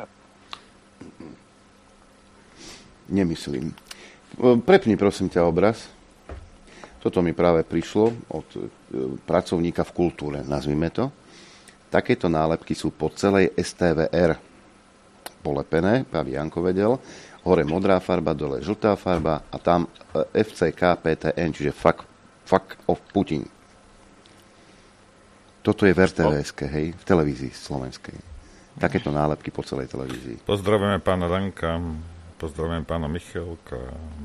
B: Nemyslím. Prepni prosím ťa obraz. Toto mi práve prišlo od pracovníka v kultúre, nazvime to. Takéto nálepky sú po celej es té vé er polepené, práve Janko vedel. Hore modrá farba, dole žltá farba a tam ef cé ká pé té en, čiže fuck, fuck of Putin. Toto je v er té vé eske, hej, v televízii slovenskej. Takéto nálepky po celej televízii.
C: Pozdravujeme pána Danka, pozdravujem pána Michalka.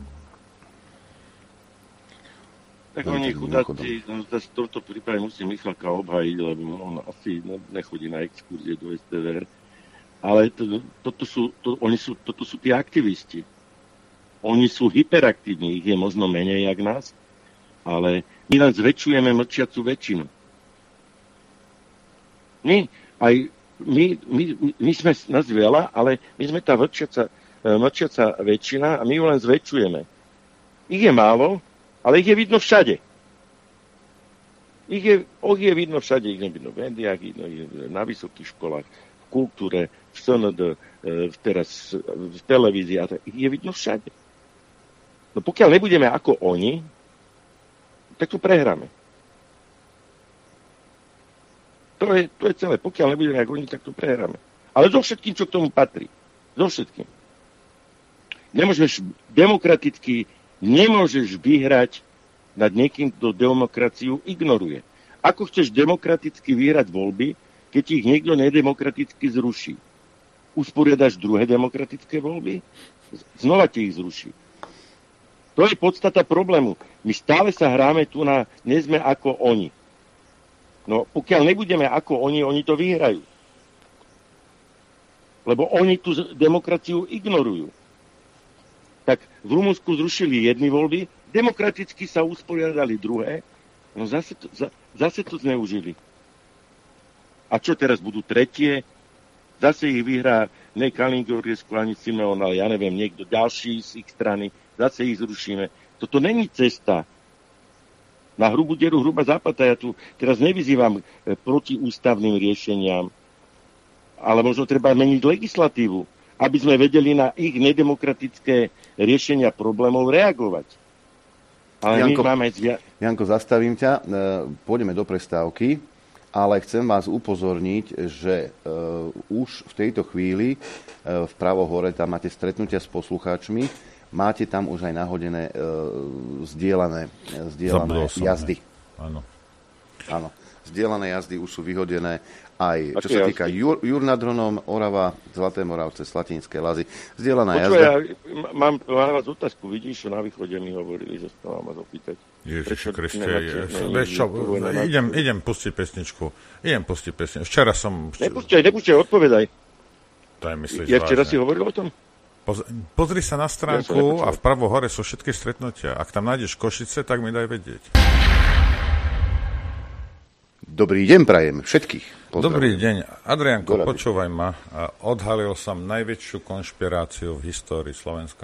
F: Tak oni chudáci, no, v tomto prípade musí Michalka obhajiť, lebo on asi nechodí na exkurzie do es té vé er. Ale to, toto, sú, to, oni sú, toto sú tí aktivisti. Oni sú hyperaktívni, ich je možno menej jak nás, ale my len zväčšujeme mlčiacu väčšinu. My, aj, my, my, my sme nás veľa, ale my sme tá mlčiaca mlčiaca väčšina a my ju len zväčšujeme. Ich je málo, ale ich je vidno všade. Ich je, oh, je vidno všade, ich nevidno v médiách, na vysokých školách, v kultúre, v es en dé, v, teraz v televízii, a tak, ich je vidno všade. No pokiaľ nebudeme ako oni, tak to prehráme. To je, to je celé. Pokiaľ nebudeme ako oni, tak to prehráme. Ale so všetkým, čo k tomu patrí. So všetkým. Nemôžeš demokraticky, nemôžeš vyhrať nad niekým, kto demokraciu ignoruje. Ako chceš demokraticky vyhrať voľby, keď ich niekto nedemokraticky zruší? Usporiadaš druhé demokratické voľby? Znova ti ich zruší. To je podstata problému. My stále sa hráme tu na nezme ako oni. No pokiaľ nebudeme ako oni, oni to vyhrajú. Lebo oni tú demokraciu ignorujú. Tak v Rumunsku zrušili jedny voľby, demokraticky sa usporiadali druhé, no zase to, za, zase to zneužili. A čo teraz budú tretie? Zase ich vyhrá ne Kalingorisku ani Simeon, ale ja neviem, niekto ďalší z ich strany, zase ich zrušíme. Toto není cesta. Na hrubú dieru hruba zápata. Ja tu teraz nevyzývam proti ústavným riešeniam, ale možno treba meniť legislatívu, aby sme vedeli na ich nedemokratické riešenia problémov reagovať. Ale
B: Janko,
F: my máme... Zvia...
B: Janko, zastavím ťa. Pôjdeme do prestávky, ale chcem vás upozorniť, že uh, už v tejto chvíli uh, vpravo hore tam máte stretnutia s poslucháčmi, máte tam už aj nahodené uh, zdieľané, zdieľané jazdy.
C: Áno.
B: Áno. Zdieľané jazdy už sú vyhodené aj, čo sa týka Jur, Jur nad Hronom, Orava, Zlaté Moravce, Slatinské Lazy. Zdieľaná jazda.
F: Ja mám na vás otázku. Vidíš, čo na východe mi hovorili, že sa vám vás opýtať.
C: Ježiš Kriste, vieš čo, idem, idem pustiť pesničku. Idem pustiť pesničku. Včera som...
F: Nepúšťaj, nepúšťaj, odpovedaj.
C: To je myslíš
F: ja včera
C: vážne.
F: Si hovoril o tom?
C: Poz, pozri sa na stránku ja a vpravo hore sú všetky stretnutia. Ak tam nájdeš Košice, tak mi daj vedieť.
B: Dobrý deň prajem všetkých. Pozdravujem.
C: Dobrý deň. Adriánko, Dobre. Počúvaj ma. Odhalil som najväčšiu konšpiráciu v histórii Slovenska.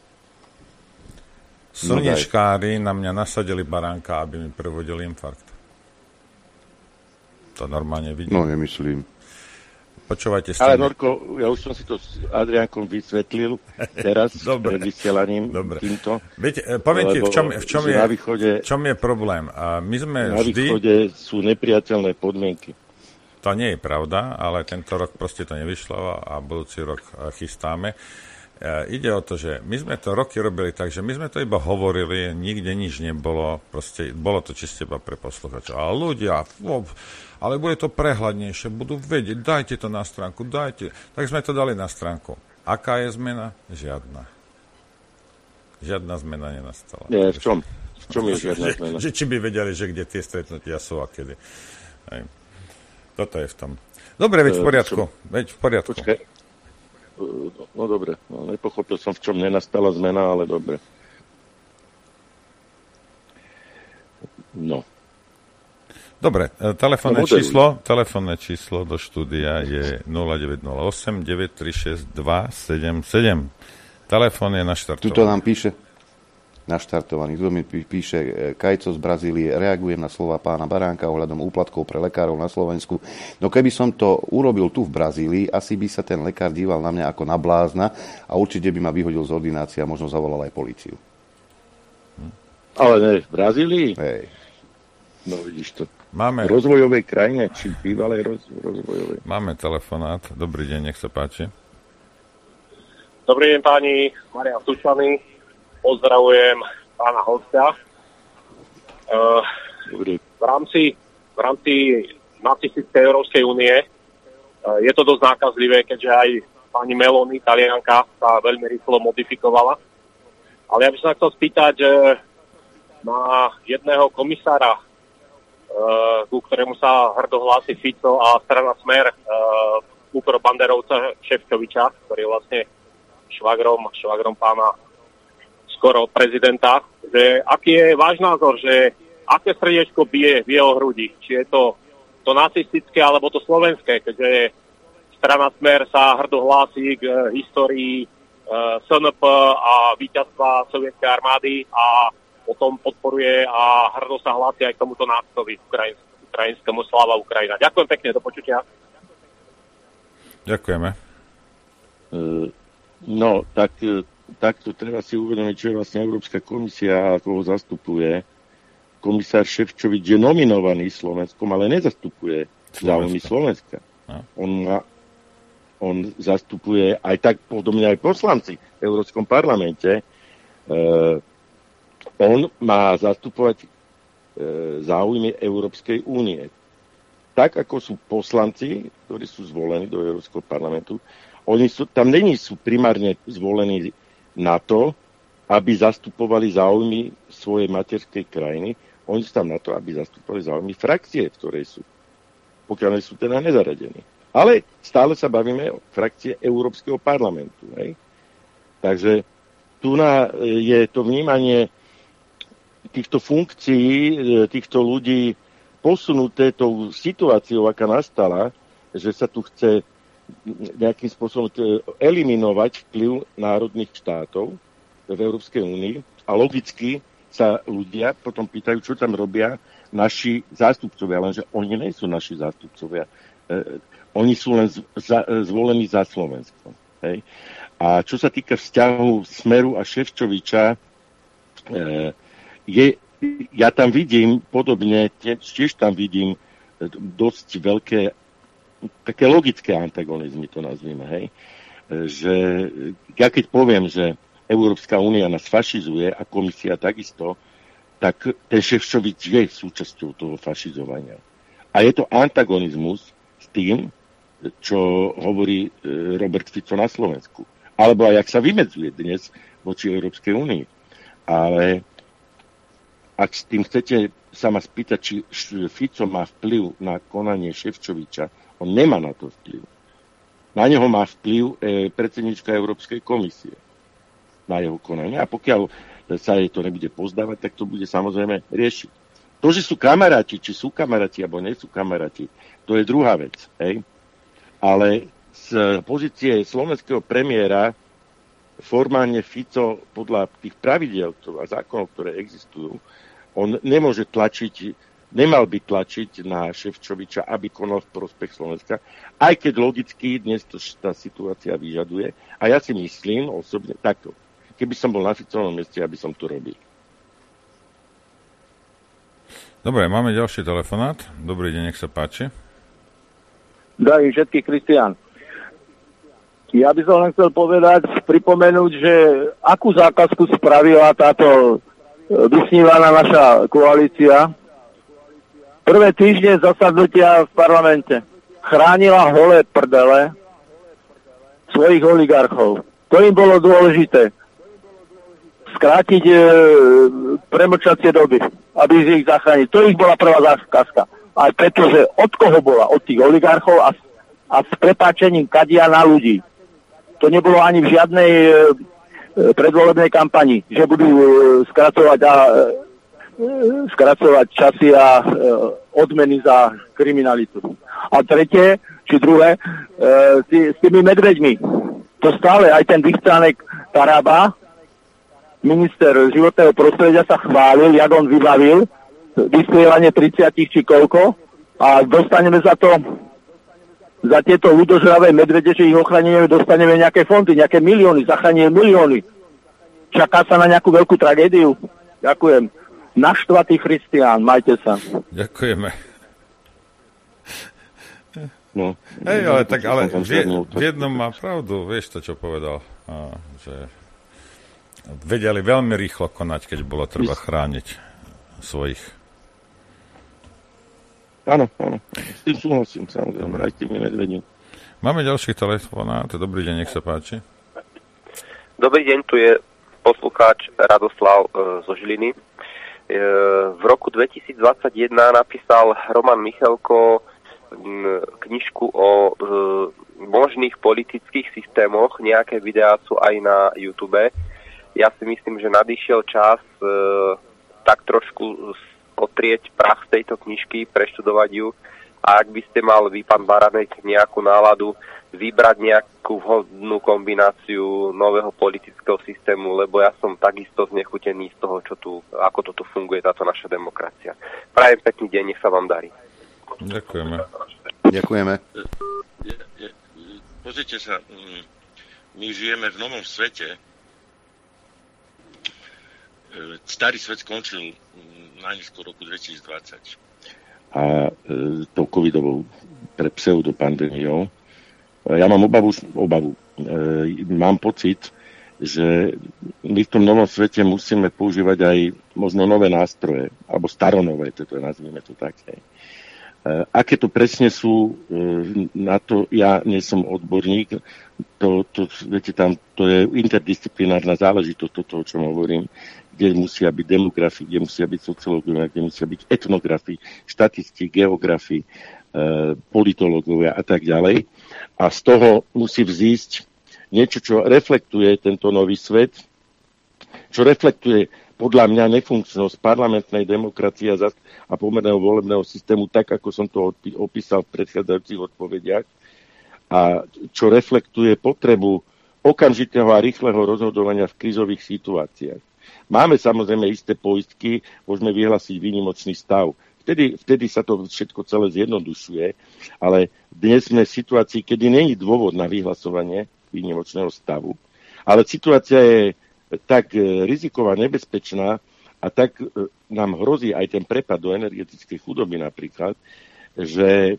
C: Slniečkári no na mňa nasadili baránka, aby mi prevodili infarkt. To normálne vidím.
B: No, nemyslím.
C: Počúvajte s
F: Ale
C: tým.
F: Norko, ja už som si to s Adriánkom vysvetlil teraz pred vysielaním týmto.
C: Viete, poviem ti, v čom, v čom, je,
F: východe,
C: v čom je problém. A my sme
F: na
C: vždy...
F: východe sú nepriateľné podmienky.
C: To nie je pravda, ale tento rok proste to nevyšlo a budúci rok chystáme. Ide o to, že my sme to roky robili tak, že my sme to iba hovorili, nikde nič nebolo, proste bolo to čiste iba pre posluchačov. Ale ľudia, ale bude to prehľadnejšie, budú vedieť, dajte to na stránku, dajte. Tak sme to dali na stránku. Aká je zmena? Žiadna. Žiadna zmena nenastala.
F: Nie, v čom? V čom je žiadna
C: že,
F: zmena?
C: Že či by vedeli, že kde tie stretnutia sú a kedy. Hej. Toto je v tom. Dobre, veď v poriadku. Veď v poriadku.
F: Počkaj. No dobre, no, nepochopil som, v čom nenastala zmena, ale dobre. No.
C: Dobre, telefónne
F: no,
C: číslo, telefónne číslo do štúdia je nula deväť nula osem deväť tri šesť dva sedem sedem. Telefón je naštartovaný.
B: Tuto nám píše naštartovaný. Tuto mi píše Kajco z Brazílie. Reagujem na slova pána Baránka ohľadom úplatkov pre lekárov na Slovensku. No keby som to urobil tu v Brazílii, asi by sa ten lekár díval na mňa ako na blázna a určite by ma vyhodil z ordinácie a možno zavolal aj políciu.
F: Hm. Ale ne, v Brazílii?
B: Hej.
F: No vidíš to.
C: Máme...
F: V rozvojovej krajine, či bývalej roz, rozvojovej.
C: Máme telefonát. Dobrý deň, nech sa páči.
G: Dobrý deň, páni. Marian Sučany. Pozdravujem pána hostia. Uh, v rámci, v rámci nacistickej Európskej únie uh, je to dosť nákazlivé, keďže aj pani Meloni, Talianka, sa veľmi rýchlo modifikovala. Ale ja by som sa chcel spýtať uh, na jedného komisára, uh, ku ktorému sa hrdo hlási Fico a strana Smer, uh, úkor banderovca Šefčoviča, ktorý je vlastne švagrom, švagrom pána skoro prezidenta, že aký je váš názor, že aké srdiečko bije v jeho hrudi, či je to, to nacistické alebo to slovenské, keďže strana Smer sa hrdo hlási k uh, histórii uh, es en pé a víťazstva sovietskej armády a potom podporuje a hrdo sa hlási aj k tomuto náctovi ukrajinskému sláva Ukrajina. Ďakujem pekne, do počutia.
C: Ďakujeme.
F: Uh, no, tak... Uh... Takto treba si uvedomiť, čo je vlastne Európska komisia, ako ho zastupuje. Komisár Šefčovič je nominovaný Slovenskom, ale nezastupuje záujmy Slovenska. No. On, má, on zastupuje aj tak podobne aj poslanci v Európskom parlamente. E, on má zastupovať e, záujmy Európskej únie. Tak, ako sú poslanci, ktorí sú zvolení do Európskeho parlamentu, oni sú, tam není sú primárne zvolení na to, aby zastupovali záujmy svojej materskej krajiny. Oni sú tam na to, aby zastupovali záujmy frakcie, v ktorej sú. Pokiaľ sú teda nezaradení. Ale stále sa bavíme o frakcie Európskeho parlamentu. Hej? Takže tu na, je to vnímanie týchto funkcií, týchto ľudí posunuté tou situáciou, aká nastala, že sa tu chce nejakým spôsobom eliminovať vplyv národných štátov v Európskej únii a logicky sa ľudia potom pýtajú, čo tam robia naši zástupcovia, lenže oni nie sú naši zástupcovia. E, oni sú len z, za, zvolení za Slovensko. Hej? A čo sa týka vzťahu Smeru a Šefčoviča, e, je, ja tam vidím podobne, tiež tam vidím dosť veľké také logické antagonizmy, to nazvime, hej. Že ja keď poviem, že Európska únia nás fašizuje a komisia takisto, tak ten Šefčovič je súčasťou toho fašizovania. A je to antagonizmus s tým, čo hovorí Robert Fico na Slovensku. Alebo aj jak sa vymedzuje dnes voči Európskej únii. Ale ak s tým chcete sa ma spýtať, či Fico má vplyv na konanie Šefčoviča, on nemá na to vplyv. Na neho má vplyv e, predsednička Európskej komisie. Na jeho konanie. A pokiaľ sa jej to nebude pozdávať, tak to bude samozrejme riešiť. To, že sú kamaráti, či sú kamaráti, alebo nie sú kamaráti, to je druhá vec. Hej? Ale z pozície slovenského premiéra formálne Fico podľa tých pravidiel a zákonov, ktoré existujú, on nemôže tlačiť nemal by tlačiť na Šefčoviča, aby konal v prospech Slovenska, aj keď logicky dnes to, tá situácia vyžaduje. A ja si myslím osobne takto. Keby som bol na Ficovom mieste, aby som to robil.
C: Dobre, máme ďalší telefonát. Dobrý deň, nech sa páči.
H: Zdravím všetkých, Kristián. Ja by som len chcel povedať, pripomenúť, že akú zákazku spravila táto vysnívaná naša koalícia. Prvé týždne zasadnutia v parlamente chránila holé prdele svojich oligarchov. To im bolo dôležité. Skrátiť e, premlčacie doby, aby ich zachránili. To ich bola prvá zákazka. Aj pretože od koho bola? Od tých oligarchov a, a s prepáčením kadia na ľudí. To nebolo ani v žiadnej e, predvolebnej kampani, že budú e, skracovať a e, skracovať časy a e, odmeny za kriminalitu. A tretie, či druhé, e, tý, s tými medveďmi. To stále aj ten vychcánek Taraba, minister životného prostredia, sa chválil, jak on vybavil vystrielanie tridsať či koľko a dostaneme za to za tieto ľudožravé medvede, že ich ochránime, dostaneme nejaké fondy, nejaké milióny, zachránime milióny. Čaká sa na nejakú veľkú tragédiu. Ďakujem. Naštvatý Christián, majte sa.
C: Ďakujeme.
F: No,
C: Hej, ale tak, ale v, v jednom má pravdu, vieš to, čo povedal, a, že vedeli veľmi rýchlo konať, keď bolo treba chrániť svojich.
F: Áno, áno. S tým súhlasím, samozrejme, aj s tými medvedmi.
C: Máme ďalší telefonát. Dobrý deň, nech sa páči.
I: Dobrý deň, tu je poslucháč Radoslav e, zo Žiliny. E, v roku dvetisícdvadsaťjeden napísal Roman Michalko m, knižku o e, možných politických systémoch. Nejaké videá sú aj na YouTube. Ja si myslím, že nadišiel čas e, tak trošku otrieť prach z tejto knižky, preštudovať ju. A ak by ste mal vy, pán Baranek, nejakú náladu, vybrať nejakú vhodnú kombináciu nového politického systému, lebo ja som takisto znechutený z toho, čo tu, ako to tu funguje, táto naša demokracia. Prajem pekný deň, nech sa vám darí.
C: Ďakujeme.
B: Ďakujeme.
F: Pozrite sa, my žijeme v novom svete. Starý svet skončil najneskôr roku dvetisícdvadsať. A e, tou covidovou pre pseudopandémiou. Ja mám obavu, obavu. E, mám pocit, že my v tom novom svete musíme používať aj možno nové nástroje, alebo staronové, to nazvime to tak. E, aké to presne sú, e, na to ja nie som odborník, to, to, viete, tam, to je interdisciplinárna záležitosť, toto, o čom hovorím, kde musia byť demografii, kde musia byť sociológovia, kde musia byť etnografii, štatisti, geografii, e, politológovia a tak ďalej. A z toho musí vzísť niečo, čo reflektuje tento nový svet, čo reflektuje podľa mňa nefunkčnosť parlamentnej demokracie a pomerného volebného systému, tak ako som to opísal v predchádzajúcich odpovediach, a čo reflektuje potrebu okamžitého a rýchleho rozhodovania v krízových situáciách. Máme samozrejme isté poistky, môžeme vyhlásiť výnimočný stav. Vtedy, vtedy sa to všetko celé zjednodušuje, ale dnes sme v situácii, kedy nie je dôvod na vyhlasovanie výnimočného stavu, ale situácia je tak riziková, nebezpečná a tak nám hrozí aj ten prepad do energetickej chudoby napríklad, že e,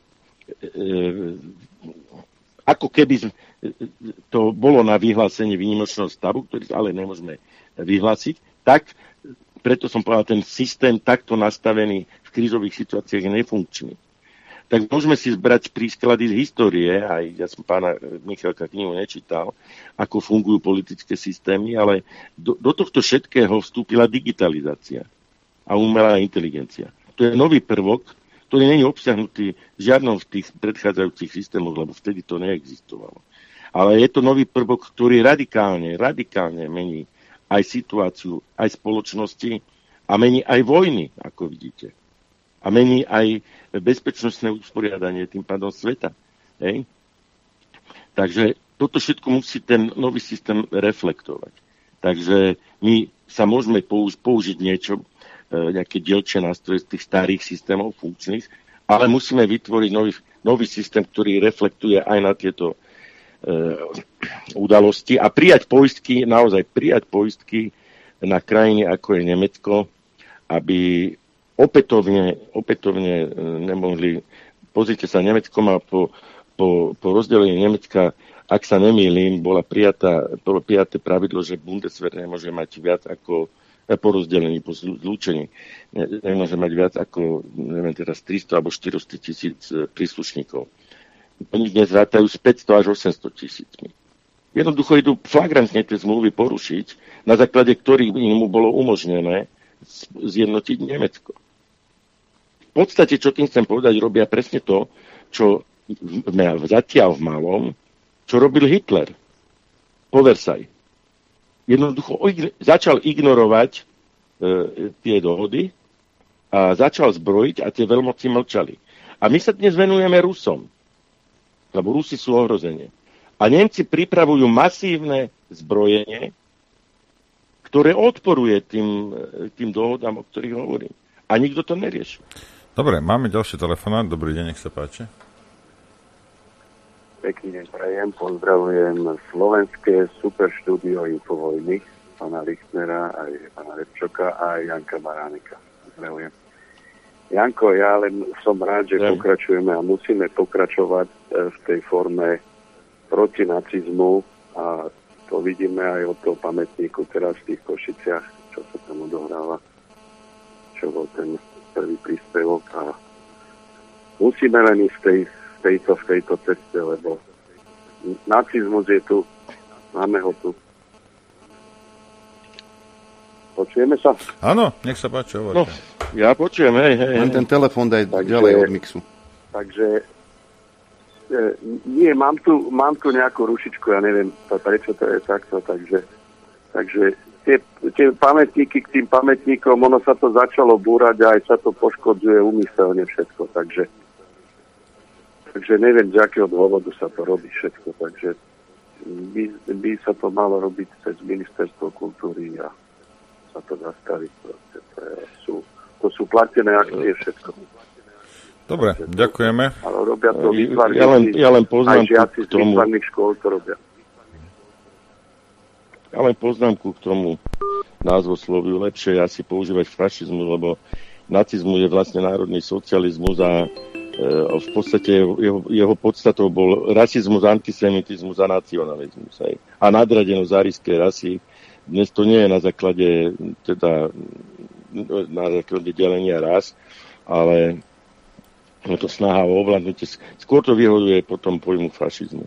F: ako keby to bolo na vyhlásenie výnimočného stavu, ktorý ale nemôžeme vyhlásiť, tak preto som povedal, ten systém takto nastavený v krízových situáciách je nefunkčný. Tak môžeme si zbrať príklady z histórie, aj ja som pána Michalka knihu nečítal, ako fungujú politické systémy, ale do, do tohto všetkého vstúpila digitalizácia a umelá inteligencia. To je nový prvok, ktorý nie je obsiahnutý v žiadnom z tých predchádzajúcich systémov, lebo vtedy to neexistovalo. Ale je to nový prvok, ktorý radikálne, radikálne mení aj situáciu, aj spoločnosti a mení aj vojny, ako vidíte. A mení aj bezpečnostné usporiadanie tým pádom sveta. Hej? Takže toto všetko musí ten nový systém reflektovať. Takže my sa môžeme použ- použiť niečo, nejaké dielčie nástroje z tých starých systémov funkčných, ale musíme vytvoriť nový, nový systém, ktorý reflektuje aj na tieto udalosti a prijať poistky, naozaj prijať poistky na krajiny, ako je Nemecko, aby opätovne, opätovne nemohli... Pozrite sa, Nemecko má po, po, po rozdelení Nemecka, ak sa nemýlim, bola prijatá, bolo prijaté pravidlo, že Bundeswehr nemôže mať viac ako po rozdelení, po zlúčení, nemôže mať viac ako, neviem teraz, tristo alebo štyristo tisíc príslušníkov. Oni dnes rátajú z päťsto až osemsto tisícmi. Jednoducho idú flagrantne tie zmluvy porušiť, na základe ktorých im bolo umožnené zjednotiť Nemecko. V podstate, čo tým chcem povedať, robia presne to, čo zatiaľ v malom, čo robil Hitler po Versailles. Jednoducho začal ignorovať e, tie dohody a začal zbrojiť a tie veľmoci mlčali. A my sa dnes venujeme Rusom, lebo Rusi sú ohrozenie. A Nemci pripravujú masívne zbrojenie, ktoré odporuje tým, tým dohodám, o ktorých hovorím. A nikto to nerieši.
C: Dobre, máme ďalší telefonát. Dobrý deň, nech sa páči.
J: Pekný deň prajem, pozdravujem slovenské super štúdio Infovojny, pána Lichtnera, aj pána Repčoka, aj Janka Baránika. Pozdravujem. Janko, ja len som rád, že ja. pokračujeme a musíme pokračovať v tej forme proti nacizmu a to vidíme aj od toho pamätníku teraz v tých Košiciach, čo sa tam odohráva, čo bol ten prvý príspevok a musíme len ísť v, tej, v, tejto, v tejto ceste, lebo nacizmus je tu, máme ho tu. Počujeme sa?
C: Áno, nech sa páči, hovorte.
F: No, ja počujem, hej, hej.
B: Len ten telefón daj takže, ďalej od mixu.
J: Takže, e, nie, mám tu, mám tu nejakú rušičku, ja neviem, prečo to je takto, takže, takže tie, tie pamätníky k tým pamätníkom, ono sa to začalo búrať a aj sa to poškodzuje úmyselne všetko, takže, takže neviem, z akého dôvodu sa to robí všetko, takže by, by sa to malo robiť cez ministerstvo kultúry a sa to zastaviť. Proste. To, je, sú, to sú platené akcie všetko.
C: Dobre, proste, ďakujeme.
J: Ale robia to výtvarníci,
F: ja len, ja len poznám
J: aj žiaci
F: k tomu,
J: z výtvarných škôl to robia.
F: Ja len poznámku k tomu názvosloviu. Lepšie je asi používať fašizmus, lebo nacizmus je vlastne národný socializmus a e, v podstate jeho, jeho podstatou bol rasizmus, antisemitizmus a nacionalizmus. Aj. A nadradenosť árijskej rasy. Dnes to nie je na základe, teda, na základe delenia ras, ale je to snaha o ovládnutie. Skôr to vyhoduje potom pojmu fašizmu.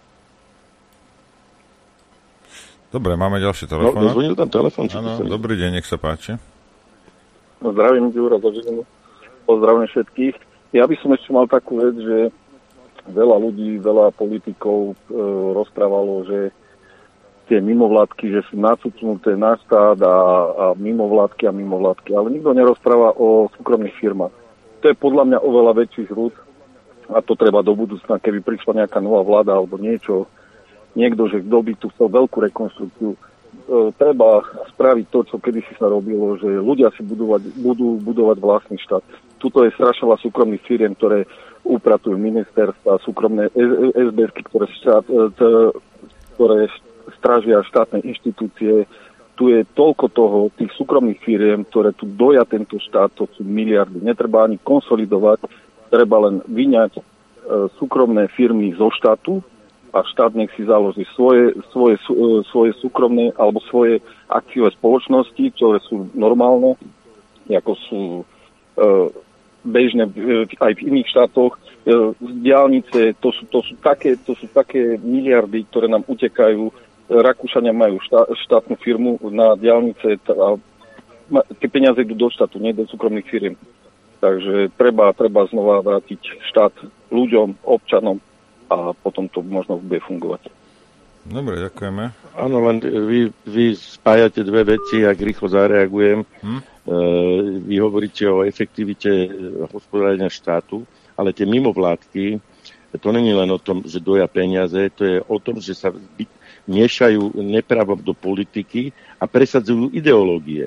C: Dobre, máme ďalší telefón.
F: No, zvonil tam telefón.
C: Áno, dobrý deň, nech sa páči.
K: No, zdravím, Ďura, pozdravím všetkých. Ja by som ešte mal takú vec, že veľa ľudí, veľa politikov e, rozprávalo, že tie mimovládky, že sú nacucnuté na štát a, a mimovládky a mimovládky. Ale nikto nerozpráva o súkromných firmách. To je podľa mňa oveľa väčší zrúd a to treba do budúcna, keby prišla nejaká nová vláda alebo niečo, niekto, že kto by tu chcel veľkú rekonstrukciu. E, treba spraviť to, čo kedysi sa robilo, že ľudia si budovať, budú budovať vlastný štát. Tuto je strašne veľa súkromných firiem, ktoré upratujú ministerstva, súkromné es bé esky, ktoré, štát, ktoré strážia štátne inštitúcie. Tu je toľko toho, tých súkromných firiem, ktoré tu doja tento štát, to sú miliardy. Netreba ani konsolidovať, treba len vyňať e, súkromné firmy zo štátu a štát nech si založí svoje, svoje, e, svoje súkromné alebo svoje akciové spoločnosti, ktoré sú normálne, ako sú e, bežné e, aj v iných štátoch. E, diaľnice, to sú, to, sú také, to sú také miliardy, ktoré nám utekajú. Rakúšania majú štá, štátnu firmu na diaľnice a tie peniaze idú do štátu, nie do súkromných firiem. Takže treba, treba znova vrátiť štát ľuďom, občanom a potom to možno bude fungovať.
C: Dobre, ďakujeme.
F: Áno, len vy, vy spájate dve veci, ak rýchlo zareagujem. Hm? E, vy hovoríte o efektivite hospodárenia štátu, ale tie mimovládky, to není len o tom, že doja peniaze, to je o tom, že sa miešajú nepravom do politiky a presadzujú ideológie.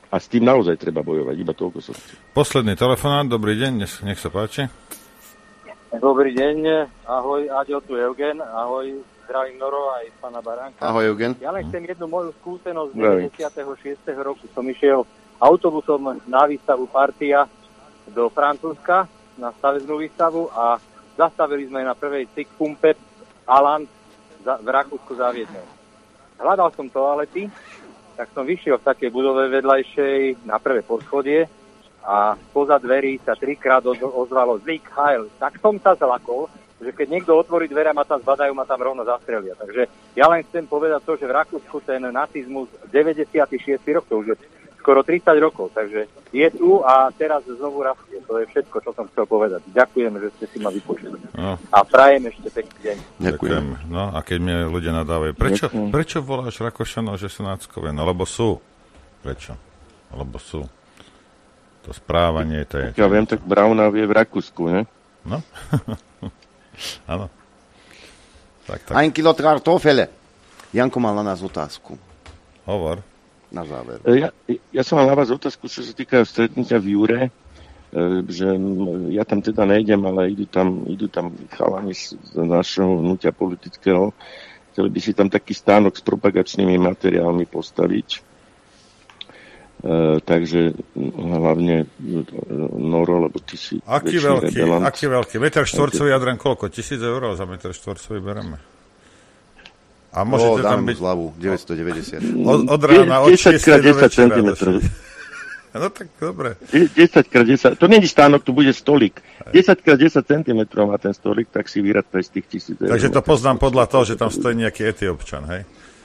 F: A s tým naozaj treba bojovať, iba toľko som.
C: Posledný telefonát, dobrý deň, nech, nech sa páči.
L: Dobrý deň, ahoj, Aďo, tu Eugen, ahoj, zdravím Noro aj pána Baránka.
B: Ahoj, Eugen.
L: Ja len chcem jednu moju skúsenosť z deväťdesiateho šiesteho roku. Som išiel autobusom na výstavu Partia do Francúzska, na stavebnú výstavu a zastavili sme na prvej stick pumpe Alan v Rakúsku za Viedňou. Hľadal som toalety, tak som vyšiel v takej budove vedľajšej na prvé poschodie a spoza dverí sa trikrát ozvalo Zlik Heil. Tak som sa zlakol, že keď niekto otvorí dvere a ma tam zbadajú, ma tam rovno zastrelia. Takže ja len chcem povedať to, že v Rakúsku ten nacizmus deväťdesiaty šiesty rok, to už je skoro tridsať rokov, takže je tu a teraz znovu rastie. To je všetko, čo som chcel povedať. Ďakujem, že ste si ma vypočuli. No. A prajem ešte pekný deň.
C: Ďakujem. No a keď mne ľudia nadávajú, prečo, prečo voláš Rakošanov, že sú náckové? No lebo sú. Prečo? Lebo sú. To správanie, to je...
F: Ja viem, tak Braunau je v Rakúsku, ne?
C: No. Áno.
B: Tak, tak. Ein kilo kartofele. Janko mal na nás otázku.
C: Hovor.
B: Na záver.
F: Ja, ja som mal na vás otázku, čo sa týka stretnutia v Jure, že ja tam teda nejdem, ale idú tam, idú tam chalani z našeho hnutia politického. Chceli by si tam taký stánok s propagačnými materiálmi postaviť. Uh, takže hlavne Noro, lebo ty si...
C: Aký veľký, rebelant. aký veľký? Meter štvorcový, Adrian, koľko? Tisíc eur za meter štvorcový bereme. A môžete tam byť...
B: zľavu, deväťstodeväťdesiat.
C: Od, od rána, od šiestej do večera. No tak, dobre.
F: desať krát desať, to nie je stánok, to bude stolík. desať krát desať centimetrov má ten stolík, tak si vyrátaj z tých tisíc eur.
C: Takže to poznám podľa toho, že tam stojí nejaký Etiópčan, hej?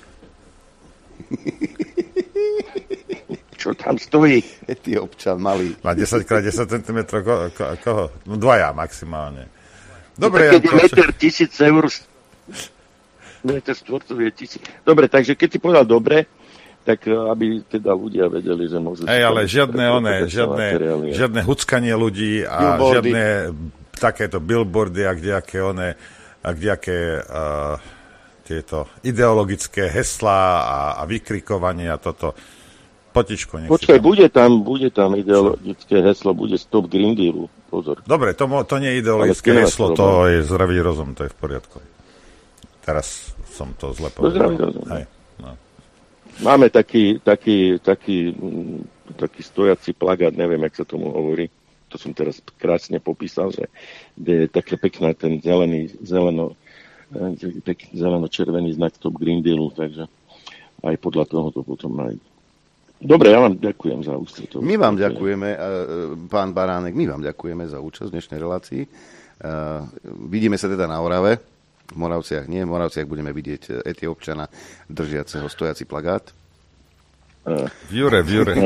F: Čo tam stojí?
B: Etiópčan malý.
C: Má desať krát desať centimetrov, ko, ko, koho? No dvaja maximálne. Dobre,
F: no, keď je meter tisíc eur... Meter štvorcový je tisíc. Dobre, takže keď si povedal dobre, tak aby teda ľudia vedeli, že môžu...
C: Hej, ale žiadne one, žiadne, žiadne huckanie ľudí a billboardy. Žiadne takéto billboardy a kdejaké one, a kdejaké uh, tieto ideologické heslá a, a vykrikovanie a toto. Potičko, nech
F: Počkaj, tam... bude tam, bude tam ideologické heslo, bude Stop Green Dealu. Pozor.
C: Dobre, to, to nie je ideologické heslo, to je zdravý rozum, to je v poriadku. Teraz som to zle povedal. Hej, no.
F: Máme taký, taký, taký, taký stojací plagát, neviem, jak sa tomu hovorí. To som teraz krásne popísal, že je také pekná ten zelený, zeleno, pekný zeleno-červený znak Stop Green Dealu, takže aj podľa toho to potom nájde. Dobre, ja vám ďakujem za ústretovosť.
B: My vám ďakujeme, pán Baránek, my vám ďakujeme za účasť v dnešnej relácii. Vidíme sa teda na Orave. V Moravciach nie, v Moravciach budeme vidieť Etiópčana držiaceho stojací plagát.
C: V Jure, v Jure.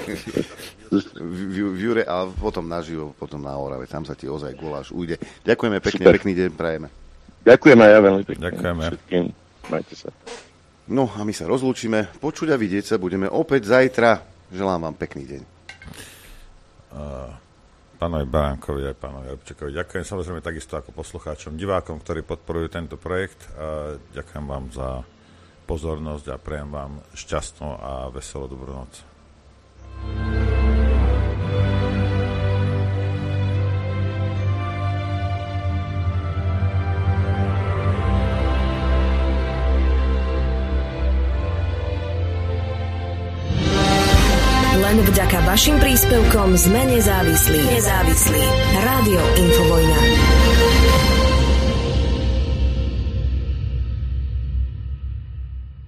B: v, v Jure a potom naživo, potom na Orave. Tam sa ti ozaj guláš ujde. Ďakujeme pekne, Super. Pekný deň prajeme.
F: Ďakujem aj ja veľmi pekne.
C: Ďakujeme.
F: Všetkým. Majte sa.
B: No a my sa rozlúčime. Počuť a vidieť sa budeme opäť zajtra. Želám vám pekný deň.
C: Uh... Pánovi Baránkovi aj pánovi Repčekovi. Ďakujem samozrejme takisto ako poslucháčom, divákom, ktorí podporujú tento projekt. A ďakujem vám za pozornosť a prajem vám šťastnú a veselú dobrú noc.
A: Len vďaka vašim príspevkom sme nezávislí. Nezávislí. Rádio Infovojna.